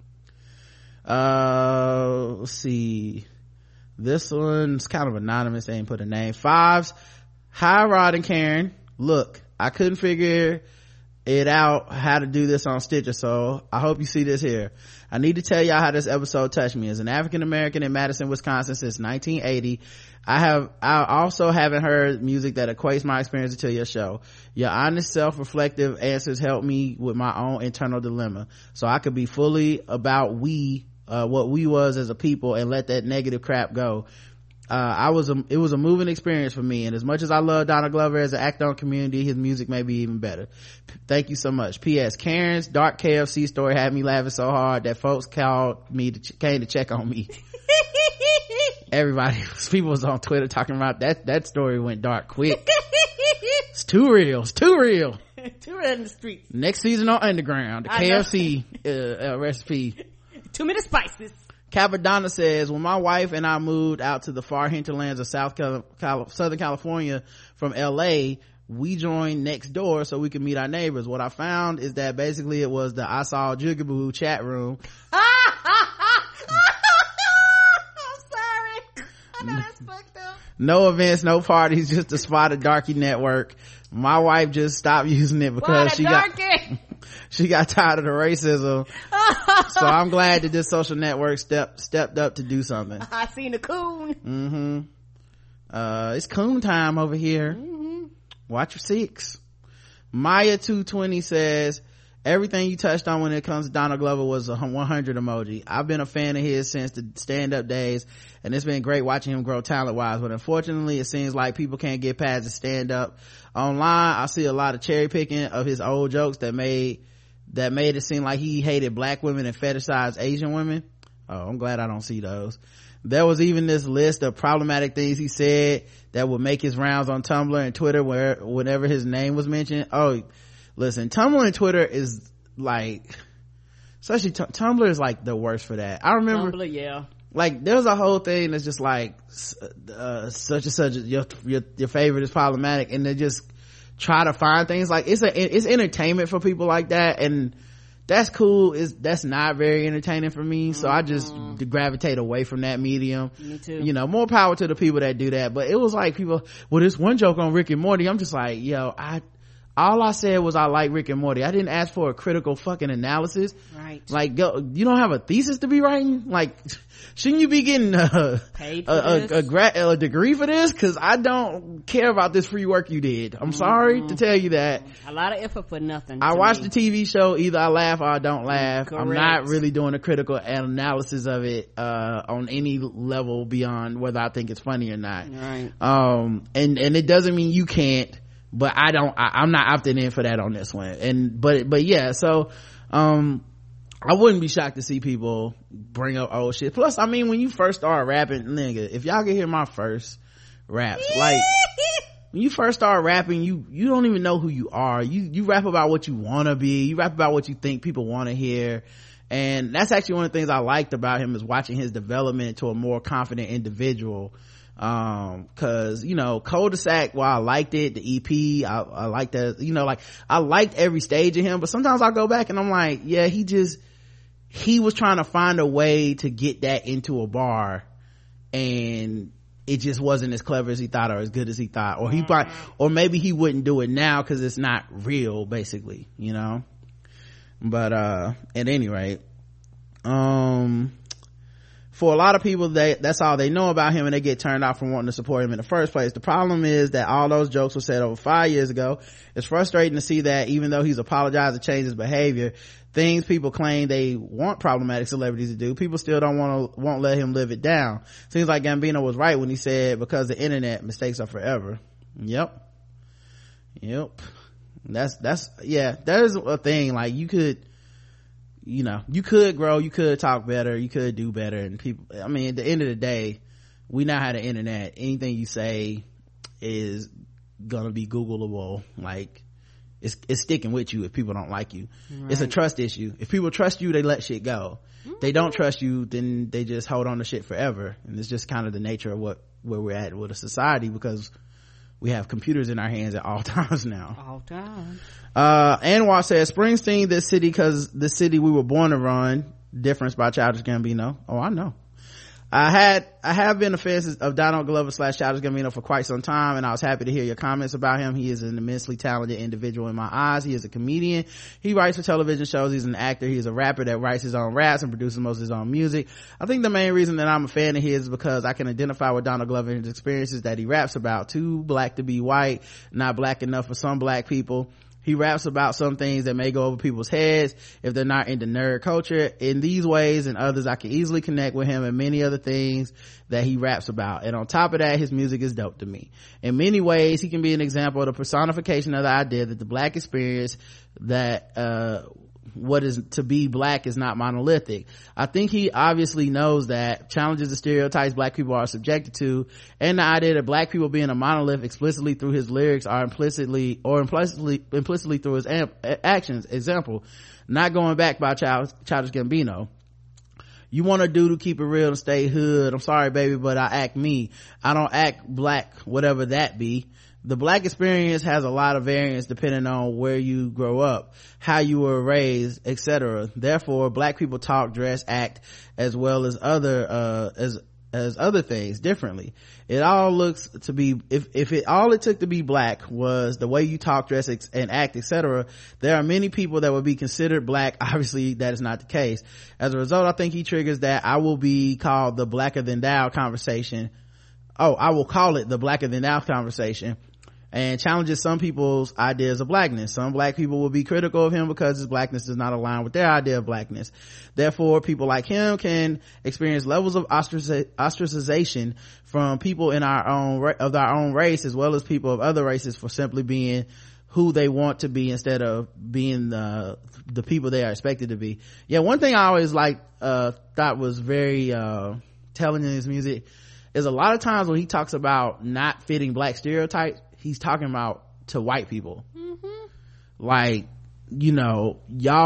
Let's see, this one's kind of anonymous, they ain't put a name. Fives, hi Rod and Karen, look, I couldn't figure it out how to do this on Stitcher, so I hope you see this here. I need to tell y'all how this episode touched me. As an African American in Madison, Wisconsin since 1980, I also haven't heard music that equates my experience until your show. Your honest, self-reflective answers helped me with my own internal dilemma, so I could be fully about what we was as a people and let that negative crap go. It was a moving experience for me, and as much as I love Donald Glover as an actor on Community, his music may be even better. Thank you so much. P.S. Karen's dark KFC story had me laughing so hard that folks came to check on me. People was on Twitter talking about that story went dark quick. It's too real too real in the streets. Next season on Underground, the KFC recipe. Too many spices. Capadonna says, when my wife and I moved out to the far hinterlands of Southern California from LA, we joined Next Door so we could meet our neighbors. What I found is that basically it was the I Saw Jigaboo chat room. I'm sorry. I know that's fucked up. No events, no parties, just a spotted darky network. My wife just stopped using it because she got tired of the racism. So I'm glad that this social network stepped up to do something. I seen the coon. It's coon time over here. Watch your six. Maya 220 says, everything you touched on when it comes to Donald Glover was a 100 emoji. I've been a fan of his since the stand-up days, and it's been great watching him grow talent-wise, but unfortunately it seems like people can't get past the stand-up. Online I see a lot of cherry picking of his old jokes that made it seem like he hated black women and fetishized Asian women. Oh, I'm glad I don't see those. There was even this list of problematic things he said that would make his rounds on Tumblr and Twitter whenever his name was mentioned. Oh, listen, Tumblr and Twitter is like, especially Tumblr is like the worst for that. I remember Tumblr, yeah, like there's a whole thing that's just like such and such your favorite is problematic, and they just try to find things like it's entertainment for people like that, and that's cool. That's not very entertaining for me, so I just gravitate away from that medium. Me too. More power to the people that do that. But it was like people, well, this one joke on Rick and Morty, I'm just like, yo, all I said was I like Rick and Morty. I didn't ask for a critical fucking analysis. Right. Like, you don't have a thesis to be writing? Like, shouldn't you be getting paid for a degree for this? Cause I don't care about this free work you did. I'm sorry to tell you that. A lot of effort for nothing. I watch the TV show, either I laugh or I don't laugh. Correct. I'm not really doing a critical analysis of it, on any level beyond whether I think it's funny or not. Right. And it doesn't mean you can't, but I'm not opting in for that on this one. But yeah, so I wouldn't be shocked to see people bring up old shit. Plus, I mean, when you first start rapping, nigga, if y'all can hear my first raps, like when you first start rapping, you don't even know who you are. You rap about what you want to be. You rap about what you think people want to hear. And that's actually one of the things I liked about him, is watching his development to a more confident individual. Cause Cul-de-sac, while I liked it, the EP, I liked that, like I liked every stage of him, but sometimes I go back and I'm like, yeah, he was trying to find a way to get that into a bar, and it just wasn't as clever as he thought or as good as he thought, or maybe he wouldn't do it now because it's not real, basically, but at any rate, For a lot of people, that's all they know about him, and they get turned off from wanting to support him in the first place. The problem is that all those jokes were said over 5 years ago. It's frustrating to see that even though he's apologized and changed his behavior, things people claim they want problematic celebrities to do, people still won't let him live it down. Seems like Gambino was right when he said, because the internet, mistakes are forever. Yep. That's yeah, there's a thing. Like, you could grow, you could talk better, you could do better, and people, I mean, at the end of the day, we now have the internet. Anything you say is gonna be Googleable. Like, it's sticking with you if people don't like you. Right. It's a trust issue. If people trust you, they let shit go. They don't trust you, then they just hold on to shit forever. And it's just kind of the nature of where we're at with a society, because we have computers in our hands at all times now. All time. Anwar says, Springsteen, this city, cause the city we were born to run. Difference by Childish Gambino. Oh, I know. I have been a fan of Donald Glover / Childish Gambino for quite some time, and I was happy to hear your comments about him. He is an immensely talented individual in my eyes. He is a comedian. He writes for television shows. He's an actor. He's a rapper that writes his own raps and produces most of his own music. I think the main reason that I'm a fan of his is because I can identify with Donald Glover and his experiences that he raps about. Too black to be white, not black enough for some black people. He raps about some things that may go over people's heads if they're not into nerd culture. In these ways and others, I can easily connect with him and many other things that he raps about. And on top of that, his music is dope to me. In many ways, he can be an example of the personification of the idea that the black experience, that what is to be black is not monolithic. I think he obviously knows that, challenges the stereotypes black people are subjected to, and the idea that black people being a monolith explicitly through his lyrics are implicitly through his actions. Example, Not Going Back by Childish Gambino. You want a dude to keep it real and stay hood. I'm sorry, baby, but I act me. I don't act black, whatever that be. The black experience has a lot of variance depending on where you grow up, how you were raised, etc. Therefore, black people talk, dress, act, as well as other things differently. It all looks to be, if all it took to be black was the way you talk, dress, and act, etc., there are many people that would be considered black. Obviously, that is not the case. As a result, I think he triggers that I will be called the blacker than thou conversation. I will call it the blacker than thou conversation, and challenges some people's ideas of blackness. Some black people will be critical of him because his blackness does not align with their idea of blackness. Therefore, people like him can experience levels of ostracization from people of our own race, as well as people of other races, for simply being who they want to be instead of being the people they are expected to be. Yeah, one thing I always thought was very telling in his music is a lot of times when he talks about not fitting black stereotypes, he's talking about to white people. Like, y'all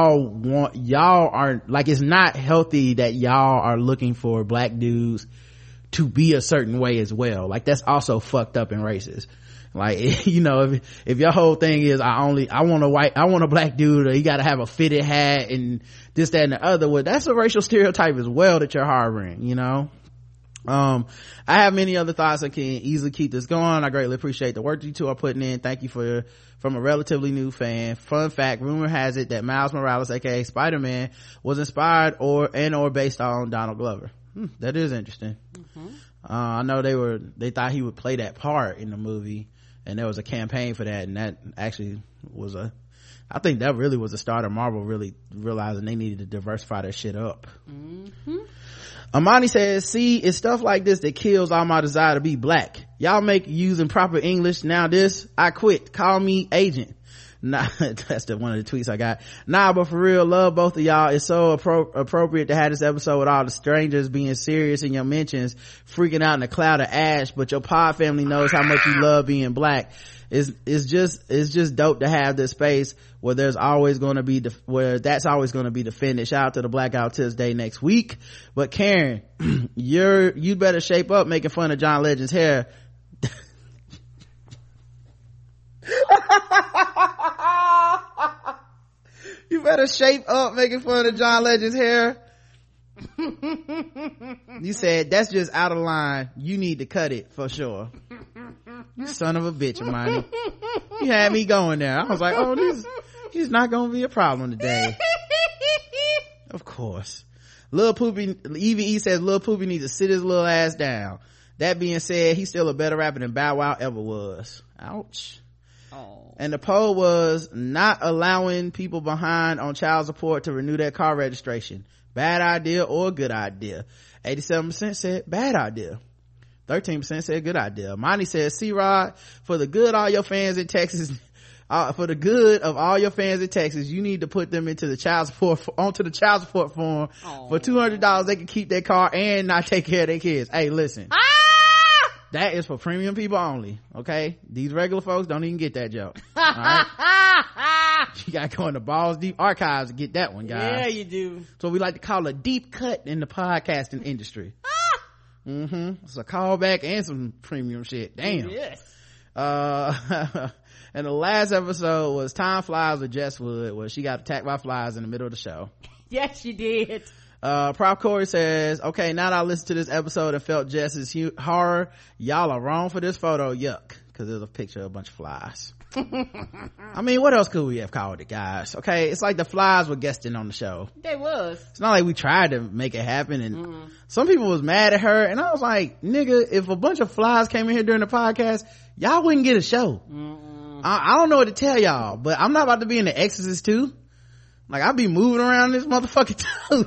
aren't, like, it's not healthy that y'all are looking for black dudes to be a certain way as well. Like, that's also fucked up and racist. Like, if your whole thing is I want a black dude, or you gotta have a fitted hat and this, that, and the other, well, that's a racial stereotype as well that you're harboring, I have many other thoughts. I can easily keep this going. I greatly appreciate the work you two are putting in. Thank you from a relatively new fan. Fun fact, rumor has it that Miles Morales, aka Spider-Man, was inspired or based on Donald Glover. That is interesting. I know they thought he would play that part in the movie, and there was a campaign for that, and that actually was I think that really was the start of Marvel really realizing they needed to diversify their shit up. Amani says, see, it's stuff like this that kills all my desire to be black. Y'all make using proper English. Now this, I quit. Call me agent. Nah, that's one of the tweets I got. Nah, but for real, love both of y'all. It's so appropriate to have this episode with all the strangers being serious in your mentions, freaking out in a cloud of ash, but your pod family knows how much you love being black. It's just dope to have this space where that's always going to be defended. Shout out to the Blackout Tips Day next week. But Karen, you better shape up making fun of John Legend's hair. You better shape up making fun of John Legend's hair. You said that's just out of line. You need to cut it for sure. You son of a bitch, Imani. You had me going there. I was like, oh, this is not gonna be a problem today. Of course. Lil Poopy, EVE says Lil Poopy needs to sit his little ass down. That being said, he's still a better rapper than Bow Wow ever was. Ouch. Oh. And the poll was not allowing people behind on child support to renew their car registration. Bad idea or good idea? 87% said bad idea. 13% said good idea. Monty says, C-Rod, for the good of all your fans in Texas, you need to put them into the child support, onto the child support form. Aww. For $200, they can keep their car and not take care of their kids. Hey, listen. That is for premium people only, okay? These regular folks don't even get that joke. All right? You gotta go in the Balls Deep archives to get that one, guys. Yeah, you do. So we like to call a deep cut in the podcasting industry. It's a callback and some premium shit. Damn. Yes. And the last episode was Time Flies with Jess Wood, where she got attacked by flies in the middle of the show. Yes, she did. Prop Corey says, okay, now that I listened to this episode and felt Jess's horror, y'all are wrong for this photo. Yuck. Cause there's a picture of a bunch of flies. I mean, what else could we have called it, guys? Okay, it's like the flies were guesting on the show. They was. It's not like we tried to make it happen, and some people was mad at her, and I was like, nigga, if a bunch of flies came in here during the podcast, y'all wouldn't get a show. I don't know what to tell y'all, but I'm not about to be in The Exorcist 2. Like, I'll be moving around this motherfucker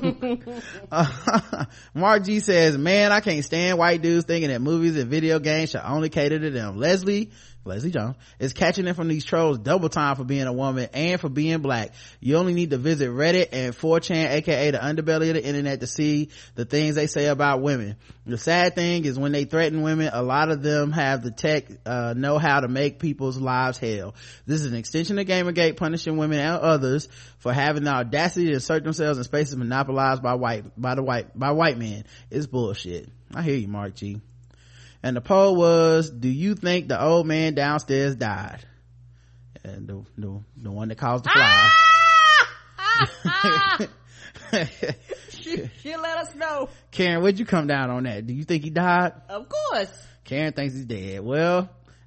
too. Mark G says, man, I can't stand white dudes thinking that movies and video games should only cater to them. Leslie Jones is catching it from these trolls double time for being a woman and for being black. You only need to visit Reddit and 4chan, aka the underbelly of the internet, to see the things they say about women. The sad thing is when they threaten women, a lot of them have the tech know how to make people's lives hell. This is an extension of Gamergate, punishing women and others for having the audacity to insert themselves in spaces monopolized by white men. It's bullshit. I hear you, Mark G. And the poll was, do you think the old man downstairs died? And the one that caused the fly. She'll let us know. Karen, what'd you come down on that? Do you think he died? Of course. Karen thinks he's dead. Well,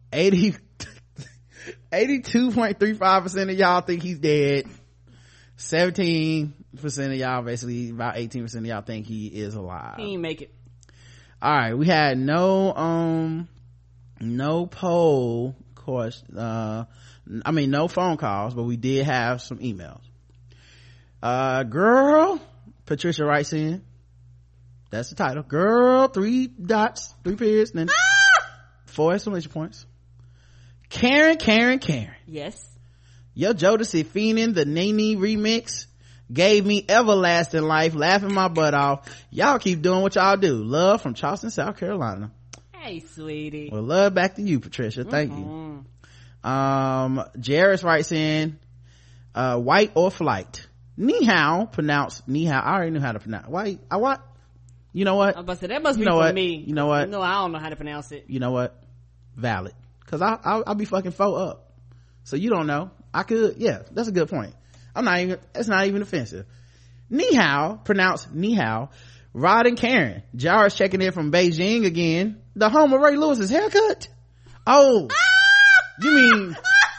82.35% of y'all think he's dead. 17% of y'all, basically about 18% of y'all think he is alive. He ain't make it. All right, we had no poll course, no phone calls, but we did have some emails. Girl, Patricia writes in, that's the title, girl, 3 dots, 3 periods, and then 4 exclamation points. Karen. Yes. Yo, Jodeci Fiendin', the Nene remix gave me everlasting life, laughing my butt off. Y'all keep doing what y'all do. Love from Charleston, South Carolina. Hey, sweetie. Well, love back to you, Patricia. Thank you. Jairus writes in, white or flight. Ni hao, pronounced ni hao. I already knew how to pronounce white. What? You know what? I was about to say, that must be for me. You know what? No, I don't know how to pronounce it. You know what? Valid. Cause I'll be fucking 4 up. So you don't know. I could, yeah, that's a good point. It's not even offensive. Ni hao, pronounced ni hao. Rod and Karen. Jairus checking in from Beijing again. The home of Ray Lewis's haircut. Oh, you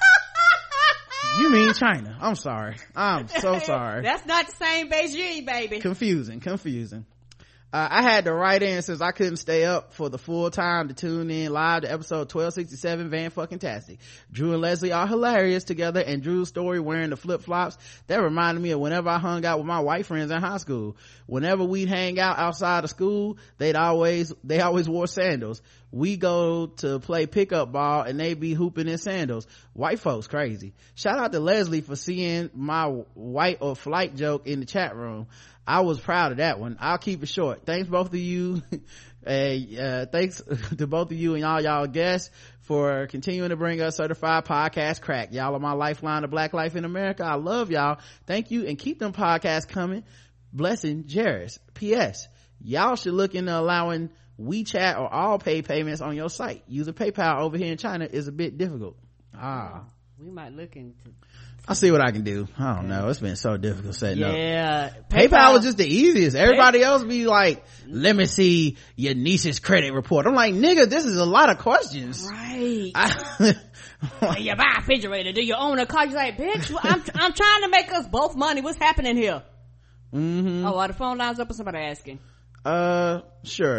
mean China. I'm sorry. I'm so sorry. That's not the same Beijing, baby. Confusing. I had to write in since I couldn't stay up for the full time to tune in live to episode 1267 Van Fucking Tastic. Drew and Leslie are hilarious together, and Drew's story wearing the flip-flops, that reminded me of whenever I hung out with my white friends in high school. Whenever we'd hang out outside of school, they always wore sandals. We go to play pickup ball and they be hooping in sandals. White folks crazy. Shout out to Leslie for seeing my white or flight joke in the chat room. I was proud of that one. I'll keep it short. Thanks both of you. Thanks to both of you and all y'all guests for continuing to bring us certified podcast crack. Y'all are my lifeline of black life in America. I love y'all. Thank you, and keep them podcasts coming. Blessing, Jairus. P.S. Y'all should look into allowing WeChat or all pay payments on your site. Using PayPal over here in China is a bit difficult. We might look into. I'll see what I can do. I don't know. It's been so difficult setting up. Yeah. PayPal was just the easiest. Everybody else be like, let me see your niece's credit report. I'm like, nigga, this is a lot of questions. Right. When you buy a refrigerator, do you own a car? You're like, bitch, I'm trying to make us both money. What's happening here? Are the phone lines up or somebody asking? Sure.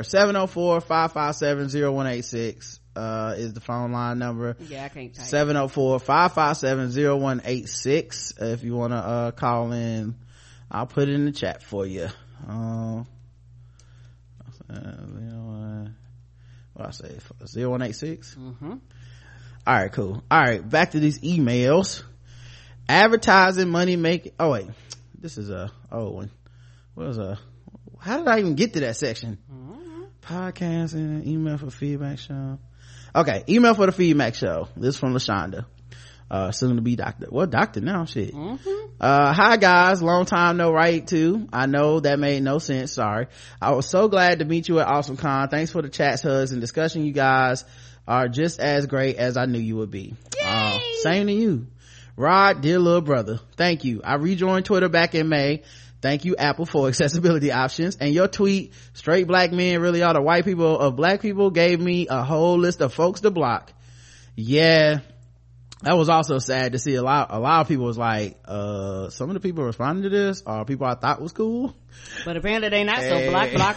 704-557-0186 is the phone line number. Yeah, I can't type. 704-557-0186 if you want to call in. I'll put it in the chat for you. What I say? 0186. All right, cool. All right, back to these emails. Advertising, money making. Oh wait, this is a old one. How did I even get to that section? Podcast and email for feedback show. Okay, email for the feedback show. This is from LaShonda, soon to be doctor. Well, doctor now, shit. Hi guys, long time no write to. I know that made no sense, sorry. I was so glad to meet you at AwesomeCon. Thanks for the chats, hugs, and discussion. You guys are just as great as I knew you would be. Same to you. Rod, dear little brother, thank you. I rejoined Twitter back in May. Thank you, Apple, for accessibility options. And your tweet, straight black men really are the white people of black people, gave me a whole list of folks to block. Yeah, that was also sad to see. A lot of people was like, some of the people responding to this are people I thought was cool, but apparently they not. So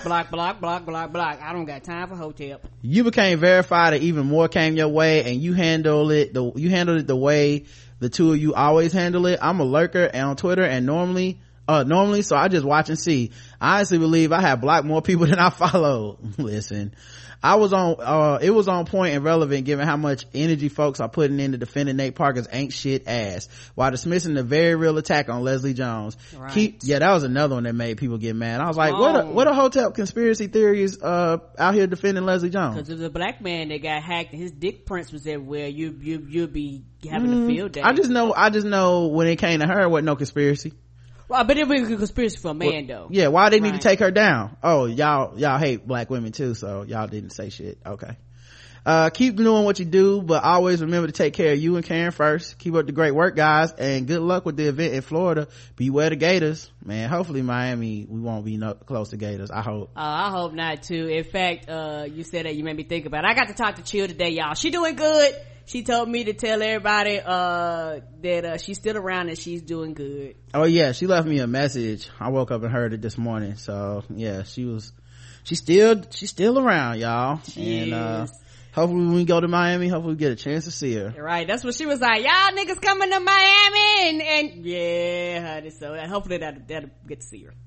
block. I don't got time for Hotep. You became verified and even more came your way, and you handled it the way the two of you always handle it. I'm a lurker and on Twitter and normally, so I just watch and see. I honestly believe I have blocked more people than I follow. Listen, it was on point and relevant given how much energy folks are putting into defending Nate Parker's ain't shit ass while dismissing the very real attack on Leslie Jones. Right. That was another one that made people get mad. I was like, what a Hotep conspiracy theories out here defending Leslie Jones? Because there's a black man that got hacked and his dick prints was everywhere. You'll be having a field day. I just know when it came to her, it wasn't no conspiracy. Well, but it was a conspiracy for a man, though. Yeah, why they need to take her down? Oh, y'all hate black women too, so y'all didn't say shit. Okay. Keep doing what you do, but always remember to take care of you and Karen first. Keep up the great work, guys, and good luck with the event in Florida. Beware the Gators. Man, hopefully Miami, we won't be close to Gators. I hope. I hope not too. In fact, you said that, you made me think about it. I got to talk to Chill today, y'all. She doing good. She told me to tell everybody that she's still around and she's doing good. Oh yeah, she left me a message. I woke up and heard it this morning. So yeah, she's still around, y'all. And hopefully when we go to Miami, hopefully we get a chance to see her. Right, that's what she was like. Y'all niggas coming to Miami, and yeah, honey. So hopefully that'll get to see her.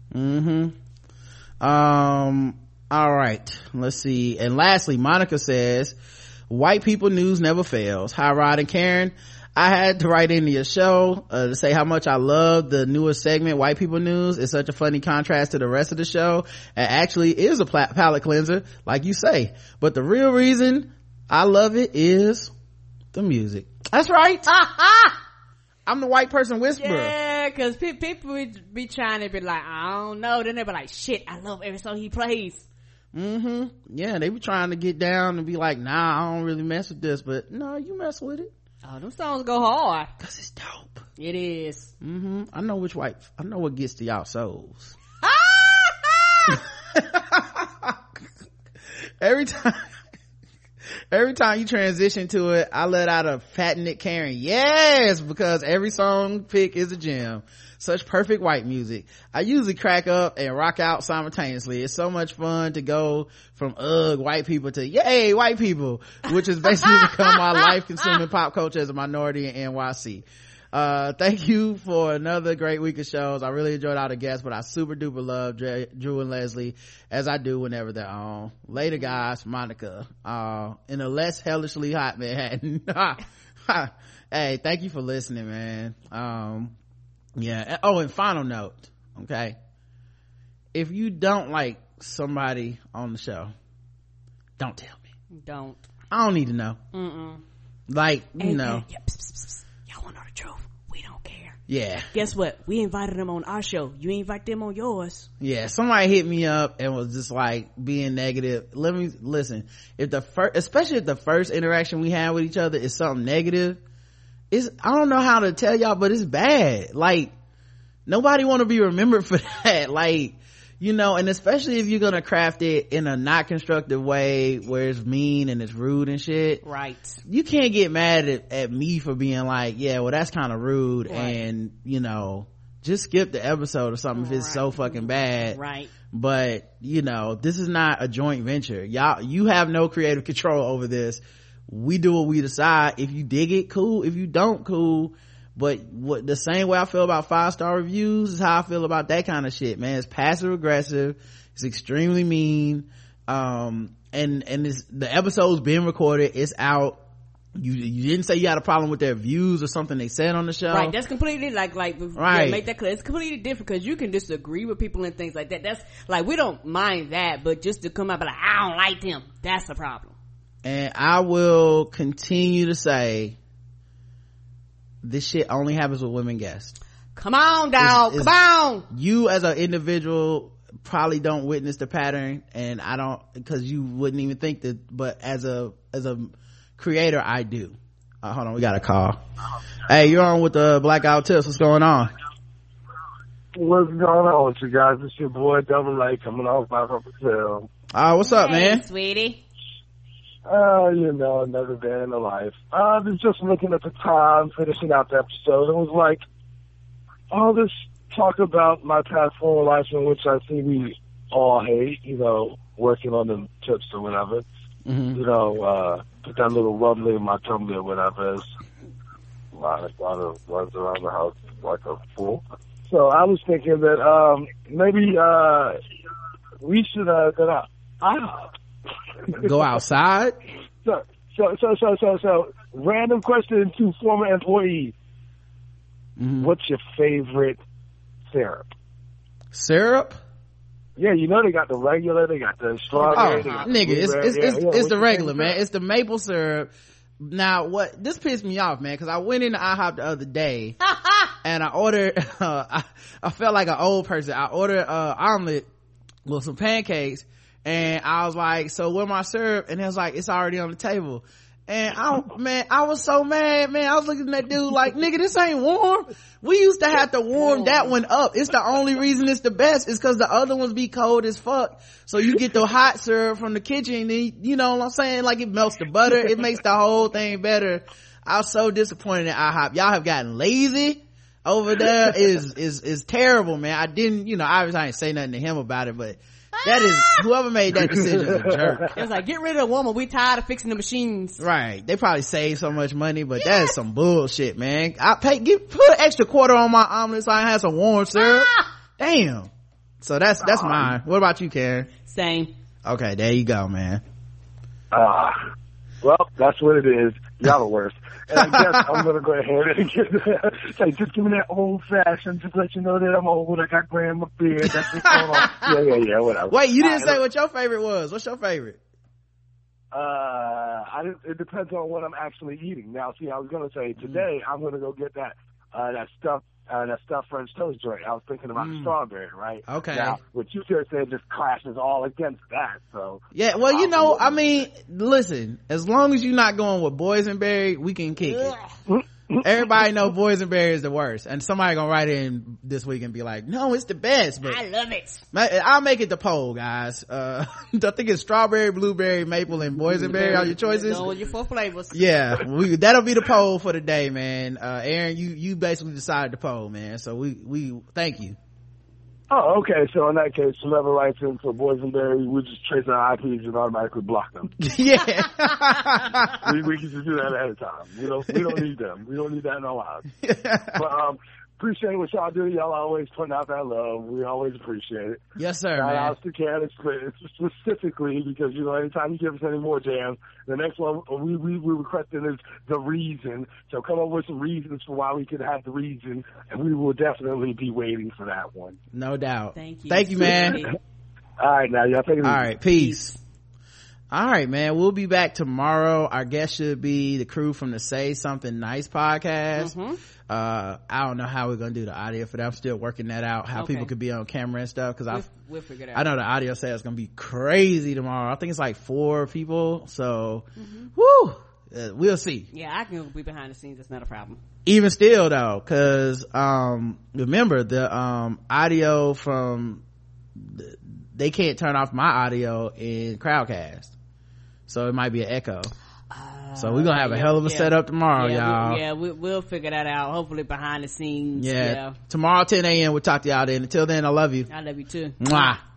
All right, let's see. And lastly, Monica says, white people news never fails. Hi Rod and Karen, I had to write into your show to say how much I love the newest segment, White People News. It's such a funny contrast to the rest of the show, and actually is a palate cleanser, like you say. But the real reason I love it is the music. That's right. I'm the white person whisperer. Yeah, because people would be trying to be like, I don't know. Then they be like, shit, I love every song he plays. Yeah, they be trying to get down and be like, nah, I don't really mess with this, but no, you mess with it. Oh, them songs go hard. Cause it's dope. It is. I know what gets to y'all souls. Every time you transition to it, I let out a fat Nick Karen. Yes, because every song pick is a gem. Such perfect white music. I usually crack up and rock out simultaneously. It's so much fun to go from white people to yay white people, which has basically become my life consuming pop culture as a minority in NYC. Thank you for another great week of shows. I really enjoyed all the guests, but I super duper love Drew and Leslie as I do whenever they're on. Later guys, Monica, in a less hellishly hot Manhattan. Hey, thank you for listening, man. Yeah. Oh, and final note, okay, if you don't like somebody on the show, don't tell me. Don't. I don't need to know. Like, you know. Y'all want to know the truth? We don't care. Yeah. Guess what? We invited them on our show. You invite them on yours. Yeah. Somebody hit me up and was just like being negative. Let me listen. Especially if the first interaction we had with each other is something negative, I don't know how to tell y'all, but it's bad. Like, nobody want to be remembered for that. Like, you know, and especially if you're gonna craft it in a not constructive way where it's mean and it's rude and shit. Right. You can't get mad at me for being like, yeah, well, that's kind of rude. Right. And, you know, just skip the episode or something if it's so fucking bad. Right. But this is not a joint venture. You have no creative control over this. We do what we decide. If you dig it, cool. If you don't, cool. But the same way I feel about 5-star reviews is how I feel about that kind of shit, man. It's passive aggressive. It's extremely mean. And the episode's been recorded. It's out. You didn't say you had a problem with their views or something they said on the show. Right. That's completely right. Yeah, make that clear. It's completely different because you can disagree with people and things like that. That's like, we don't mind that, but just to come out and be like, I don't like them. That's the problem. And I will continue to say, this shit only happens with women guests. Come on, dog. Come on. You as an individual probably don't witness the pattern, and I don't, because you wouldn't even think that, but as a creator, I do. Hold on, we got a call. Hey, you're on with the Blackout Tips. What's going on? What's going on with you guys? It's your boy Double A coming off by Hotel. What's up, man? Sweetie. Another day in the life. I was just looking at the time, finishing out the episode. It was like all this talk about my path forward life, in which I think we all hate, working on the tips or whatever. Mm-hmm. Put that little rumbly in my tummy or whatever. It's a lot of runs around the house like a fool. So I was thinking that maybe we should go out. Go outside? So, random question to former employees. Mm-hmm. What's your favorite syrup? Syrup? Yeah, they got the regular, they got the strawberry. It's the regular, man. It's the maple syrup. Now, this pissed me off, man, because I went into IHOP the other day and I ordered, I felt like an old person. I ordered omelet with some pancakes. And I was like, so where my syrup? And it was like, it's already on the table. And I was so mad, man. I was looking at that dude like, nigga, this ain't warm. We used to have to warm that one up. It's the only reason it's the best is because the other ones be cold as fuck. So you get the hot syrup from the kitchen and you know what I'm saying? Like, it melts the butter. It makes the whole thing better. I was so disappointed in IHOP. Y'all have gotten lazy over there. Is terrible, man. I didn't, obviously I didn't say nothing to him about it, but that is, whoever made that decision is a jerk. It was like, get rid of the woman. We tired of fixing the machines. Right. They probably save so much money, but that is some bullshit, man. Put an extra quarter on my omelet so I can have some warm syrup. Damn. So that's mine. What about you, Karen? Same. Okay, there you go, man. Well, that's what it is. Y'all the worst. And I guess I'm going to go ahead and just give me that old fashioned, just let you know that I'm old, I got gray in my beard, that's what's going on. Yeah, whatever. Wait, you didn't say what your favorite was. What's your favorite? It depends on what I'm actually eating. Now, see, I was going to say today I'm going to go get that stuffed French toast joint. I was thinking about the strawberry, right? Okay. Now, what you just said just clashes all against that, so. Yeah, well, I mean, listen, as long as you're not going with boysenberry, we can kick it. Everybody know boysenberry is the worst, and somebody gonna write in this week and be like, no, it's the best, but I love it. I'll make it the poll, guys. I think it's strawberry, blueberry, maple, and boysenberry are your choices. Go with your 4 flavors. Yeah, that'll be the poll for the day, man. Aaron, you basically decided the poll, man, so we thank you. Oh, okay. So in that case, whoever writes in for boysenberry, we just trace our IPs and automatically block them. Yeah. we can just do that ahead of time. We don't need them. We don't need that in our lives. But appreciate what y'all do. Y'all always putting out that love. We always appreciate it. Yes, sir, man. Man. Shout out to Candace specifically because, anytime you give us any more jams, the next one we requesting is the reason. So come up with some reasons for why we could have the reason, and we will definitely be waiting for that one. No doubt. Thank you, man. All right, now y'all take it easy. All right, peace. All right, man, we'll be back tomorrow. Our guest should be the crew from the Say Something Nice podcast. Mm-hmm. I don't know how we're gonna do the audio for that. I'm still working that out, how people could be on camera and stuff, because we'll figure it out. I know the audio set is gonna be crazy tomorrow. I think it's like 4 people, so woo, we'll see. Yeah, I can be behind the scenes. It's not a problem. Even still though, because remember the audio from they can't turn off my audio in Crowdcast, so it might be an echo. So we're gonna have a hell of a setup tomorrow, y'all. We'll figure that out. Hopefully behind the scenes. Tomorrow 10 a.m. we'll talk to y'all then. Until then, I love you. I love you too. Mwah.